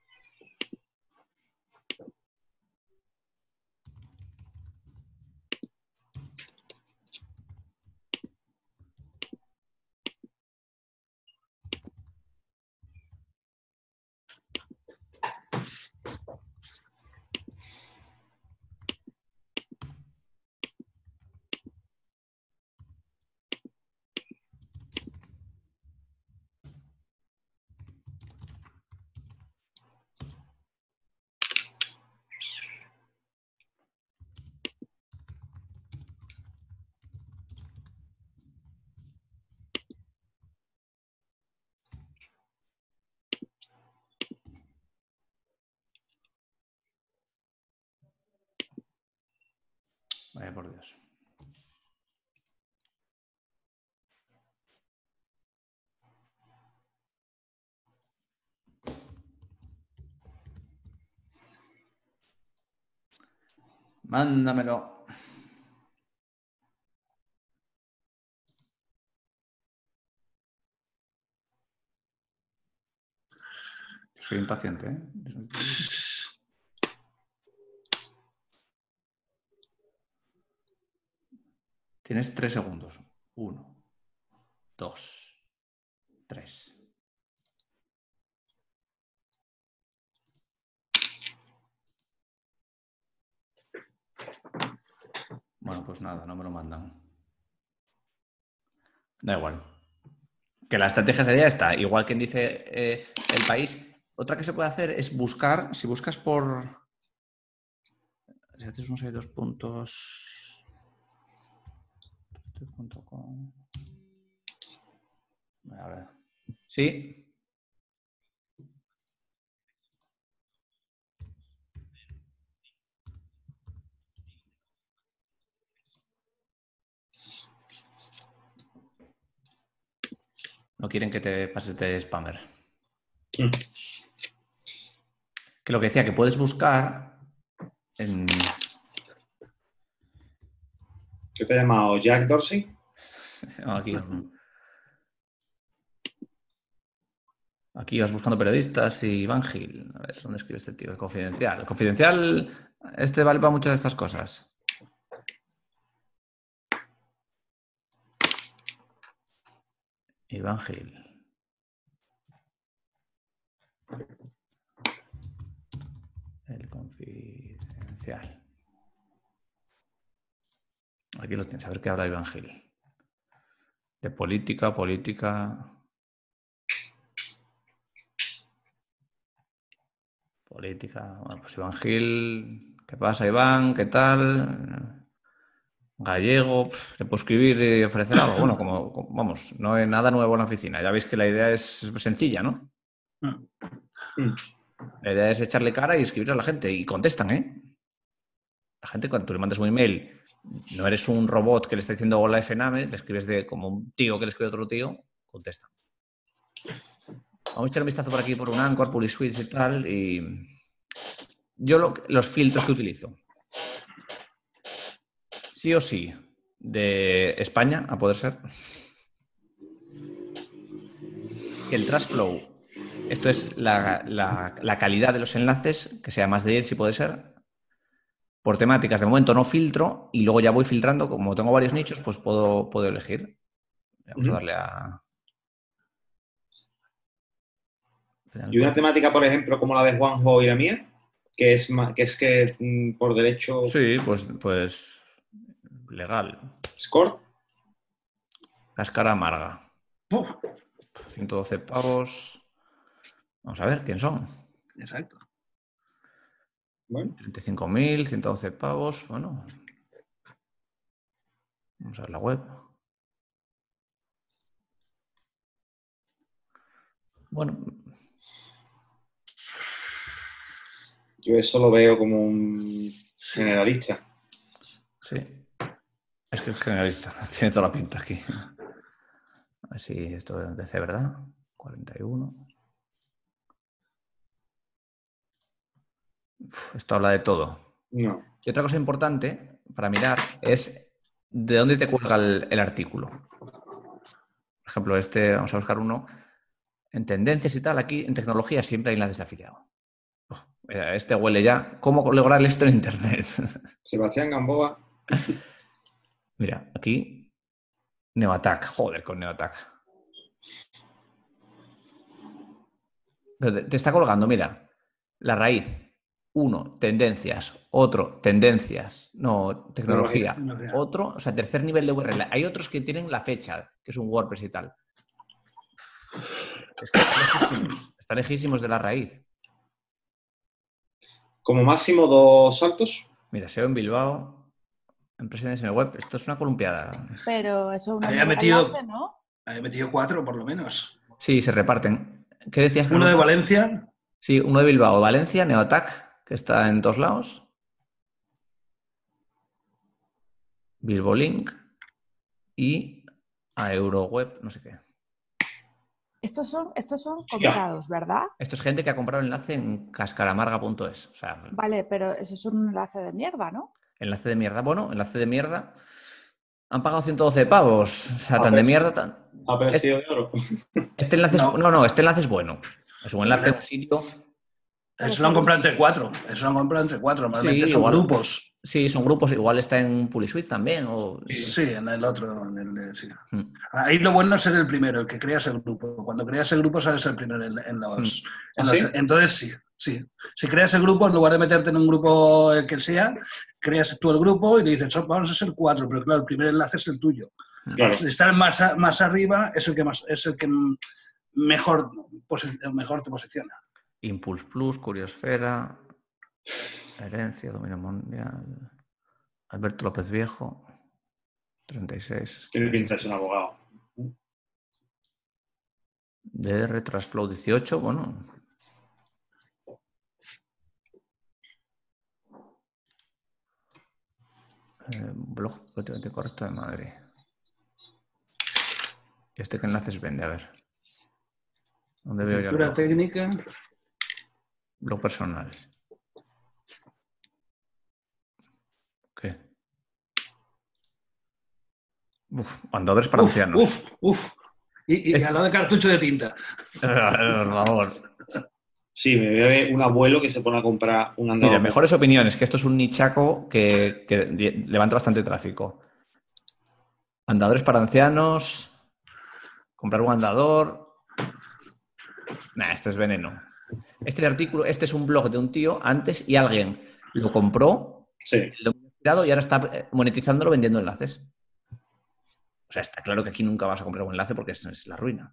[SPEAKER 1] Vaya por Dios. Mándamelo. Soy impaciente, ¿eh? Tienes 3 segundos. 1, 2, 3. Bueno, pues nada, no me lo mandan. Da igual. Que la estrategia sería esta. Igual quien dice El País. Otra que se puede hacer es buscar, si buscas por... Si haces unos hay 2 puntos... A ver. ¿Sí? No quieren que te pases de spammer. Que lo que decía, que puedes buscar en...
[SPEAKER 4] ¿Qué te ha llamado? ¿Jack Dorsey?
[SPEAKER 1] Aquí vas buscando periodistas y Van Gil. A ver, ¿dónde escribe este tío? El Confidencial. El Confidencial, este vale para muchas de estas cosas. Iván Gil. El Confidencial. Aquí lo tienes, a ver qué habla Iván Gil. De política. Bueno, pues Iván Gil, ¿qué pasa, Iván? ¿Qué tal? Gallego, le puedo escribir y ofrecer algo. Bueno, vamos, no hay nada nuevo en la oficina. Ya veis que la idea es sencilla, ¿no? La idea es echarle cara y escribir a la gente. Y contestan, ¿eh? La gente, cuando tú le mandas un email, no eres un robot que le está diciendo hola FNAME, le escribes como un tío que le escribe a otro tío, contesta. Vamos a echar un vistazo por aquí por un Anchor, PuliSuite y tal. Y yo los filtros que utilizo. Sí o sí, de España, a poder ser. El Trash Flow. Esto es la calidad de los enlaces, que sea más de 10 si puede ser. Por temáticas, de momento no filtro y luego ya voy filtrando. Como tengo varios nichos, pues puedo elegir. Vamos a darle a...
[SPEAKER 4] Y una temática, por ejemplo, como la de Juanjo y la mía, que es por derecho...
[SPEAKER 1] Sí, pues legal.
[SPEAKER 4] ¿Score?
[SPEAKER 1] Cáscara amarga. 112 pavos. Vamos a ver, ¿quién son?
[SPEAKER 5] Exacto.
[SPEAKER 4] Bueno.
[SPEAKER 1] 35.000, 112 pavos. Bueno. Vamos a ver la web. Bueno.
[SPEAKER 4] Yo eso lo veo como un generalista.
[SPEAKER 1] Sí. Es que es generalista. Tiene toda la pinta aquí. A ver si esto es DC, ¿verdad? 41. Esto habla de todo.
[SPEAKER 4] No.
[SPEAKER 1] Y otra cosa importante para mirar es de dónde te cuelga el artículo. Por ejemplo, vamos a buscar uno. En tendencias y tal, aquí en tecnología siempre hay enlaces de afiliado. Este huele ya. ¿Cómo lograr esto en Internet?
[SPEAKER 4] Sebastián Gamboa.
[SPEAKER 1] Mira, aquí Neoattack. Joder, con Neoattack. Te está colgando, mira. La raíz. 1, tendencias. Otro, tendencias. No, tecnología. Otro, o sea, tercer nivel de URL. Hay otros que tienen la fecha, que es un WordPress y tal. Es que están lejísimos de la raíz.
[SPEAKER 4] Como máximo 2 saltos.
[SPEAKER 1] Mira, SEO en Bilbao, empresa de diseño web. Esto es una columpiada.
[SPEAKER 2] Pero eso es
[SPEAKER 5] había metido, ¿no? Había metido 4 por lo menos.
[SPEAKER 1] Sí, se reparten. ¿Qué decías?
[SPEAKER 5] Uno de Valencia.
[SPEAKER 1] Sí, uno de Bilbao, Valencia, Neoattack, que está en todos lados. Bilbolink y a Euroweb, no sé qué.
[SPEAKER 2] Estos son comprados, ¿verdad?
[SPEAKER 1] Esto es gente que ha comprado el enlace en cascaramarga.es. O sea,
[SPEAKER 2] vale, pero eso es un enlace de mierda, ¿no?
[SPEAKER 1] Enlace de mierda. Bueno, enlace de mierda. Han pagado 112 pavos. O sea, tan de mierda.
[SPEAKER 4] A precio de oro.
[SPEAKER 1] Este enlace este enlace es bueno. Es un enlace de un sitio.
[SPEAKER 5] Eso lo han comprado entre 4. Normalmente sí, son grupos.
[SPEAKER 1] Sí, son grupos. Igual está en PuliSuite también.
[SPEAKER 5] Sí, en el otro. Sí. Ahí lo bueno es ser el primero, el que creas el grupo. Cuando creas el grupo, sabes el primero en los...
[SPEAKER 4] ¿Sí?
[SPEAKER 5] Entonces, sí. Si creas el grupo, en lugar de meterte en un grupo que sea, creas tú el grupo y le dices, vamos a ser 4, pero claro, el primer enlace es el tuyo.
[SPEAKER 4] Claro.
[SPEAKER 5] Estar más arriba es el que mejor te posiciona.
[SPEAKER 1] Impulse Plus, Curiosfera, Herencia, Dominio Mundial, Alberto López Viejo, 36.
[SPEAKER 4] Tiene pinta de ser un abogado.
[SPEAKER 1] DR, Trashflow 18, bueno. Blog políticamente correcto de Madrid. ¿Y qué enlaces vende? A ver. ¿Dónde veo yo el blog?
[SPEAKER 5] Técnica.
[SPEAKER 1] Blog personal. ¿Qué? Andadores para ancianos.
[SPEAKER 5] Y al lado de cartucho de tinta.
[SPEAKER 1] Por favor.
[SPEAKER 4] Sí, me ve un abuelo que se pone a comprar un andador.
[SPEAKER 1] Mira, mejores opiniones, que esto es un nichaco que levanta bastante tráfico. Andadores para ancianos. Comprar un andador. Esto es veneno. Este artículo, este es un blog de un tío antes y alguien lo compró.
[SPEAKER 4] Sí.
[SPEAKER 1] tirado y ahora está monetizándolo vendiendo enlaces. O sea, está claro que aquí nunca vas a comprar un enlace porque es la ruina.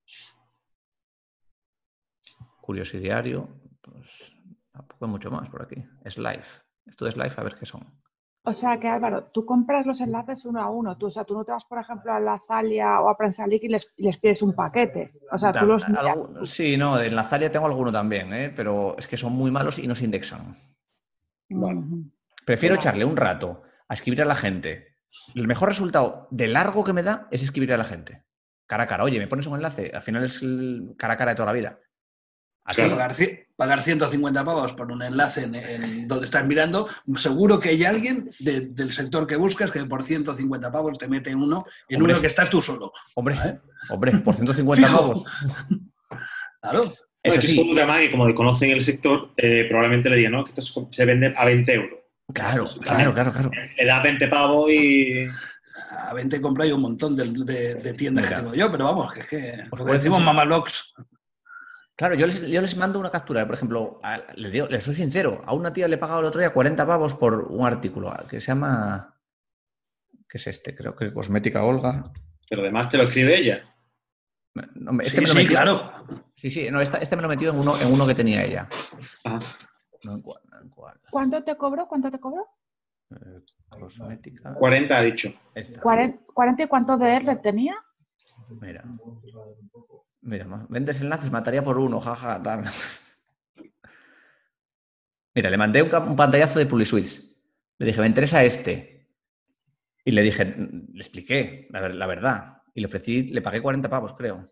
[SPEAKER 1] Curiosidiario, pues tampoco hay mucho más por aquí. Es live. Esto es live, a ver qué son.
[SPEAKER 2] O sea que, Álvaro, tú compras los enlaces uno a uno. Tú no te vas, por ejemplo, a la Zalia o a Prensa Lic y les pides un paquete. O sea, tú los miras.
[SPEAKER 1] Sí, no, en la Zalia tengo alguno también, pero es que son muy malos y no se indexan.
[SPEAKER 4] Vale.
[SPEAKER 1] Prefiero echarle un rato a escribir a la gente. El mejor resultado de largo que me da es escribir a la gente. Cara a cara. Oye, ¿me pones un enlace? Al final es el cara a cara de toda la vida.
[SPEAKER 5] Aquí pagar 150 pavos por un enlace en donde estás mirando, seguro que hay alguien del sector que buscas que por 150 pavos te mete en uno que estás tú solo.
[SPEAKER 1] Hombre, por 150 pavos.
[SPEAKER 5] Claro.
[SPEAKER 4] Eso sí. Y como conocen el sector, probablemente le digan, ¿no? Que esto se vende a 20 euros.
[SPEAKER 1] Claro.
[SPEAKER 4] Le da 20 pavos y...
[SPEAKER 5] A 20 compro yo un montón de tiendas que tengo yo, pero vamos, que es que lo que decimos mamalogs.
[SPEAKER 1] Claro, yo les mando una captura. Por ejemplo, les soy sincero, a una tía le he pagado el otro día 40 pavos por un artículo que se llama... ¿Qué es este? Creo que Cosmética Olga.
[SPEAKER 4] Pero además te lo escribe ella.
[SPEAKER 1] No, claro. Sí, no, este me lo he metido en uno que tenía ella.
[SPEAKER 4] Ajá.
[SPEAKER 1] No, ¿en cuál?
[SPEAKER 2] ¿Cuánto te cobro?
[SPEAKER 1] Cosmética.
[SPEAKER 4] 40 ha dicho.
[SPEAKER 2] Esta. ¿40 y cuánto de R tenía?
[SPEAKER 1] Mira, vendes enlaces, mataría por uno, jaja, tal. Mira, le mandé un pantallazo de PubliSuites. Le dije, me interesa este. Y le expliqué la verdad. Y le pagué 40 pavos, creo.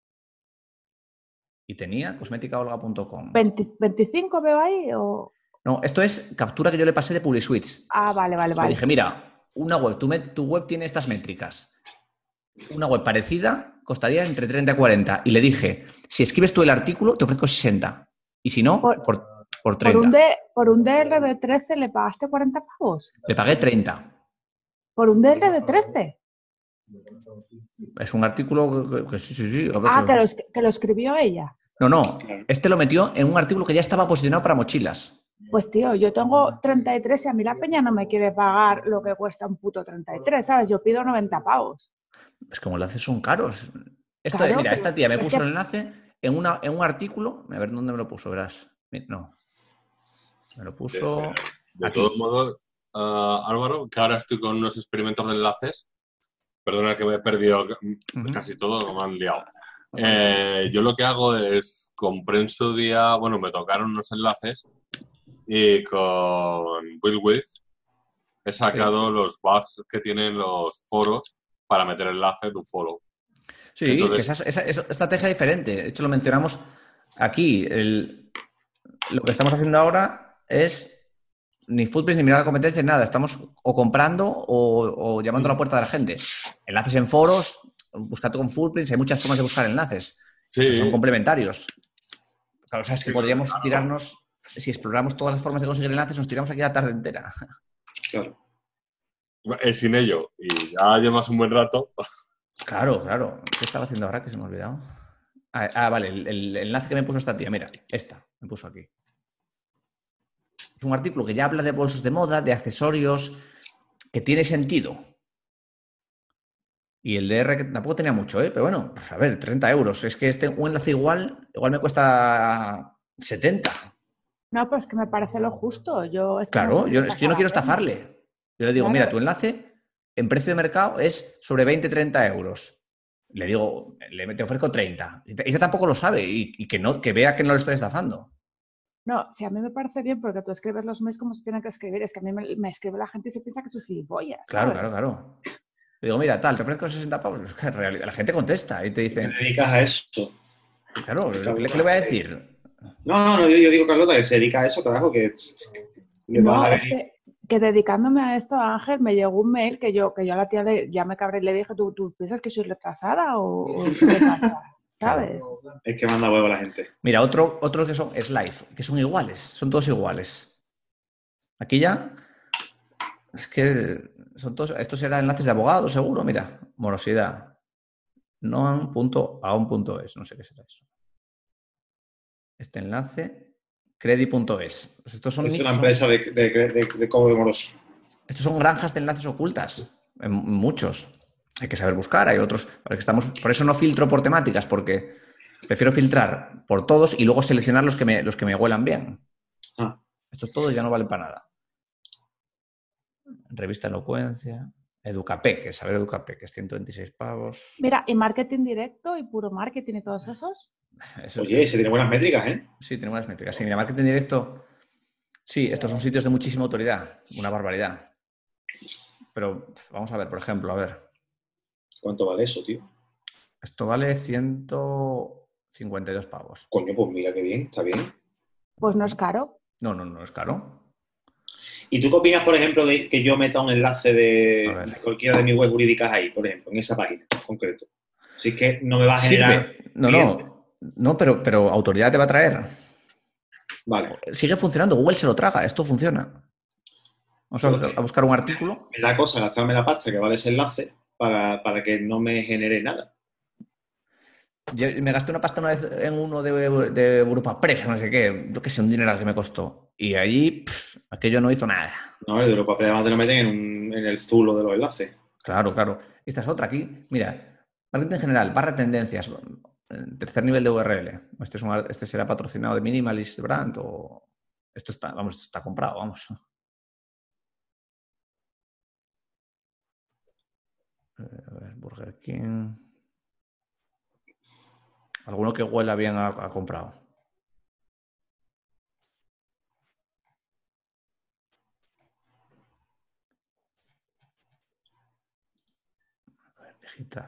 [SPEAKER 1] Y tenía cosmeticaolga.com.
[SPEAKER 2] ¿25 veo ahí o...?
[SPEAKER 1] No, esto es captura que yo le pasé de PubliSuites.
[SPEAKER 2] Ah, vale.
[SPEAKER 1] Le dije, mira, una web, tu web tiene estas métricas. Una web parecida costaría entre 30 y 40. Y le dije, si escribes tú el artículo, te ofrezco 60. Y si no, por 30.
[SPEAKER 2] ¿Por un DR de 13 le pagaste 40 pavos?
[SPEAKER 1] Le pagué 30.
[SPEAKER 2] ¿Por un DR de 13?
[SPEAKER 1] Es un artículo que sí.
[SPEAKER 2] Que lo escribió ella.
[SPEAKER 1] No. Este lo metió en un artículo que ya estaba posicionado para mochilas.
[SPEAKER 2] Pues tío, yo tengo 33 y a mí la peña no me quiere pagar lo que cuesta un puto 33, ¿sabes? Yo pido 90 pavos.
[SPEAKER 1] Es como enlaces son caros.
[SPEAKER 2] Claro,
[SPEAKER 1] mira, esta tía me puso el enlace en un artículo. A ver dónde me lo puso, verás. No. Me lo puso.
[SPEAKER 3] De todos modos, Álvaro, que ahora estoy con unos experimentos de enlaces. Perdona que me he perdido casi todo, me han liado. Yo lo que hago es, compré en su día, me tocaron unos enlaces y con BuildWith he sacado los bugs que tienen los foros para meter enlaces de un foro.
[SPEAKER 1] Sí, entonces, que esa es estrategia diferente. De hecho, lo mencionamos aquí. Lo que estamos haciendo ahora es ni footprints, ni mirar la competencia, nada. Estamos o comprando o llamando a la puerta de la gente. Enlaces en foros, buscando con footprints. Hay muchas formas de buscar enlaces. Sí. Son complementarios. Claro, o sea, es que podríamos tirarnos... Si exploramos todas las formas de conseguir enlaces, nos tiramos aquí la tarde entera.
[SPEAKER 3] Claro. Sin ello. Y ya llevas un buen rato.
[SPEAKER 1] Claro. ¿Qué estaba haciendo ahora que se me ha olvidado? Vale. El enlace que me puso esta tía. Mira, me puso aquí. Es un artículo que ya habla de bolsos de moda, de accesorios, que tiene sentido. Y el DR que tampoco tenía mucho, pero bueno, pues a ver, 30 euros. Es que un enlace igual me cuesta 70.
[SPEAKER 2] No, pues que me parece lo justo. Yo no
[SPEAKER 1] quiero estafarle. Yo le digo, mira, tu enlace en precio de mercado es sobre 20-30 euros. Le digo, te ofrezco 30. Ella tampoco lo sabe y que vea que no lo estoy estafando.
[SPEAKER 2] No, si a mí me parece bien porque tú escribes los mails como se tienen que escribir. Es que a mí me escribe la gente y se piensa que soy gilipollas.
[SPEAKER 1] Claro. Le digo, mira, te ofrezco 60 pavos. Es que la gente contesta y te dice...
[SPEAKER 4] ¿Te dedicas a eso?
[SPEAKER 1] Claro, ¿qué le voy a decir?
[SPEAKER 4] No, yo digo, Carlota, que se dedica a eso, carajo, que...
[SPEAKER 2] que dedicándome a esto, Ángel, me llegó un mail que yo a la tía ya me cabré y le dije, ¿tú piensas que soy retrasada o qué pasa? ¿Sabes?
[SPEAKER 4] Es que manda huevo a la gente.
[SPEAKER 1] Mira, otro que son Live, que son iguales, son todos iguales. Aquí ya, es que son todos, estos eran enlaces de abogados, seguro, mira, morosidad, noan.aon.es, no sé qué será eso. Este enlace, credi.es. Estos son
[SPEAKER 4] es una empresa de código moroso.
[SPEAKER 1] Estos son granjas de enlaces ocultas, muchos. Hay que saber buscar, hay otros. Por eso no filtro por temáticas, porque prefiero filtrar por todos y luego seleccionar los que me huelan bien.
[SPEAKER 4] Ah.
[SPEAKER 1] Estos todos ya no valen para nada. Revista Elocuencia. Educapec, saber Educapec, que es 126 pavos.
[SPEAKER 2] Mira, y marketing directo y puro marketing y todos esos.
[SPEAKER 4] Oye, ese tiene buenas métricas, ¿eh?
[SPEAKER 1] Sí, tiene buenas métricas. Sí, mira, marketing directo. Sí, estos son sitios de muchísima autoridad. Una barbaridad. Pero vamos a ver, por ejemplo, a ver.
[SPEAKER 4] ¿Cuánto vale eso, tío?
[SPEAKER 1] Esto vale 152 pavos.
[SPEAKER 4] Coño, pues mira qué bien, está bien.
[SPEAKER 2] Pues no es caro.
[SPEAKER 1] No es caro.
[SPEAKER 4] ¿Y tú qué opinas, por ejemplo, de que yo meta un enlace de cualquiera de mis webs jurídicas ahí, por ejemplo, en esa página en concreto? Si es que no me va a generar...
[SPEAKER 1] No, pero autoridad te va a traer.
[SPEAKER 4] Vale.
[SPEAKER 1] Sigue funcionando, Google se lo traga, esto funciona. Vamos a buscar un artículo.
[SPEAKER 4] Me da cosa gastarme la pasta que vale ese enlace para que no me genere nada.
[SPEAKER 1] Yo me gasté una pasta una vez en uno de Europa Press, no sé qué, yo qué sé, un dineral que me costó. Y allí, aquello no hizo nada.
[SPEAKER 4] No, el de Europa Press además te lo meten en el zulo de los enlaces.
[SPEAKER 1] Claro. Esta es otra aquí. Mira, marketing general, barra tendencias, tercer nivel de URL. Este será patrocinado de Minimalist Brand o... Esto está comprado, vamos. A ver, Burger King... Alguno que huela bien ha comprado. A ver, digital.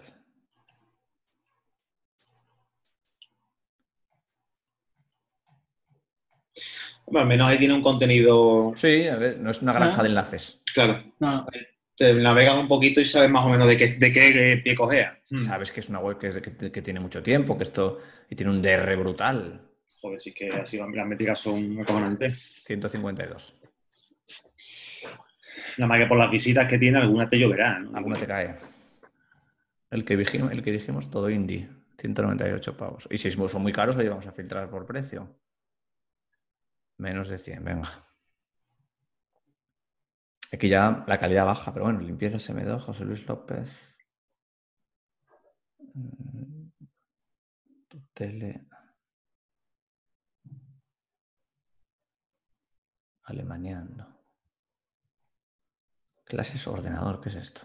[SPEAKER 4] Bueno, al menos ahí tiene un contenido...
[SPEAKER 1] Sí, a ver, no es una granja de enlaces.
[SPEAKER 4] Claro.
[SPEAKER 5] No.
[SPEAKER 4] Te navegas un poquito y sabes más o menos de qué pie cojea.
[SPEAKER 1] Sabes que es una web que tiene mucho tiempo, que esto y tiene un DR brutal.
[SPEAKER 4] Joder, sí que así las métricas son acojonantes.
[SPEAKER 1] 152.
[SPEAKER 4] Nada más que por las visitas que tiene, alguna te lloverá, ¿no?
[SPEAKER 1] Alguna te cae. El que dijimos, todo indie. 198 pavos. Y si son muy caros, oye, vamos a filtrar por precio. Menos de 100, venga. Aquí ya la calidad baja, pero bueno, limpieza SMD, José Luis López. Tele. Alemaniando. Clases ordenador, ¿qué es esto?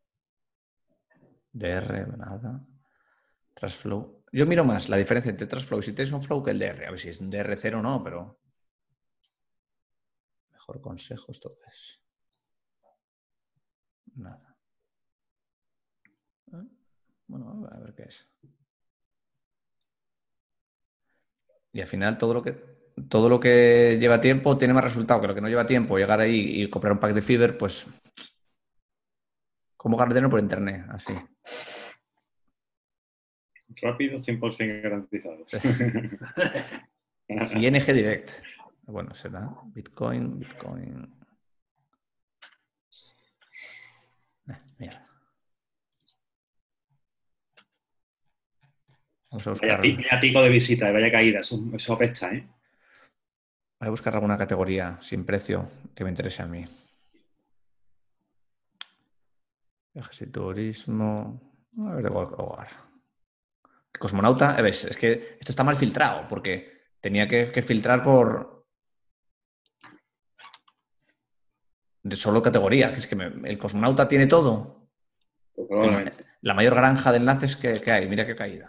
[SPEAKER 1] DR, nada. Trustflow. Yo miro más la diferencia entre Trustflow y SituationFlow que el DR. A ver si es un DR0 o no, pero... Mejor consejo, ¿esto qué es? Nada. Bueno, a ver qué es. Y al final todo lo que lleva tiempo tiene más resultado que lo que no lleva tiempo. Llegar ahí y comprar un pack de Fiverr, pues... Como ganar dinero por internet, así.
[SPEAKER 4] Rápido, 100% garantizados.
[SPEAKER 1] ING Direct. Bueno, será Bitcoin. Mierda. Vamos a buscar...
[SPEAKER 4] Vaya pico de visita, vaya caída. Eso apesta, ¿eh?
[SPEAKER 1] Voy a buscar alguna categoría sin precio que me interese a mí. Viajes y turismo. A ver, de hogar. Cosmonauta, ¿ves? Es que esto está mal filtrado porque tenía que filtrar por... de solo categoría. Que es que el cosmonauta tiene todo.
[SPEAKER 4] Pues
[SPEAKER 1] la mayor granja de enlaces que hay. Mira qué caída.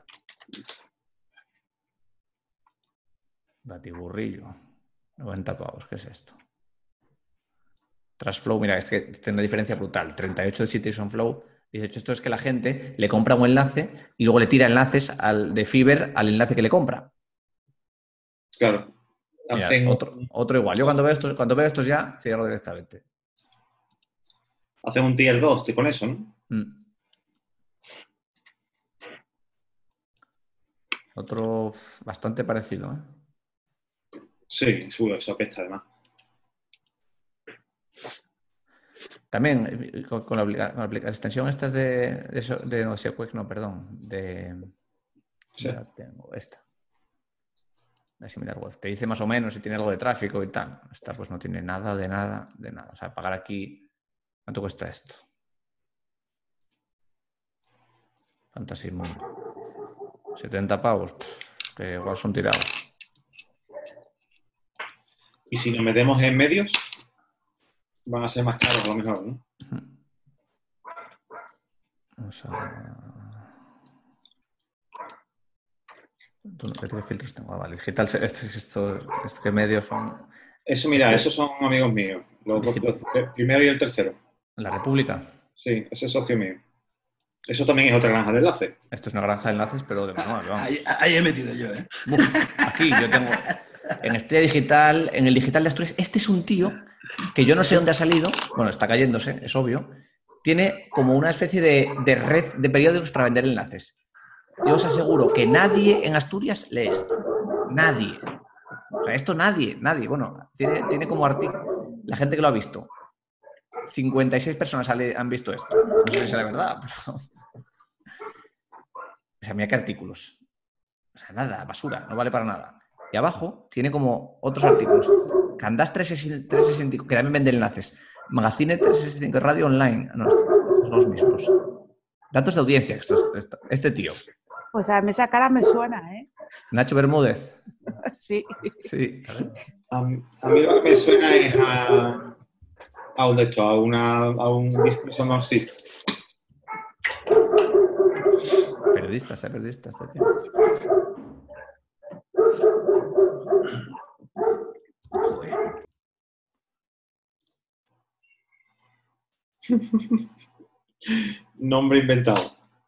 [SPEAKER 1] Batiburrillo. 90 pavos. ¿Qué es esto? Trustflow, mira, es que tiene una diferencia brutal. 38 de SituationFlow. 18, esto es que la gente le compra un enlace y luego le tira enlaces de Fiverr al enlace que le compra.
[SPEAKER 4] Claro.
[SPEAKER 1] Mira, otro igual. Yo cuando veo estos ya, cierro directamente.
[SPEAKER 4] Hacen un tier 2 con eso, ¿no?
[SPEAKER 1] Otro bastante parecido, ¿eh?
[SPEAKER 4] Sí, eso apesta además.
[SPEAKER 1] También con la extensión estas de no sé, no, perdón,
[SPEAKER 4] Sí.
[SPEAKER 1] Ya tengo esta. La similar web. Te dice más o menos si tiene algo de tráfico y tal. Esta pues no tiene nada de nada. O sea, pagar aquí ¿Cuánto cuesta esto? Fantasy Mundo. 70 pavos. Que igual son tirados.
[SPEAKER 4] Y si nos metemos en medios, van a ser más caros a lo mejor, ¿no?
[SPEAKER 1] Vamos a... ¿Qué filtros tengo? Ah, vale, digital. Esto que medios son...
[SPEAKER 4] Eso, mira, esos son amigos míos. Los el primero y el tercero.
[SPEAKER 1] ¿La República?
[SPEAKER 4] Sí, ese es socio mío. Eso también es otra granja de enlaces.
[SPEAKER 1] Esto es una granja de enlaces, pero de manual, vamos.
[SPEAKER 5] Ahí he metido yo, ¿eh?
[SPEAKER 1] Aquí yo tengo... En Estrella Digital, en el Digital de Asturias, este es un tío que yo no sé dónde ha salido, bueno, está cayéndose, es obvio, tiene como una especie de red de periódicos para vender enlaces. Yo os aseguro que nadie en Asturias lee esto. Nadie. O sea, esto nadie. Bueno, tiene como artículo. La gente que lo ha visto. 56 personas han visto esto. No sé si es la verdad, pero... O sea, mira qué artículos. O sea, nada, basura, no vale para nada. Y abajo tiene como otros artículos. Candás 365, que también vende enlaces. Magazine 365, Radio Online. No, son los mismos. Datos de audiencia, este tío.
[SPEAKER 2] Pues a mí esa cara me suena, ¿eh?
[SPEAKER 1] Nacho Bermúdez.
[SPEAKER 2] Sí.
[SPEAKER 1] Sí.
[SPEAKER 4] A mí lo que me suena es a un discurso marxista.
[SPEAKER 1] Periodista este tío.
[SPEAKER 4] Nombre inventado.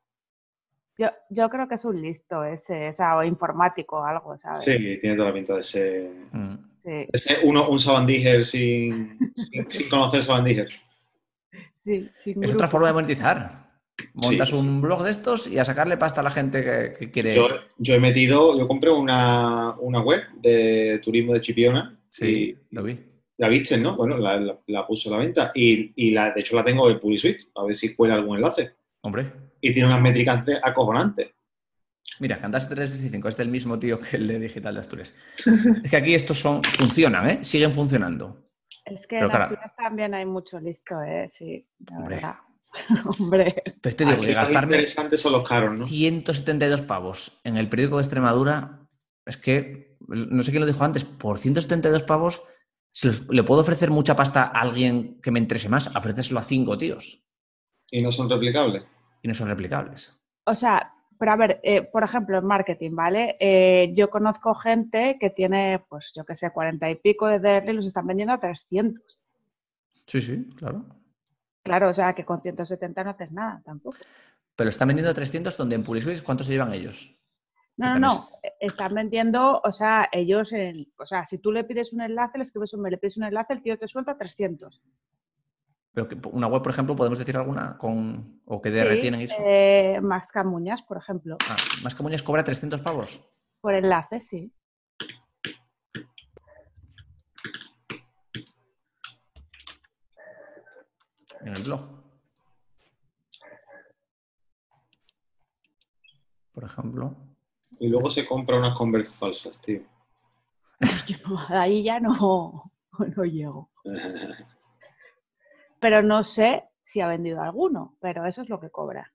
[SPEAKER 2] Yo creo que es un listo ese, o sea, o informático o algo, ¿sabes?
[SPEAKER 4] Sí, tiene toda la pinta de ser...
[SPEAKER 2] Sí.
[SPEAKER 4] De ser un sabandíger sin conocer sabandíger.
[SPEAKER 2] Sí,
[SPEAKER 1] es otra forma de monetizar. Montas un blog de estos y a sacarle pasta a la gente que quiere...
[SPEAKER 4] Yo compré una web de turismo de Chipiona.
[SPEAKER 1] Sí, lo vi.
[SPEAKER 4] La viste, ¿no? Bueno, la puse a la venta y de hecho la tengo en PubliSuite, a ver si cuela algún enlace.
[SPEAKER 1] Hombre.
[SPEAKER 4] Y tiene unas métricas acojonantes.
[SPEAKER 1] Mira, Candás 365 es del mismo tío que el de Digital de Asturias. Es que aquí estos funcionan, ¿eh? Siguen funcionando.
[SPEAKER 2] Es que en Asturias también hay mucho listo, ¿eh? Sí, la verdad. Hombre.
[SPEAKER 1] Pero te digo que gastarme
[SPEAKER 4] son los caros, ¿no?
[SPEAKER 1] 172 pavos en el periódico de Extremadura, es que, no sé quién lo dijo antes, por 172 pavos le puedo ofrecer mucha pasta a alguien que me interese más, ofrecérselo a 5 tíos.
[SPEAKER 4] ¿Y no son replicables?
[SPEAKER 1] Y no son replicables.
[SPEAKER 2] O sea, pero a ver, por ejemplo, en marketing, ¿vale? Yo conozco gente que tiene, pues yo qué sé, 40 y pico de DRL y los están vendiendo a 300.
[SPEAKER 1] Sí, claro.
[SPEAKER 2] Claro, o sea, que con 170 no haces nada tampoco.
[SPEAKER 1] Pero están vendiendo a 300 donde en PubliSuite, ¿cuánto se llevan ellos?
[SPEAKER 2] No. Están vendiendo, o sea, ellos, o sea, si tú le pides un enlace, le pides un enlace, el tío te suelta 300.
[SPEAKER 1] Pero que una web, por ejemplo, ¿podemos decir alguna o que DR tienen eso?
[SPEAKER 2] Max Camuñas, por ejemplo.
[SPEAKER 1] Max Camuñas cobra 300 pavos.
[SPEAKER 2] Por enlace, sí.
[SPEAKER 1] En el blog. Por ejemplo.
[SPEAKER 4] Y luego se compra unas Converse falsas, tío.
[SPEAKER 2] Ahí ya no llego. Pero no sé si ha vendido alguno, pero eso es lo que cobra.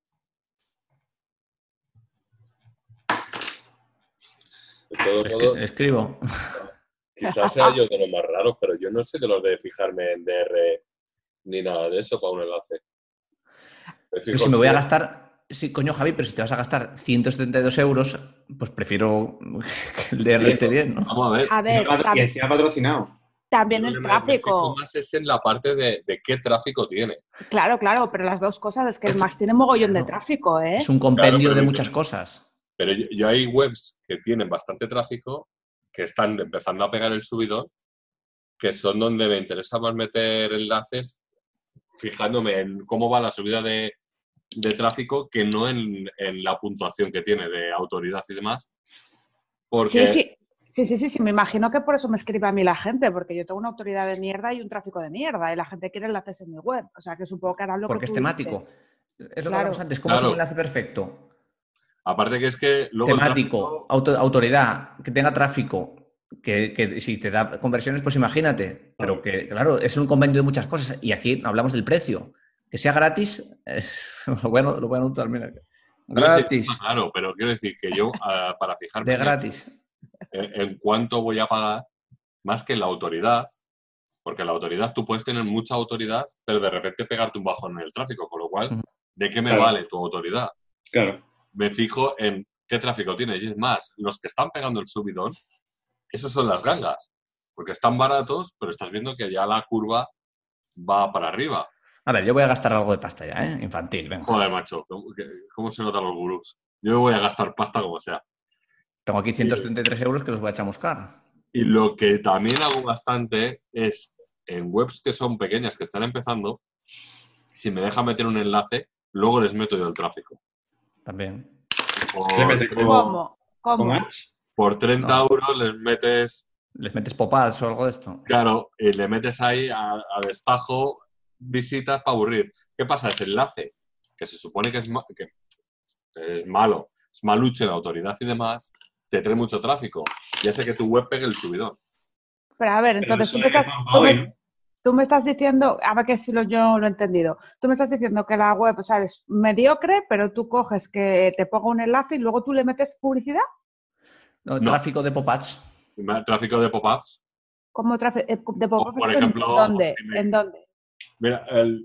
[SPEAKER 1] Escribo.
[SPEAKER 3] Quizás sea yo de los más raros, pero yo no sé de los de fijarme en DR ni nada de eso para un enlace.
[SPEAKER 1] Pero si me voy a gastar... Sí, coño, Javi, pero si te vas a gastar 172 euros, pues prefiero que el DR esté bien, ¿no?
[SPEAKER 3] Vamos
[SPEAKER 2] a ver.
[SPEAKER 4] Y encima patrocinado.
[SPEAKER 2] También el tráfico.
[SPEAKER 3] Más es en la parte de qué tráfico tiene.
[SPEAKER 2] Claro, pero las dos cosas es que el Max tiene mogollón de tráfico, ¿eh?
[SPEAKER 1] Es un compendio de muchas cosas.
[SPEAKER 3] Pero yo hay webs que tienen bastante tráfico, que están empezando a pegar el subidón, que son donde me interesa más meter enlaces, fijándome en cómo va la subida de tráfico, que no en la puntuación que tiene de autoridad y demás. Porque...
[SPEAKER 2] Sí, me imagino que por eso me escribe a mí la gente, porque yo tengo una autoridad de mierda y un tráfico de mierda, y la gente quiere enlaces en mi web. O sea, que supongo que harán lo
[SPEAKER 1] porque
[SPEAKER 2] que tú
[SPEAKER 1] es temático.
[SPEAKER 2] Dices.
[SPEAKER 1] Es lo que hablamos antes. ¿Cómo es un enlace perfecto?
[SPEAKER 3] Aparte que es que... Luego
[SPEAKER 1] temático, autoridad, que tenga tráfico. que si te da conversiones, pues imagínate. Pero que, claro, es un convenio de muchas cosas. Y aquí hablamos del precio. Que sea gratis, lo voy a anotar, mira. Gratis.
[SPEAKER 3] Claro, pero quiero decir que yo, para fijarme
[SPEAKER 1] De gratis.
[SPEAKER 3] en cuánto voy a pagar, más que en la autoridad, porque la autoridad tú puedes tener mucha autoridad, pero de repente pegarte un bajón en el tráfico, con lo cual, ¿de qué me vale tu autoridad?
[SPEAKER 4] Claro.
[SPEAKER 3] Me fijo en qué tráfico tienes. Y es más, los que están pegando el subidón, esos son las gangas, porque están baratos, pero estás viendo que ya la curva va para arriba.
[SPEAKER 1] A ver, yo voy a gastar algo de pasta ya, ¿eh? Infantil, venga.
[SPEAKER 3] Joder, macho, ¿cómo se notan los gurús? Yo voy a gastar pasta como sea.
[SPEAKER 1] Tengo aquí 173 euros que los voy a chamuscar.
[SPEAKER 3] Y lo que también hago bastante es, en webs que son pequeñas, que están empezando, si me deja meter un enlace, luego les meto yo el tráfico.
[SPEAKER 1] También.
[SPEAKER 2] ¿Cómo?
[SPEAKER 3] Por 30 euros les metes...
[SPEAKER 1] ¿Les metes pop-ups o algo de esto?
[SPEAKER 3] Claro, y le metes ahí a destajo visitas para aburrir. ¿Qué pasa? Ese enlace, que se supone que es malo, es maluche de autoridad y demás, te trae mucho tráfico y hace que tu web pegue el subidón.
[SPEAKER 2] Pero a ver, entonces tú me estás diciendo, a ver que si yo lo he entendido, tú me estás diciendo que la web, o sea, es mediocre, pero tú coges que te ponga un enlace y luego tú le metes publicidad.
[SPEAKER 1] No, tráfico de pop-ups.
[SPEAKER 3] ¿Tráfico de pop-ups?
[SPEAKER 2] ¿Cómo tráfico de pop-ups?
[SPEAKER 3] Por ejemplo,
[SPEAKER 2] ¿En dónde?
[SPEAKER 3] Mira,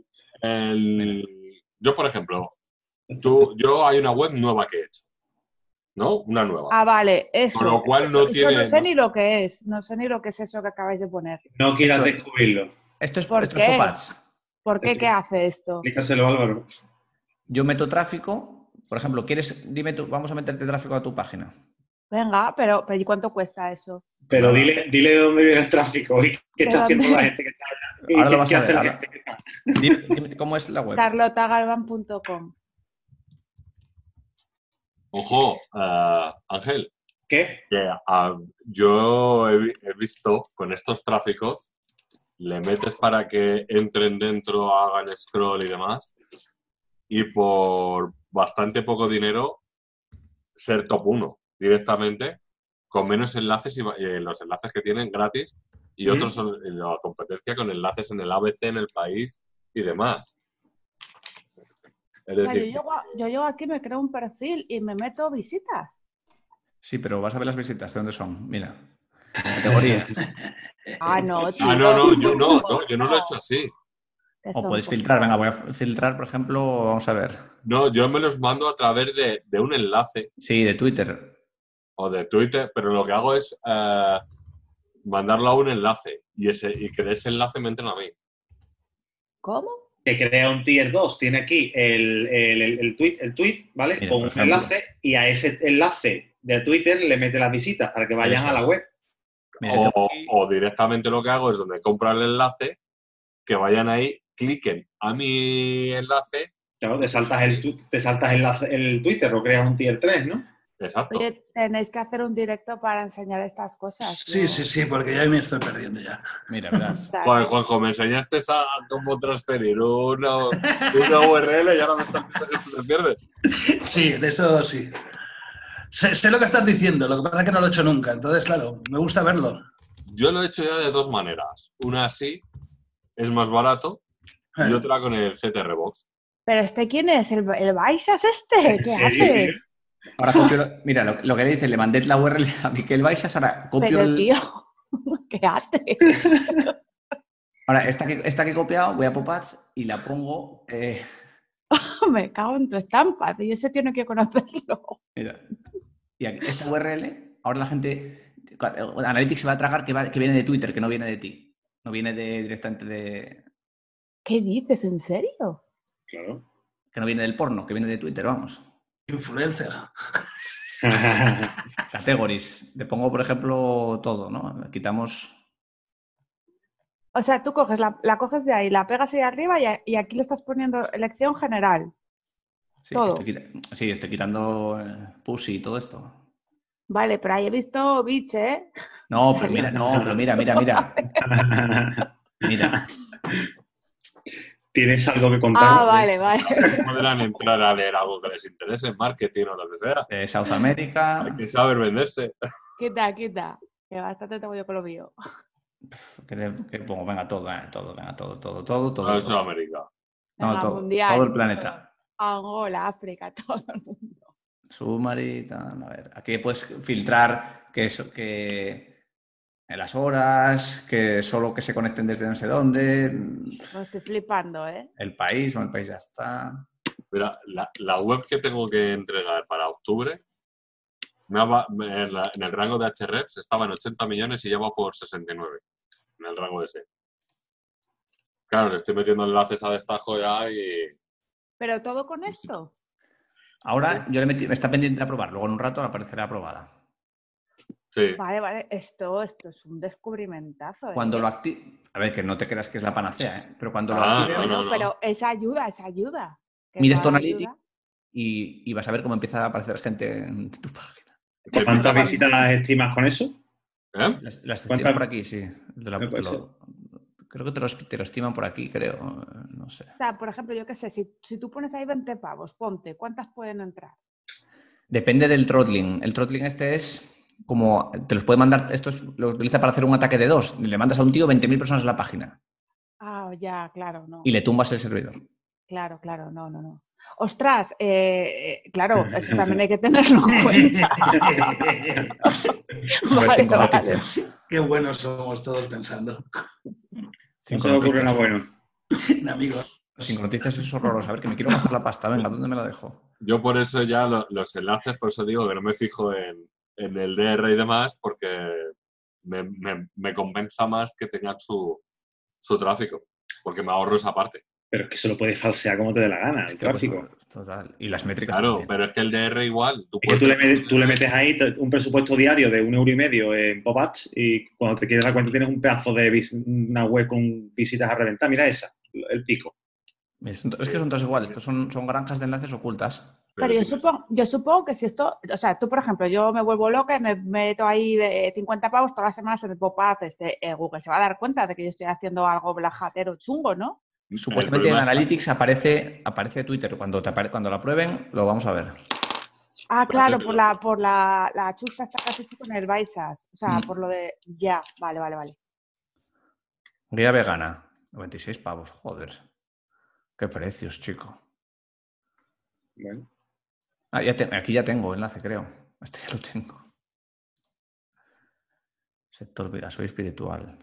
[SPEAKER 3] yo, por ejemplo, yo hay una web nueva que he hecho, ¿no? Una nueva.
[SPEAKER 2] Ah, vale, eso.
[SPEAKER 3] Con lo cual no tiene...
[SPEAKER 2] No sé ni lo que es. No sé ni lo que es eso que acabáis de poner.
[SPEAKER 4] No quieras descubrirlo.
[SPEAKER 1] Esto es
[SPEAKER 2] ¿Por qué?
[SPEAKER 1] pop-ups.
[SPEAKER 2] ¿Por qué? ¿Qué hace esto?
[SPEAKER 4] Explícaselo, Álvaro.
[SPEAKER 1] Yo meto tráfico. Por ejemplo, dime tú, vamos a meterte tráfico a tu página.
[SPEAKER 2] Venga, pero ¿y cuánto cuesta eso?
[SPEAKER 4] Pero dile de dónde viene el tráfico y qué está haciendo la gente que está allá.
[SPEAKER 1] Ahora lo vas a ver. Dime cómo es la web.
[SPEAKER 2] carlotagalvan.com.
[SPEAKER 3] Ojo, Ángel.
[SPEAKER 4] ¿Qué?
[SPEAKER 3] Que yo he visto con estos tráficos, le metes para que entren dentro, hagan scroll y demás, y por bastante poco dinero ser top 1 directamente, con menos enlaces y los enlaces que tienen gratis, y otros son en la competencia con enlaces en el ABC, en el país y demás. Es decir,
[SPEAKER 2] yo llego aquí, me creo un perfil y me meto visitas.
[SPEAKER 1] Sí, pero vas a ver las visitas, ¿de dónde son? Mira, categorías.
[SPEAKER 2] No, tío.
[SPEAKER 3] Yo no lo he hecho así.
[SPEAKER 1] O podéis filtrar, venga, voy a filtrar, por ejemplo, vamos a ver.
[SPEAKER 3] No, yo me los mando a través de un enlace.
[SPEAKER 1] Sí, de Twitter.
[SPEAKER 3] O de Twitter, pero lo que hago es mandarlo a un enlace y que de ese enlace me entren a mí.
[SPEAKER 2] ¿Cómo?
[SPEAKER 4] Que crea un tier 2, tiene aquí el tweet, ¿vale?
[SPEAKER 1] Mira,
[SPEAKER 4] con un enlace y a ese enlace de Twitter le mete las visitas para que vayan a la web.
[SPEAKER 1] Mira,
[SPEAKER 3] o directamente lo que hago es donde compro el enlace, que vayan ahí, cliquen a mi enlace.
[SPEAKER 4] Claro, te saltas el Twitter o creas un tier 3, ¿no?
[SPEAKER 3] Exacto.
[SPEAKER 2] Oye, tenéis que hacer un directo para enseñar estas cosas.
[SPEAKER 5] Sí, porque ya me estoy perdiendo ya.
[SPEAKER 1] Mira, verás.
[SPEAKER 3] Joder, Juanjo, me enseñaste a cómo transferir una URL y ahora me estás diciendo que tú te pierdes.
[SPEAKER 5] Sí, eso sí. Sé lo que estás diciendo, lo que pasa es que no lo he hecho nunca. Entonces, claro, me gusta verlo.
[SPEAKER 3] Yo lo he hecho ya de dos maneras. Una así, es más barato, y otra con el CTR Box.
[SPEAKER 2] ¿Pero ¿quién es? ¿El Baixas este? ¿Qué haces?
[SPEAKER 1] Ahora copio, mira, lo que le dice, le mandé la URL a Miquel Baixas, ahora copio
[SPEAKER 2] Pero, tío, ¿qué haces?
[SPEAKER 1] Ahora, esta que he copiado, voy a pop-ups y la pongo...
[SPEAKER 2] Me cago en tu estampa, y ese tiene que conocerlo.
[SPEAKER 1] Mira, y aquí, esta URL, ahora la gente... Analytics se va a tragar que viene de Twitter, que no viene de ti. No viene directamente de...
[SPEAKER 2] ¿Qué dices? ¿En serio?
[SPEAKER 4] Claro.
[SPEAKER 1] Que no viene del porno, que viene de Twitter, vamos.
[SPEAKER 5] Influencer.
[SPEAKER 1] Categories. Le pongo, por ejemplo, todo, ¿no? Quitamos...
[SPEAKER 2] O sea, tú coges la coges de ahí, la pegas ahí arriba y aquí le estás poniendo elección general.
[SPEAKER 1] Sí,
[SPEAKER 2] todo.
[SPEAKER 1] Estoy quitando pussy y todo esto.
[SPEAKER 2] Vale, pero ahí he visto bitch, ¿eh?
[SPEAKER 1] No, pero mira. Mira.
[SPEAKER 4] ¿Tienes algo que contar?
[SPEAKER 2] Ah, vale.
[SPEAKER 3] Podrán entrar a leer algo que les interese, marketing o lo que sea.
[SPEAKER 1] South America.
[SPEAKER 3] Hay que saber venderse.
[SPEAKER 2] Quita. Que bastante tengo yo con lo mío.
[SPEAKER 1] Que pongo, venga, todo,
[SPEAKER 3] Todo
[SPEAKER 1] todo.
[SPEAKER 3] América.
[SPEAKER 1] No,
[SPEAKER 2] Venga,
[SPEAKER 1] todo
[SPEAKER 2] mundial.
[SPEAKER 1] el planeta.
[SPEAKER 2] Angola, África, todo el mundo.
[SPEAKER 1] Sumarita, a ver, aquí puedes filtrar que en las horas, que solo que se conecten desde no sé dónde,
[SPEAKER 2] Me estoy flipando, ¿eh?
[SPEAKER 1] el país ya está.
[SPEAKER 3] Mira, la web que tengo que entregar para octubre, en el rango de Hrefs estaba en 80 millones y ya va por 69, en el rango de ese. Claro, le estoy metiendo enlaces a destajo ya y...
[SPEAKER 2] ¿Pero todo con esto?
[SPEAKER 1] Ahora yo me está pendiente de aprobar, luego en un rato aparecerá aprobada.
[SPEAKER 3] Sí.
[SPEAKER 2] Vale, esto es un descubrimentazo, ¿eh?
[SPEAKER 1] Cuando lo active, a ver, que no te creas que es la panacea, ¿eh? Pero cuando lo
[SPEAKER 3] Ah,
[SPEAKER 1] active,
[SPEAKER 3] no, no,
[SPEAKER 2] Bueno,
[SPEAKER 3] no.
[SPEAKER 2] pero es ayuda. Que
[SPEAKER 1] mires
[SPEAKER 2] esa
[SPEAKER 1] tu analytics
[SPEAKER 2] ayuda.
[SPEAKER 1] y vas a ver cómo empieza a aparecer gente en tu página.
[SPEAKER 4] ¿Cuántas visitas estimas con eso?
[SPEAKER 3] ¿Eh?
[SPEAKER 1] Las estiman por aquí, sí.
[SPEAKER 4] puede ser.
[SPEAKER 1] Creo que te lo estiman por aquí, creo. No sé.
[SPEAKER 2] O sea, por ejemplo, yo qué sé, si tú pones ahí 20 pavos, ponte, ¿cuántas pueden entrar?
[SPEAKER 1] Depende del throttling. El throttling este es como, te los puede mandar, lo utiliza para hacer un ataque de 2. Le mandas a un tío 20.000 personas a la página.
[SPEAKER 2] Ah, ya, claro, no.
[SPEAKER 1] Y le tumbas el servidor.
[SPEAKER 2] Claro, no. Ostras, claro, eso también hay que tenerlo en cuenta. Vale.
[SPEAKER 5] Qué buenos somos todos pensando.
[SPEAKER 4] No se me ocurre nada bueno.
[SPEAKER 5] Amigo.
[SPEAKER 1] 5 noticias es horroroso. A ver, que me quiero gastar la pasta. Venga, ¿dónde me la dejo?
[SPEAKER 3] Yo por eso ya los enlaces, por eso digo que no me fijo en el DR y demás, porque me compensa más que tengan su tráfico, porque me ahorro esa parte.
[SPEAKER 4] Pero es que se lo puedes falsear como te dé la gana, el tráfico.
[SPEAKER 1] Pues, total. Y las métricas
[SPEAKER 3] Claro,
[SPEAKER 1] también.
[SPEAKER 3] pero es que el DR igual.
[SPEAKER 4] Es que tú le metes ahí un presupuesto diario de 1,5 € en Pop Ads y cuando te quieres dar cuenta tienes un pedazo de una web con visitas a reventar. Mira esa, el pico.
[SPEAKER 1] Es que son todos iguales. Estos son granjas de enlaces ocultas.
[SPEAKER 2] Pero yo supongo que si esto, o sea, tú, por ejemplo, yo me vuelvo loca y me meto ahí 50 pavos todas las semanas en el pop-up, Google se va a dar cuenta de que yo estoy haciendo algo blajatero chungo, ¿no?
[SPEAKER 1] Supuestamente en Analytics aparece Twitter. Cuando lo aprueben, lo vamos a ver.
[SPEAKER 2] Ah, claro, por la chusta está casi con el Baisas. O sea, por lo de... Ya, vale.
[SPEAKER 1] Guía vegana. 96 pavos, joder. Qué precios, chico.
[SPEAKER 4] Bueno.
[SPEAKER 1] Aquí ya tengo enlace, creo. Este ya lo tengo. Sector vida, soy espiritual.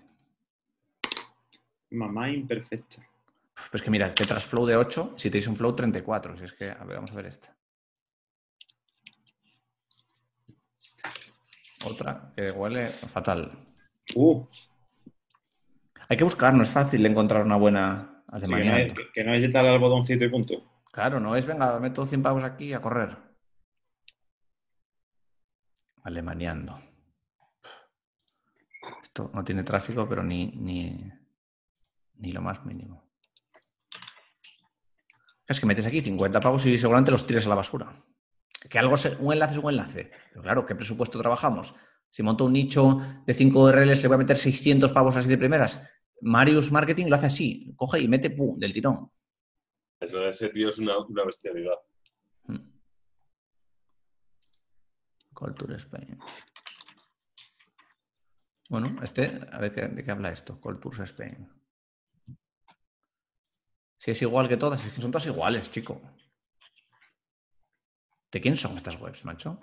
[SPEAKER 4] Mamá imperfecta.
[SPEAKER 1] Pues es que mira, Tetras Flow de 8, si tenéis un Flow 34. Si es que, a ver, vamos a ver esta. Otra que huele fatal. Hay que buscar, no es fácil encontrar una buena alemaniando.
[SPEAKER 4] Sí, que no es tal al botoncito y punto.
[SPEAKER 1] Claro, no es, venga, meto 100 pavos aquí a correr. Alemaniando. Esto no tiene tráfico, pero ni lo más mínimo. Es que metes aquí 50 pavos y seguramente los tires a la basura. Que un enlace es un enlace. Pero claro, ¿qué presupuesto trabajamos? Si monto un nicho de 5 URLs, le voy a meter 600 pavos así de primeras. Marius Marketing lo hace así. Coge y mete ¡pum! Del tirón.
[SPEAKER 3] Eso de ese tío es una bestialidad.
[SPEAKER 1] Culture Spain. Bueno, a ver de qué habla esto. Culture Spain. Si es igual que todas, es que son todas iguales, chico. ¿De quién son estas webs, macho?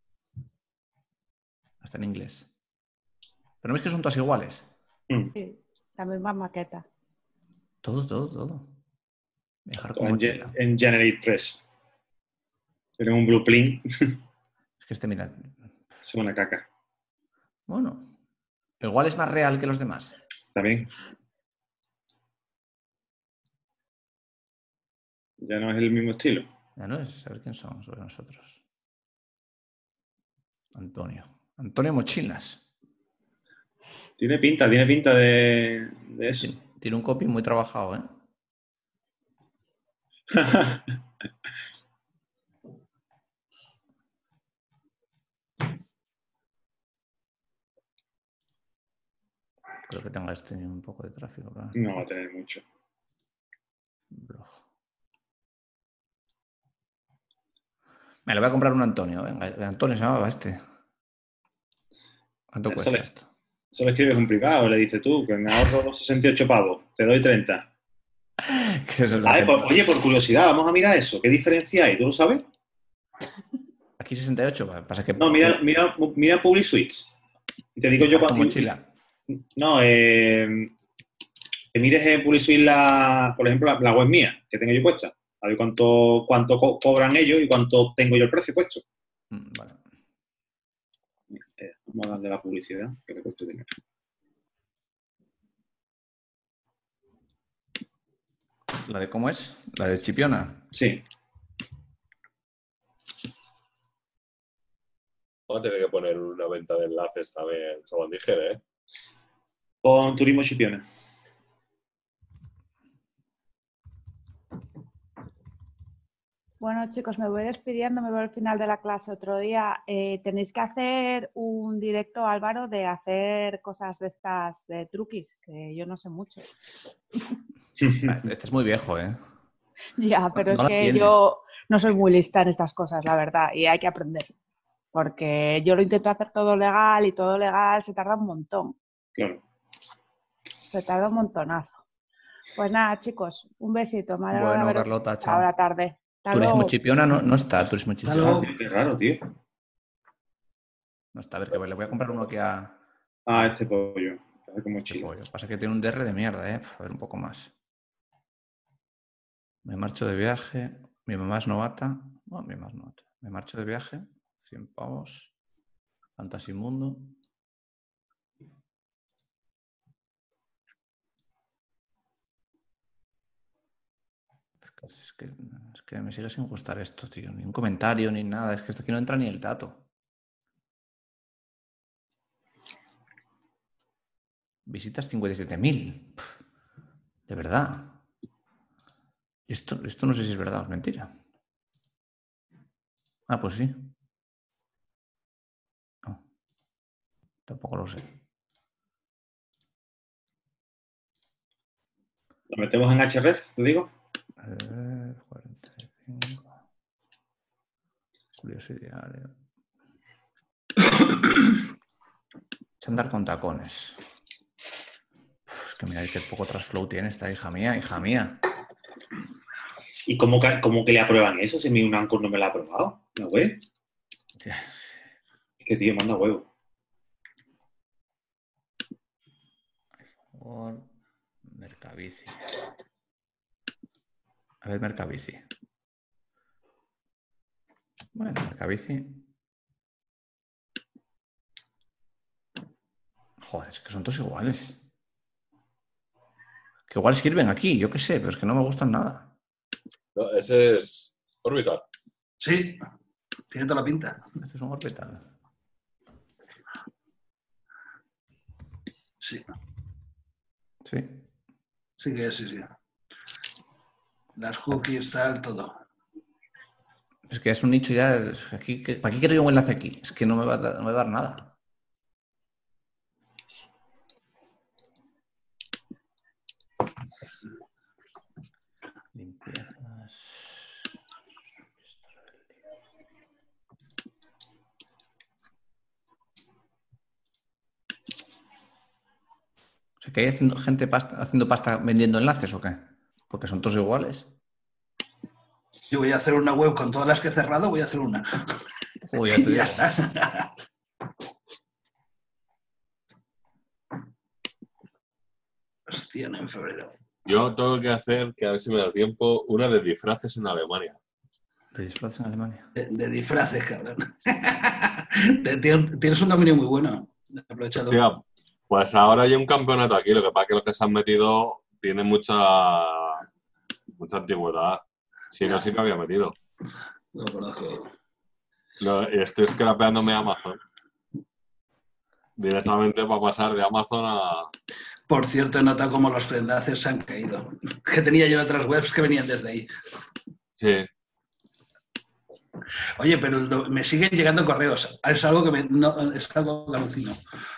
[SPEAKER 1] Hasta en inglés. ¿Pero no es que son todas iguales?
[SPEAKER 2] Sí, la misma maqueta.
[SPEAKER 1] Todo. Dejar con
[SPEAKER 4] mochila. En Generate Press. Pero un blueprint.
[SPEAKER 1] Es que mira.
[SPEAKER 4] Es una caca.
[SPEAKER 1] Bueno. Igual es más real que los demás.
[SPEAKER 4] También. Ya no es el mismo estilo.
[SPEAKER 1] Ya no es saber quién son sobre nosotros. Antonio Mochilas.
[SPEAKER 4] Tiene pinta de eso.
[SPEAKER 1] Tiene un copy muy trabajado, ¿eh? Creo que tenga un poco de tráfico. ¿Verdad?
[SPEAKER 4] No va a tener mucho.
[SPEAKER 1] Blog. Me lo voy a comprar un Antonio. Venga, Antonio se llamaba este. ¿Cuánto cuesta esto?
[SPEAKER 4] Eso le escribes un privado, le dices tú, que me ahorro 68 pavos, te doy 30. Oye, por curiosidad, vamos a mirar eso. ¿Qué diferencia hay? ¿Tú lo sabes?
[SPEAKER 1] Aquí 68, pasa que...
[SPEAKER 4] No, mira PubliSuites. Y te digo yo
[SPEAKER 1] cuánto... mochila.
[SPEAKER 4] No, que mires PubliSuite, por ejemplo, la web mía, que tengo yo puesta. A ver cuánto cobran ellos y cuánto tengo yo el precio puesto.
[SPEAKER 1] Vale.
[SPEAKER 4] Vamos a darle la publicidad, que le cueste dinero.
[SPEAKER 1] ¿La de cómo es? ¿La de Chipiona?
[SPEAKER 4] Sí.
[SPEAKER 3] Vamos a tener que poner una venta de enlaces también, Saban Díger, ¿eh?
[SPEAKER 4] Pon Turismo Chipiona.
[SPEAKER 2] Bueno, chicos, me voy despidiendo, me voy al final de la clase otro día. Tenéis que hacer un directo, Álvaro, de hacer cosas de estas, de truquis, que yo no sé mucho.
[SPEAKER 1] Este es muy viejo, ¿eh?
[SPEAKER 2] Ya, pero es que yo no soy muy lista en estas cosas, la verdad, y hay que aprender. Porque yo lo intento hacer todo legal y todo legal se tarda un montón.
[SPEAKER 4] Claro.
[SPEAKER 2] Se tarda un montonazo. Pues nada, chicos, un besito. Me
[SPEAKER 1] bueno, Carlota, chao.
[SPEAKER 2] Ahora tarde.
[SPEAKER 1] Turismo Chipiona no está, Turismo Chipiona.
[SPEAKER 4] Qué raro, tío.
[SPEAKER 1] No está, a ver, que le voy a comprar uno aquí a...
[SPEAKER 4] este pollo. Como
[SPEAKER 1] este pollo. Pasa que tiene un DR de mierda, ¿eh? A ver, un poco más. Me marcho de viaje. Mi mamá es novata. No, mi mamá es novata. Me marcho de viaje. 100 pavos. Fantasy Mundo. Es que me sigue sin gustar esto, tío. Ni un comentario, ni nada. Es que esto aquí no entra ni el dato. Visitas 57.000. De verdad. Esto no sé si es verdad o es mentira. Ah, pues sí. No. Tampoco lo sé.
[SPEAKER 4] ¿Lo metemos en href, te digo?
[SPEAKER 1] 45. Curioso diario. Andar con tacones. Es que mira qué poco trasflow tiene esta hija mía, hija mía.
[SPEAKER 4] ¿Y cómo que le aprueban eso? Si mi Unancor no me la ha aprobado, la web. Es que tío, manda huevo.
[SPEAKER 1] Por Mercabici. A ver, Mercabici. Bueno, Mercabici. Joder, es que son todos iguales. Que igual sirven aquí, yo qué sé, pero es que no me gustan nada.
[SPEAKER 3] No, ese es Orbital.
[SPEAKER 5] Sí, tiene toda la pinta.
[SPEAKER 1] Este es un Orbital.
[SPEAKER 5] Sí.
[SPEAKER 1] Sí.
[SPEAKER 5] Sí que sí. Las cookies, tal, todo.
[SPEAKER 1] Es que es un nicho ya... Aquí, ¿para qué quiero yo un enlace aquí? Es que no me va a dar nada. Limpiezas... O sea, ¿que hay gente haciendo pasta vendiendo enlaces o qué? Porque son todos iguales.
[SPEAKER 5] Yo voy a hacer una web con todas las que he cerrado, voy a hacer una.
[SPEAKER 1] Uy, ya te
[SPEAKER 5] ya está. Hostia, no, en febrero.
[SPEAKER 3] Yo tengo que hacer, que a ver si me da tiempo, una de disfraces en Alemania.
[SPEAKER 1] ¿De disfraces en Alemania?
[SPEAKER 5] De disfraces, cabrón. Tienes un dominio muy bueno. Aprovechalo.
[SPEAKER 3] Hostia, pues ahora hay un campeonato aquí, lo que pasa es que los que se han metido tienen mucha antigüedad. Si no, sí que había metido.
[SPEAKER 5] Lo conozco.
[SPEAKER 3] Estoy scrapeándome Amazon. Directamente para pasar de Amazon a...
[SPEAKER 5] Por cierto, he notado cómo los enlaces se han caído. Que tenía yo en otras webs que venían desde ahí.
[SPEAKER 3] Sí.
[SPEAKER 5] Oye, pero me siguen llegando correos. Es algo es algo que alucino.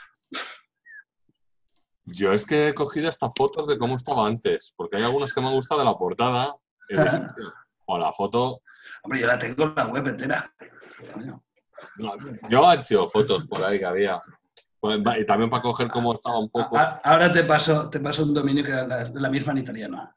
[SPEAKER 3] Yo es que he cogido estas fotos de cómo estaba antes, porque hay algunas que me han gustado de la portada. Y dije, o la foto...
[SPEAKER 5] Hombre, yo la tengo en la web entera.
[SPEAKER 3] Yo he hecho fotos por ahí que había. Pues, y también para coger cómo estaba un poco.
[SPEAKER 5] Ahora te paso un dominio que era la misma en italiano.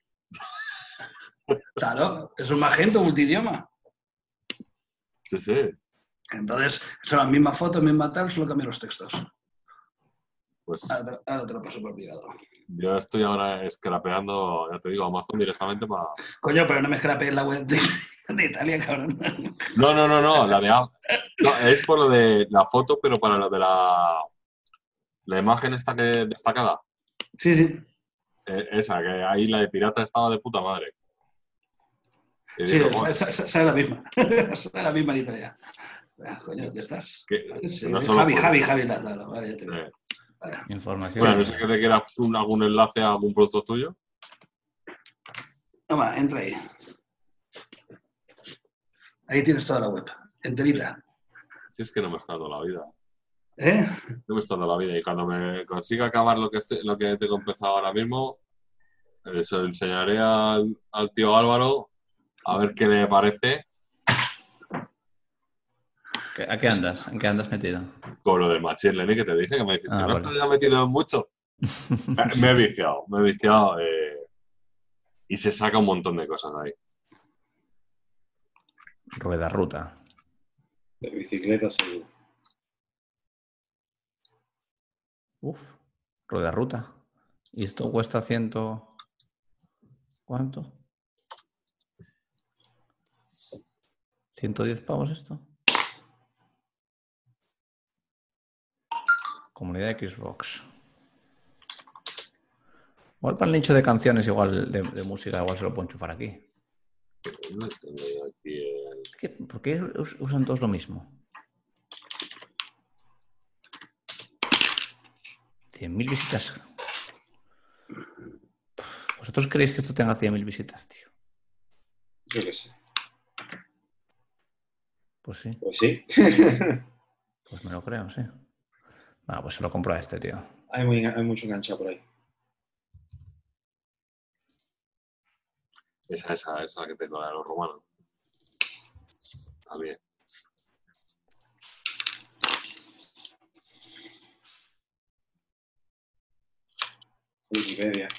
[SPEAKER 5] Claro, es un Magento multidioma.
[SPEAKER 3] Sí, sí.
[SPEAKER 5] Entonces, son las mismas fotos, misma tal, solo cambian los textos.
[SPEAKER 3] Pues
[SPEAKER 5] Ahora te lo paso por privado.
[SPEAKER 3] yo estoy ahora scrapeando, ya te digo, Amazon directamente para...
[SPEAKER 5] Coño, pero no me scrapees la web de Italia, cabrón.
[SPEAKER 3] No, la de... No, es por lo de la foto, pero para lo de la imagen esta que destacada.
[SPEAKER 5] Sí, sí.
[SPEAKER 3] Esa, que ahí la de pirata estaba de puta madre. Y
[SPEAKER 5] Sí,
[SPEAKER 3] dije, "Joder,
[SPEAKER 5] sale la misma. Sale la misma en Italia. Coño, ¿dónde estás?
[SPEAKER 3] que no solo
[SPEAKER 5] Javi Lázaro. Vale, ya te veo. Vale.
[SPEAKER 1] Información.
[SPEAKER 3] Bueno, no sé que te quieras algún enlace a algún producto tuyo.
[SPEAKER 5] Toma, entra ahí. Ahí tienes toda la web, enterita.
[SPEAKER 3] Si es que no me está dando la vida.
[SPEAKER 5] ¿Eh?
[SPEAKER 3] No me está dando la vida. Y cuando me consiga acabar lo que tengo empezado ahora mismo, se lo enseñaré al tío Álvaro a ver qué le parece.
[SPEAKER 1] ¿A qué andas? ¿En qué andas metido?
[SPEAKER 3] Con lo del Machine Learning que te dije, que me dijiste, ¿no
[SPEAKER 1] vale.
[SPEAKER 3] estás metido en mucho? Me he viciado. Y se saca un montón de cosas de ahí.
[SPEAKER 1] Rueda ruta.
[SPEAKER 4] De bicicleta, seguro.
[SPEAKER 1] Rueda ruta. ¿Y esto cuesta 100? ¿Cuánto? ¿110 pavos esto? Comunidad Xbox. Igual para el nicho de canciones, igual de música, igual se lo puedo enchufar aquí.
[SPEAKER 3] No tengo yo aquí
[SPEAKER 1] ¿Por qué usan todos lo mismo? 100.000 visitas. ¿Vosotros creéis que esto tenga 100.000 visitas, tío?
[SPEAKER 4] Yo qué sé.
[SPEAKER 1] Pues sí.
[SPEAKER 4] Pues sí.
[SPEAKER 1] Pues me lo creo, sí. Pues se lo compro a este, tío.
[SPEAKER 4] Hay mucho enganchado por ahí.
[SPEAKER 3] Esa que tengo, la de los romanos. Está bien.
[SPEAKER 4] Wikipedia.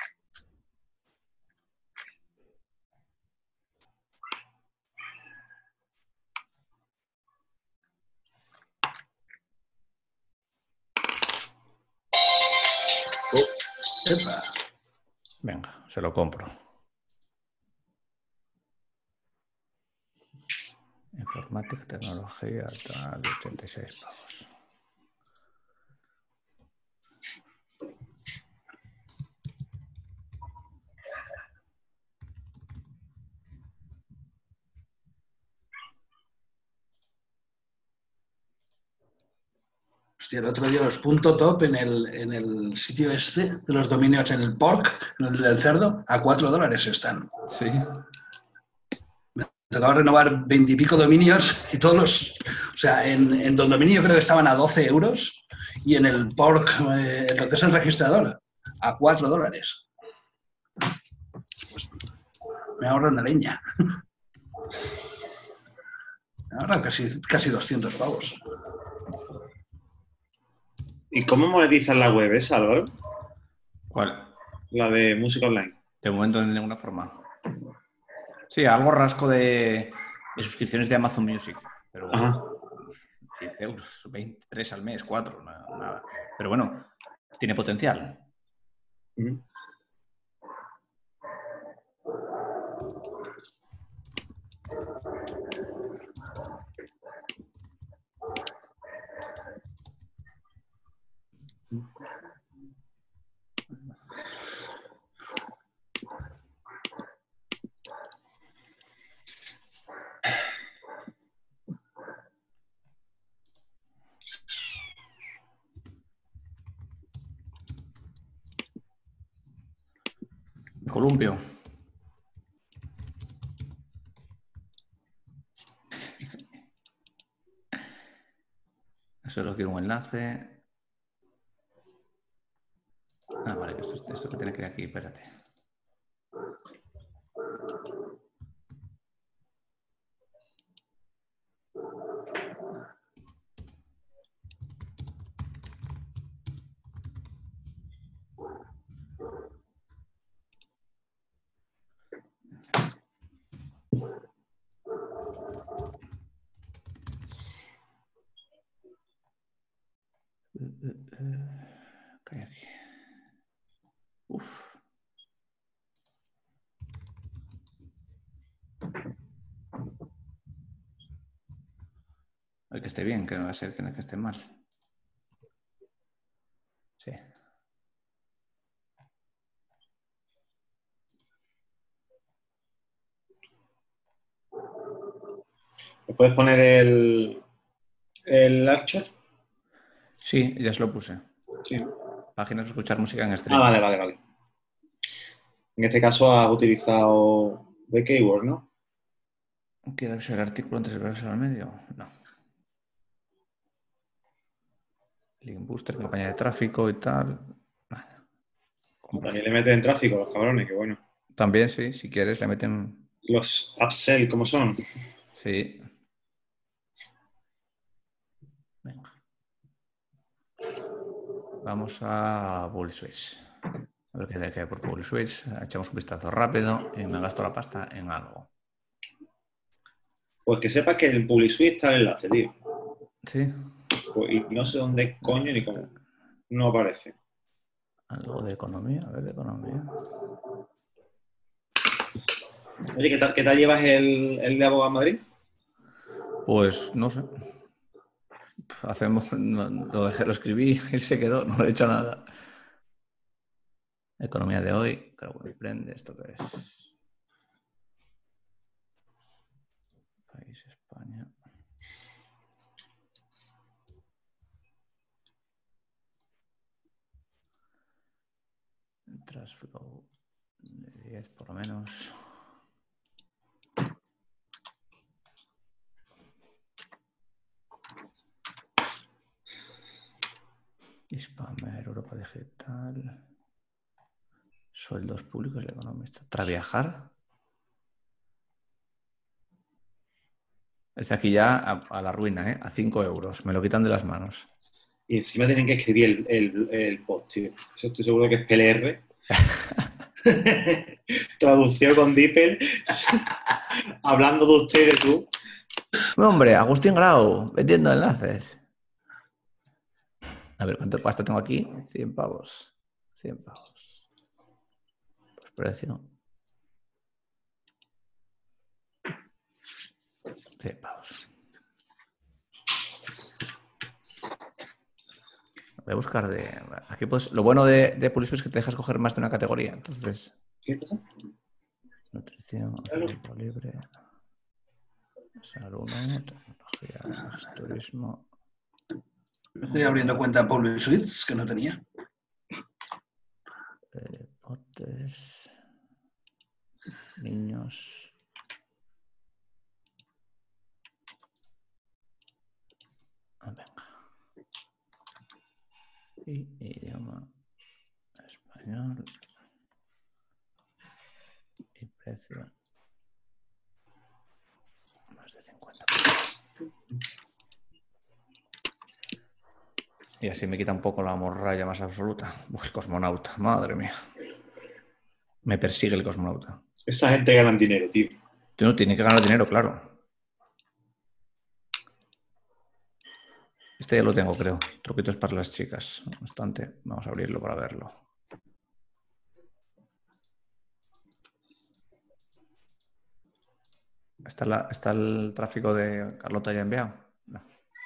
[SPEAKER 5] Epa.
[SPEAKER 1] Venga, se lo compro. Informática, tecnología, tal, 86 pavos.
[SPEAKER 5] Hostia, el otro día los .top en el sitio este de los dominios, en el pork, en el del cerdo, a $4 están.
[SPEAKER 1] Sí.
[SPEAKER 5] Me tocaba renovar 20 y pico dominios y todos los... O sea, en Don Dominio creo que estaban a 12 euros y en el pork, lo que es el registrador, a $4. Pues me ahorro una leña. Me ahorran casi 200 pavos.
[SPEAKER 4] ¿Y cómo monetizas la web esa, Álvaro?
[SPEAKER 1] ¿Cuál?
[SPEAKER 4] La de música online.
[SPEAKER 1] De momento, de ninguna forma. Sí, algo rasco de suscripciones de Amazon Music. Pero 10 euros, 23 al mes, 4, nada. Pero bueno, tiene potencial. Columpio. Solo quiero un enlace. Vale, esto que tiene que ir aquí, espérate. ¿Qué hay aquí? Uf. El que esté bien, que no va a ser que esté mal. Sí.
[SPEAKER 4] ¿Me puedes poner el Archer?
[SPEAKER 1] Sí, ya se lo puse.
[SPEAKER 4] Sí.
[SPEAKER 1] Páginas para escuchar música en
[SPEAKER 4] Ah,
[SPEAKER 1] stream.
[SPEAKER 4] vale. En este caso has utilizado The Keyword, ¿no?
[SPEAKER 1] ¿Quiero ver el artículo antes de verse al medio? No. Link Booster, campaña de tráfico y tal.
[SPEAKER 4] También le meten tráfico los cabrones, que bueno.
[SPEAKER 1] También, sí, si quieres, le meten.
[SPEAKER 4] Los upsell, ¿cómo son?
[SPEAKER 1] Sí. Venga. Vamos a Bully Switch. A ver qué hay por Bully Switch. Echamos un vistazo rápido y me gasto la pasta en algo.
[SPEAKER 4] Pues que sepas que en PubliSuite está el enlace, tío.
[SPEAKER 1] Sí.
[SPEAKER 4] Pues, y no sé dónde coño ni cómo. No aparece.
[SPEAKER 1] Algo de economía, a ver, de economía.
[SPEAKER 4] Oye, ¿qué tal llevas el de Abogado Madrid?
[SPEAKER 1] Pues no sé. Lo escribí y se quedó, no le he hecho nada. Economía de hoy, claro, bueno, prende esto que es. País España. Trasflow de 10 por lo menos. Spammer, Europa Digital. Sueldos públicos, el economista. Traviajar. Este aquí ya a la ruina, ¿eh? A 5 euros. Me lo quitan de las manos.
[SPEAKER 4] Y encima tienen que escribir el post, tío. Eso estoy seguro que es PLR. Traducción con DeepL. Hablando de ustedes, tú.
[SPEAKER 1] Hombre, Agustín Grau, vendiendo enlaces. A ver, ¿cuánto pasta tengo aquí? 100 pavos. 100 pavos. Pues precio. 100 pavos. Voy a buscar de... Aquí pues, lo bueno de Publish es que te dejas coger más de una categoría. Entonces...
[SPEAKER 4] ¿Qué pasa?
[SPEAKER 1] Nutrición, tiempo libre... Salud, tecnología, turismo...
[SPEAKER 5] Estoy abriendo cuenta en PubliSuite, que no tenía.
[SPEAKER 1] Deportes... Niños... Venga. Y idioma español y precio más de 50. Y así me quita un poco la morralla más absoluta. Pues cosmonauta, madre mía. Me persigue el cosmonauta.
[SPEAKER 4] Esa gente gana dinero, tío.
[SPEAKER 1] No tiene que ganar dinero, claro. Este ya lo tengo, creo. Truquitos para las chicas. Bastante. Vamos a abrirlo para verlo. ¿Está el tráfico de Carlota ya enviado? No.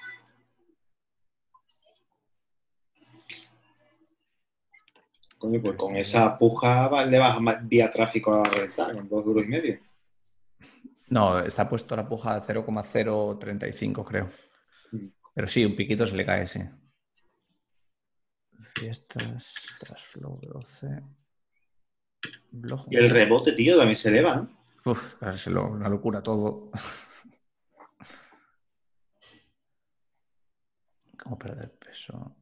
[SPEAKER 4] Coño, pues con esa puja le vas a vía tráfico a rentar con 2,5 euros.
[SPEAKER 1] No, está puesto la puja a 0,035, creo. Pero sí, un piquito se le cae, sí. Fiestas, Trasflow 12. Blog.
[SPEAKER 4] Y el rebote, tío, también se eleva, ¿no?
[SPEAKER 1] Uf, es una locura todo. ¿Cómo perder peso?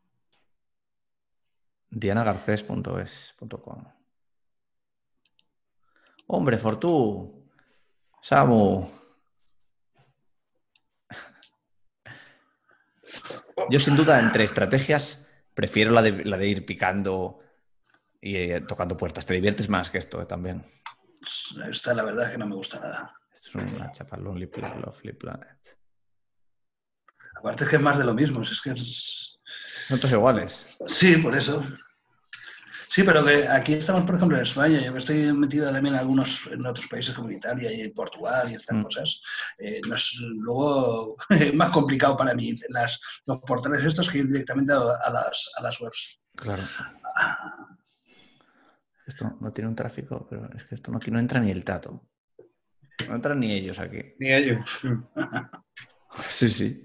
[SPEAKER 1] dianagarcés.es.com. Hombre, Fortú. Samu. Yo sin duda entre estrategias prefiero la de ir picando y tocando puertas. Te diviertes más que esto también.
[SPEAKER 5] Esta la verdad es que no me gusta nada.
[SPEAKER 1] Esto es una chapa Lovely Planet.
[SPEAKER 5] Aparte es que es más de lo mismo. Es que es...
[SPEAKER 1] Son todos iguales.
[SPEAKER 5] Sí, por eso. Sí, pero que aquí estamos, por ejemplo, en España. Yo que estoy metido también en otros países como Italia y Portugal y estas cosas. Luego es más complicado para mí los portales estos que ir directamente a las webs.
[SPEAKER 1] Claro. Esto no tiene un tráfico, pero es que aquí no entra ni el tato. No entran ni ellos aquí.
[SPEAKER 4] Ni ellos.
[SPEAKER 1] Sí, sí.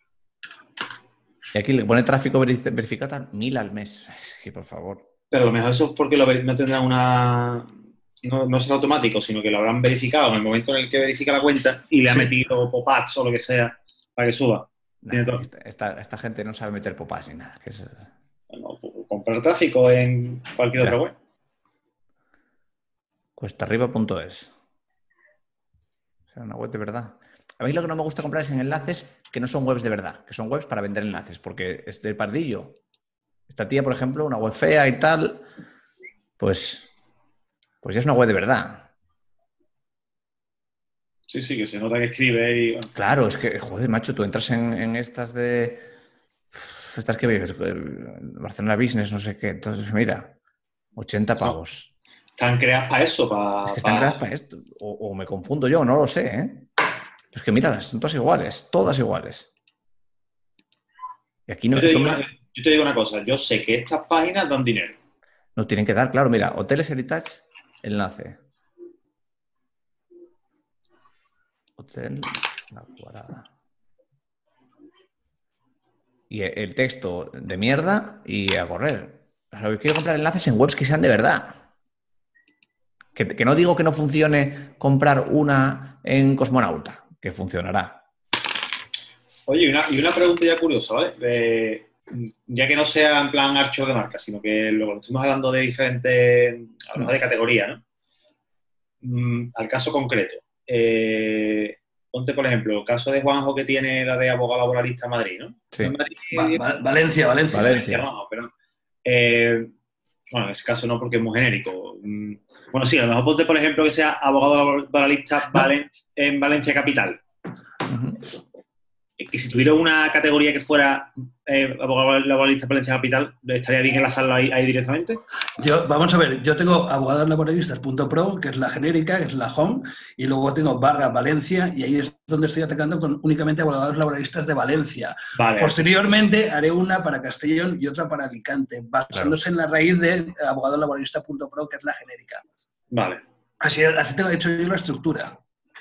[SPEAKER 1] Y aquí le pone tráfico verificado 1.000 al mes. Es que, por favor.
[SPEAKER 4] Pero a lo mejor eso es porque no tendrán una... No será automático, sino que lo habrán verificado en el momento en el que verifica la cuenta y le ha metido pop-ups o lo que sea para que suba.
[SPEAKER 1] Nah, esta gente no sabe meter pop-ups ni nada. Que es...
[SPEAKER 4] Bueno, comprar tráfico en cualquier otra web.
[SPEAKER 1] Cuestaarriba.es. O sea, una web de verdad. A mí lo que no me gusta comprar es en enlaces que no son webs de verdad, que son webs para vender enlaces, porque es del pardillo. Esta tía, por ejemplo, una web fea y tal, pues ya es una web de verdad.
[SPEAKER 4] Sí, que se nota que escribe y... Bueno.
[SPEAKER 1] Claro, es que, joder, macho, tú entras en estas de... Estas que vives, Barcelona Business, no sé qué. Entonces, mira, 80 pavos.
[SPEAKER 4] Están creadas para eso,
[SPEAKER 1] Es que están creadas para esto. O me confundo yo, no lo sé, ¿eh? Es que míralas, son todas iguales. Y aquí no...
[SPEAKER 4] Yo te digo una cosa, yo sé que estas páginas dan dinero.
[SPEAKER 1] No tienen que dar, claro, mira, Hoteles Heritage, enlace. Hotel La Cuadrada. Y el texto de mierda y a correr. O sea, yo quiero comprar enlaces en webs que sean de verdad. Que no digo que no funcione comprar una en Cosmonauta, que funcionará.
[SPEAKER 4] Oye, y una pregunta ya curiosa, ¿vale? Ya que no sea en plan archivo de marca, sino que luego estamos hablando de diferentes, a lo mejor de categoría, ¿no? Al caso concreto. Ponte, por ejemplo, el caso de Juanjo que tiene la de abogado laboralista en Madrid, ¿no?
[SPEAKER 1] Sí.
[SPEAKER 4] ¿En Madrid?
[SPEAKER 5] Valencia.
[SPEAKER 4] No, perdón. Bueno, en ese caso no, porque es muy genérico. Bueno, sí, a lo mejor ponte, por ejemplo, que sea abogado laboralista en Valencia Capital. Y si tuviera una categoría que fuera abogado laboralista en Valencia Capital, ¿estaría bien enlazarlo ahí directamente?
[SPEAKER 5] Vamos a ver, yo tengo abogadoslaboralistas.pro, que es la genérica, que es la home, y luego tengo /Valencia, y ahí es donde estoy atacando con únicamente abogados laboralistas de Valencia. Vale. Posteriormente haré una para Castellón y otra para Alicante, basándose en la raíz de abogadoslaboralista.pro, que es la genérica.
[SPEAKER 4] Vale.
[SPEAKER 5] Así tengo hecho yo la estructura.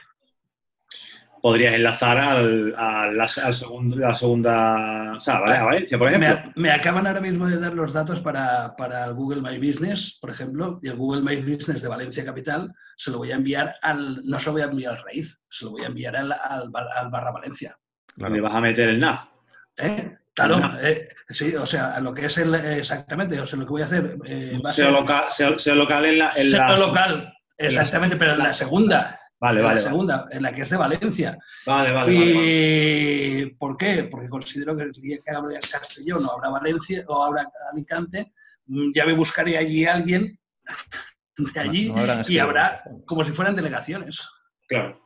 [SPEAKER 4] Podrías enlazar a la segunda, o sea, a Valencia, por ejemplo.
[SPEAKER 5] Me acaban ahora mismo de dar los datos para el Google My Business, por ejemplo, y el Google My Business de Valencia Capital se lo voy a enviar no se lo voy a enviar al raíz, se lo voy a enviar al /Valencia.
[SPEAKER 4] Claro. Le vas a meter el NAV.
[SPEAKER 5] Claro, sí, o sea, lo que es exactamente, o sea, lo que voy a hacer va a ser...
[SPEAKER 4] SEO local en la...
[SPEAKER 5] SEO local, exactamente, pero en la segunda...
[SPEAKER 4] Vale.
[SPEAKER 5] Segunda, en la que es de Valencia.
[SPEAKER 4] Vale.
[SPEAKER 5] ¿Por qué? Porque considero que el día que habla Castellón o habla Valencia o habla Alicante, ya me buscaré allí a alguien de allí y habrá como si fueran delegaciones.
[SPEAKER 4] Claro.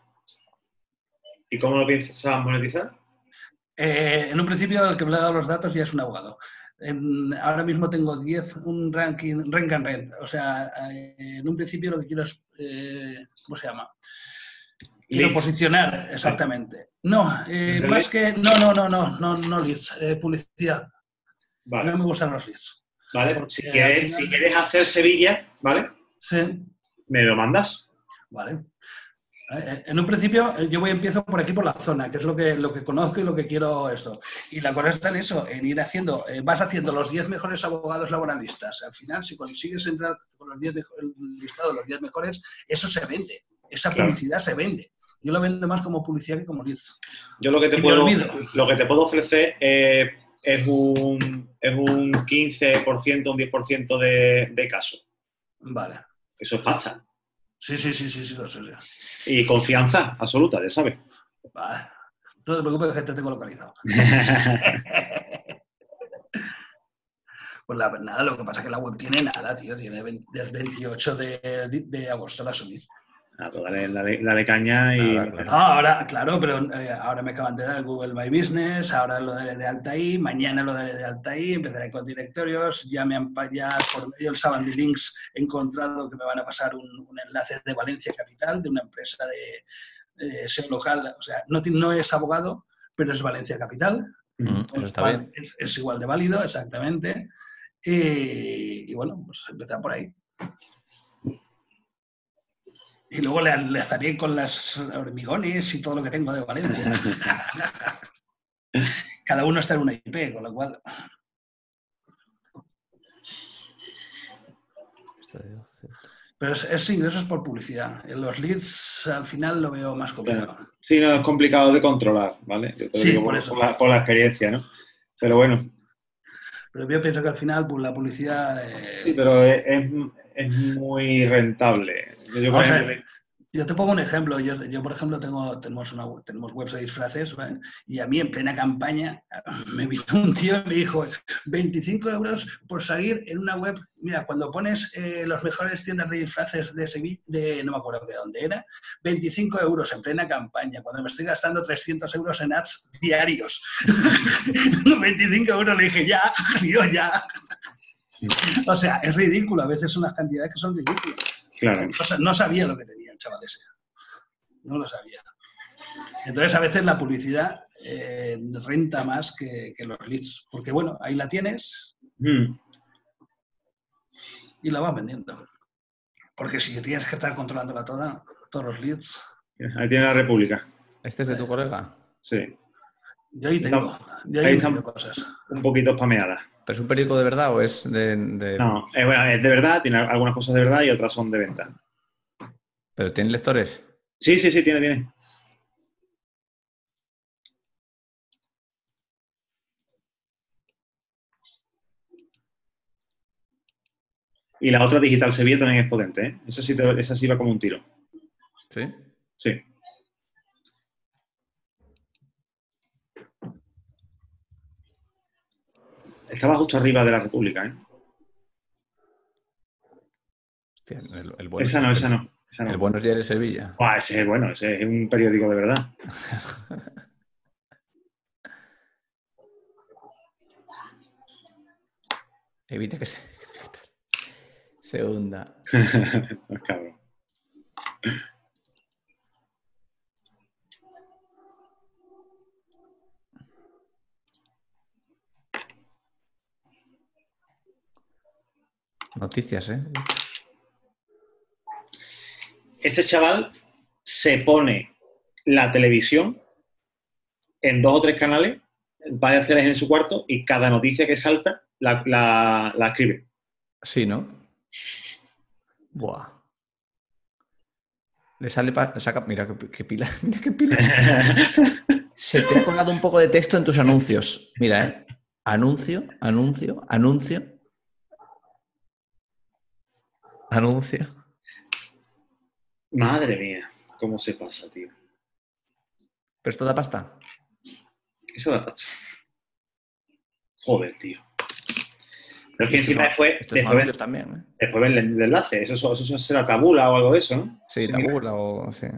[SPEAKER 4] ¿Y cómo lo piensas monetizar?
[SPEAKER 5] En un principio, el que me ha dado los datos ya es un abogado. Ahora mismo tengo 10, un rank and rent. O sea, en un principio lo que quiero es, ¿cómo se llama? Quiero posicionar, exactamente. No, más que, no leads, publicidad. Vale. No me gustan los leads.
[SPEAKER 4] Vale, si quieres hacer Sevilla, ¿vale?
[SPEAKER 5] Sí.
[SPEAKER 4] ¿Me lo mandas?
[SPEAKER 5] Vale. En un principio yo empiezo por aquí, por la zona, que es lo que conozco y lo que quiero esto. Y la cosa está en eso, en ir haciendo, vas haciendo los 10 mejores abogados laboralistas. Al final, si consigues entrar con el listado de los 10 mejores, eso se vende. Esa publicidad se vende. Yo lo vendo más como publicidad que como leads.
[SPEAKER 4] Yo lo que te puedo ofrecer es un 15%, un 10% de caso.
[SPEAKER 5] Vale.
[SPEAKER 4] Eso es pasta.
[SPEAKER 5] Sí, lo sé.
[SPEAKER 4] Y confianza absoluta, ya sabes.
[SPEAKER 5] Vale. No te preocupes que te tengo localizado. Pues nada, lo que pasa es que la web tiene nada, tío. Tiene desde el 28 de agosto la subí.
[SPEAKER 4] Pues dale caña y...
[SPEAKER 1] Claro.
[SPEAKER 5] No, ahora, claro, pero ahora me acaban de dar Google My Business, ahora lo daré de alta ahí, mañana lo daré de alta ahí, empezaré con directorios, ya por medio del Savandi Links he encontrado que me van a pasar un enlace de Valencia Capital, de una empresa de SEO local, o sea, no es abogado, pero es Valencia Capital,
[SPEAKER 1] Eso está bien.
[SPEAKER 5] es igual de válido, exactamente, y bueno, pues empezar por ahí. Y luego le enlazaré con las hormigones y todo lo que tengo de Valencia. Cada uno está en una IP, con lo cual... Pero es ingresos por publicidad. En los leads al final lo veo más complicado.
[SPEAKER 4] Claro. Sí, no, es complicado de controlar, ¿vale? Yo te lo digo
[SPEAKER 5] por eso.
[SPEAKER 4] Por la experiencia, ¿no? Pero bueno.
[SPEAKER 5] Pero yo pienso que al final, pues la publicidad...
[SPEAKER 4] Sí, pero es muy rentable.
[SPEAKER 5] Yo te pongo un ejemplo. Yo por ejemplo, tenemos webs de disfraces, ¿vale? Y a mí en plena campaña me vino un tío y me dijo 25 euros por salir en una web. Mira, cuando pones los mejores tiendas de disfraces de Sevilla, no me acuerdo de dónde era, 25 euros en plena campaña, cuando me estoy gastando 300 euros en ads diarios. 25 euros, le dije, ya, tío, ya. O sea, es ridículo. A veces son las cantidades que son ridículas.
[SPEAKER 4] Claro.
[SPEAKER 5] No sabía lo que tenía el chaval ese. No lo sabía. Entonces, a veces la publicidad renta más que los leads. Porque, bueno, ahí la tienes y la vas vendiendo. Porque si tienes que estar controlándola todos los leads...
[SPEAKER 4] Ahí tiene la República.
[SPEAKER 1] ¿Este es de tu colega?
[SPEAKER 4] Sí.
[SPEAKER 5] Yo ahí tengo. Yo
[SPEAKER 4] ahí
[SPEAKER 5] ahí
[SPEAKER 4] están
[SPEAKER 5] cosas.
[SPEAKER 4] Un poquito spameadas.
[SPEAKER 1] ¿Pero es un periódico de verdad o es de...?
[SPEAKER 4] No, bueno, es de verdad, tiene algunas cosas de verdad y otras son de venta.
[SPEAKER 1] ¿Pero tiene lectores?
[SPEAKER 4] Sí, tiene. Y la otra, Digital Sevilla, también es potente, ¿eh? Esa sí va como un tiro.
[SPEAKER 1] ¿Sí?
[SPEAKER 4] Sí. Estaba justo arriba de la República, ¿eh?
[SPEAKER 1] Hostia, el bueno
[SPEAKER 4] Esa no.
[SPEAKER 1] El Buenos Días de Sevilla.
[SPEAKER 4] Ese es bueno, ese es un periódico de verdad.
[SPEAKER 1] Evita que se hunda.
[SPEAKER 4] No, cabrón.
[SPEAKER 1] Noticias, ¿eh?
[SPEAKER 4] Ese chaval se pone la televisión en 2 o 3 canales, varias teles en su cuarto, y cada noticia que salta la escribe.
[SPEAKER 1] Sí, ¿no? Buah. Le sale saca. Mira qué pila. Mira qué pila. Se te ha colado un poco de texto en tus anuncios. Mira, ¿eh? Anuncio.
[SPEAKER 4] Madre mía, cómo se pasa, tío.
[SPEAKER 1] ¿Pero esto da pasta?
[SPEAKER 4] Eso da pasta. Joder, tío. Pero es que encima después
[SPEAKER 1] también, ¿eh?
[SPEAKER 4] Después ven el enlace. Eso será tabula o algo de eso, ¿no?
[SPEAKER 1] Sí, tabula o... Sí.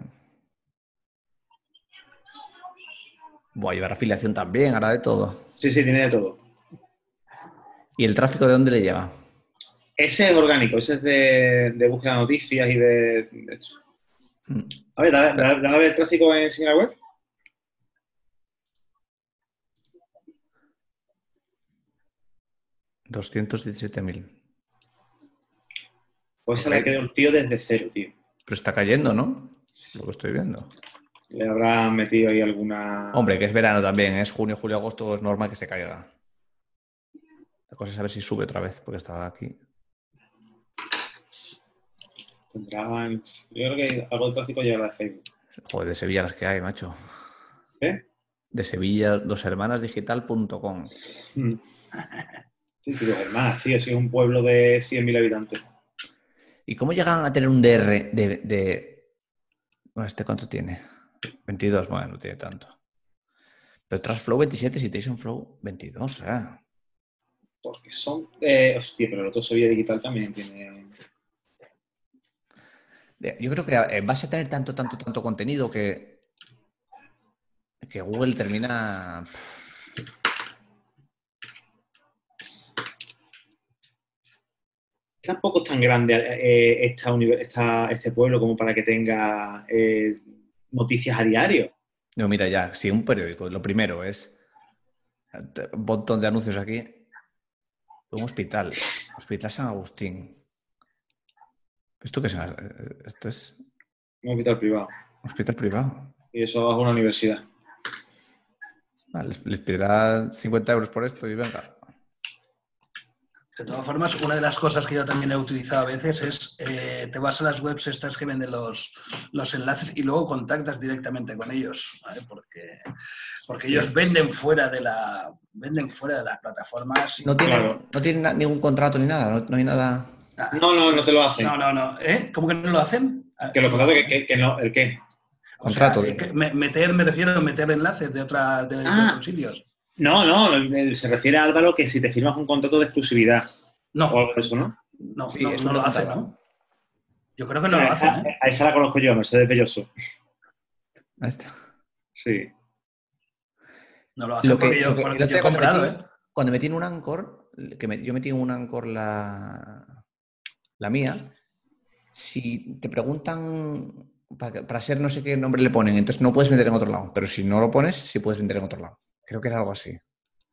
[SPEAKER 1] Buah, llevar afiliación también, hará de todo.
[SPEAKER 4] Sí, tiene de todo.
[SPEAKER 1] ¿Y el tráfico de dónde le lleva?
[SPEAKER 4] Ese es orgánico, ese es de búsqueda de noticias y de eso. A ver, dale a ver el tráfico en SimilarWeb.
[SPEAKER 1] $217.000.
[SPEAKER 4] Pues se le quedó el tío desde cero, tío.
[SPEAKER 1] Pero está cayendo, ¿no? Lo que estoy viendo.
[SPEAKER 4] Le habrán metido ahí alguna...
[SPEAKER 1] Hombre, que es verano también, es junio, julio, agosto, es normal que se caiga. La cosa es a ver si sube otra vez, porque estaba aquí.
[SPEAKER 4] Tendrán... Yo creo que algo de tráfico llegará de Facebook.
[SPEAKER 1] Joder, de Sevilla las que hay, macho.
[SPEAKER 4] ¿Eh?
[SPEAKER 1] De Sevilla, doshermanasdigital.com.
[SPEAKER 4] Sí, Dos Hermanas, sí, es un pueblo de 100.000 habitantes.
[SPEAKER 1] ¿Y cómo llegan a tener un DR de... Bueno, ¿este cuánto tiene? 22, bueno, no tiene tanto. Pero Trustflow 27, Citation Flow 22,
[SPEAKER 4] Porque son... hostia, pero el otro Sevilla Digital también tiene...
[SPEAKER 1] Yo creo que vas a tener tanto contenido que Google termina...
[SPEAKER 4] Tampoco es tan grande este pueblo como para que tenga noticias a diario.
[SPEAKER 1] No, mira, ya, si un periódico, lo primero es un montón de anuncios aquí. Un hospital San Agustín. ¿Esto qué es? Esto es
[SPEAKER 4] Un hospital privado.
[SPEAKER 1] un hospital privado.
[SPEAKER 4] Y eso es una universidad.
[SPEAKER 1] Vale, les pedirá 50 euros por esto y venga.
[SPEAKER 5] De todas formas, una de las cosas que yo también he utilizado a veces es, te vas a las webs estas que venden los enlaces y luego contactas directamente con ellos, ¿vale? Porque ellos venden fuera de las plataformas.
[SPEAKER 1] No tienen ningún contrato ni nada, no hay nada...
[SPEAKER 4] No te lo hacen.
[SPEAKER 5] No. ¿Cómo que no lo hacen?
[SPEAKER 4] Que los contratos que no, ¿el qué?
[SPEAKER 1] Contrato.
[SPEAKER 5] O sea, me refiero a meter enlaces de otros sitios.
[SPEAKER 4] No, se refiere a Álvaro que si te firmas un contrato de exclusividad.
[SPEAKER 5] No.
[SPEAKER 4] O algo de eso, ¿no?
[SPEAKER 5] No,
[SPEAKER 1] Sí,
[SPEAKER 5] no lo hacen, ¿no? Yo creo que no lo hacen, ¿eh?
[SPEAKER 4] A esa la conozco yo, Mercedes Belloso.
[SPEAKER 1] Ahí está.
[SPEAKER 4] Sí.
[SPEAKER 5] No lo hacen porque yo he comprado, ¿eh?
[SPEAKER 1] Cuando metí en un Anchor, yo metí en un Anchor la mía, si te preguntan para ser no sé qué nombre le ponen, entonces no puedes vender en otro lado, pero si no lo pones, sí puedes vender en otro lado. Creo que era algo así.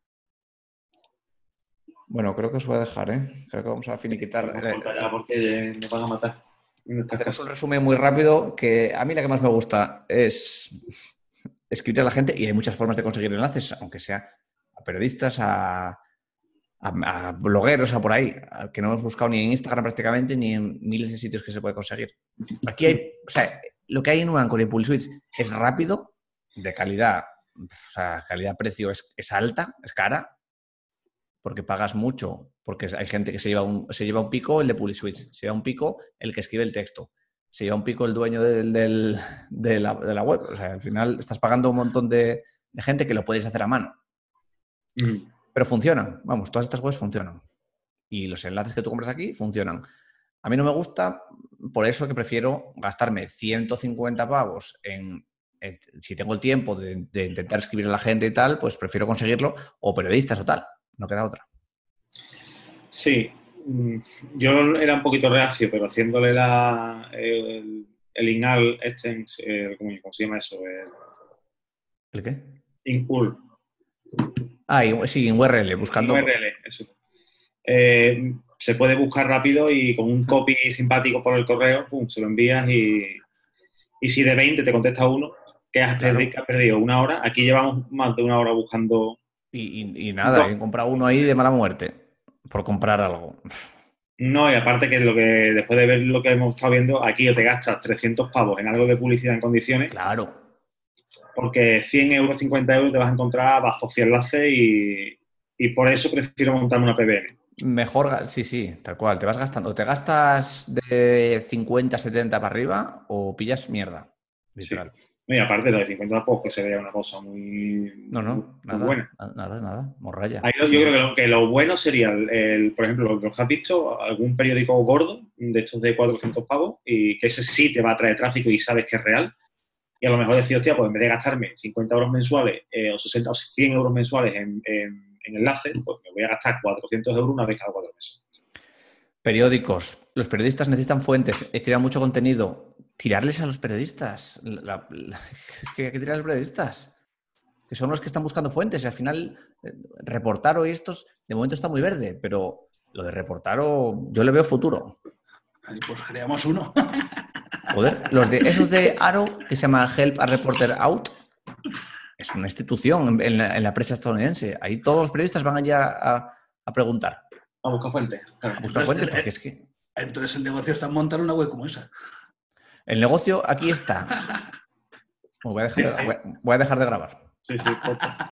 [SPEAKER 1] Bueno, creo que os voy a dejar, ¿eh? Creo que vamos a finiquitar.
[SPEAKER 4] Porque me van a matar.
[SPEAKER 1] Hacemos un resumen muy rápido, que a mí la que más me gusta es escribir a la gente, y hay muchas formas de conseguir enlaces, aunque sea a periodistas, a blogueros, a por ahí, que no hemos buscado ni en Instagram prácticamente, ni en miles de sitios que se puede conseguir. Aquí hay, o sea, lo que hay en un Anchor y en PubliSwitch es rápido, de calidad, o sea, calidad-precio es alta, es cara, porque pagas mucho, porque hay gente que se lleva un pico, el de PubliSwitch, se lleva un pico el que escribe el texto, se lleva un pico el dueño de la web. O sea, al final estás pagando un montón de gente que lo puedes hacer a mano. Pero funcionan, vamos, todas estas webs funcionan. Y los enlaces que tú compras aquí funcionan. A mí no me gusta, por eso que prefiero gastarme 150 pavos si tengo el tiempo de intentar escribir a la gente y tal, pues prefiero conseguirlo, o periodistas o tal. No queda otra.
[SPEAKER 4] Sí, yo era un poquito reacio, pero haciéndole el INAL ¿cómo se llama eso?
[SPEAKER 1] ¿El qué?
[SPEAKER 4] INCUL.
[SPEAKER 1] Sí, en URL, buscando.
[SPEAKER 4] En URL, eso. Se puede buscar rápido y con un copy simpático por el correo, pum, se lo envías y si de 20 te contesta uno, que has perdido una hora. Aquí llevamos más de una hora buscando.
[SPEAKER 1] Y nada, he comprado uno ahí de mala muerte por comprar algo.
[SPEAKER 4] No, y aparte que después de ver lo que hemos estado viendo, aquí o te gastas 300 pavos en algo de publicidad en condiciones.
[SPEAKER 1] Claro.
[SPEAKER 4] Porque 100 euros, 50 euros te vas a encontrar bajo 100 enlaces y por eso prefiero montarme una PBN.
[SPEAKER 1] Mejor, sí, tal cual. Te vas gastando. O te gastas de 50, 70 para arriba o pillas mierda. Literal.
[SPEAKER 4] Sí. Y aparte, lo de 50 tampoco que se vea una cosa muy
[SPEAKER 1] nada,
[SPEAKER 4] buena.
[SPEAKER 1] Nada, morralla.
[SPEAKER 4] Yo creo que lo bueno sería, por ejemplo, lo que has visto, algún periódico gordo de estos de 400 pavos y que ese sí te va a traer tráfico y sabes que es real. Y a lo mejor decir, hostia, pues en vez de gastarme 50 euros mensuales o 60 o 100 euros mensuales en enlaces, pues me voy a gastar 400 euros una vez cada 4 meses.
[SPEAKER 1] Periódicos. Los periodistas necesitan fuentes, crean mucho contenido. Tirarles a los periodistas. Es que hay que tirar a los periodistas, que son los que están buscando fuentes. Y al final, Reportaro y estos, de momento está muy verde, pero lo de Reportaro yo le veo futuro.
[SPEAKER 5] Pues creamos uno.
[SPEAKER 1] Joder, esos de Arrow, que se llama Help a Reporter Out, es una institución en la prensa estadounidense. Ahí todos los periodistas van allá a preguntar.
[SPEAKER 4] A buscar fuentes. Claro.
[SPEAKER 1] A buscar fuentes, porque es que...
[SPEAKER 5] Entonces el negocio está en montar una web como esa.
[SPEAKER 1] El negocio aquí está. Voy a dejar de grabar.
[SPEAKER 4] Sí,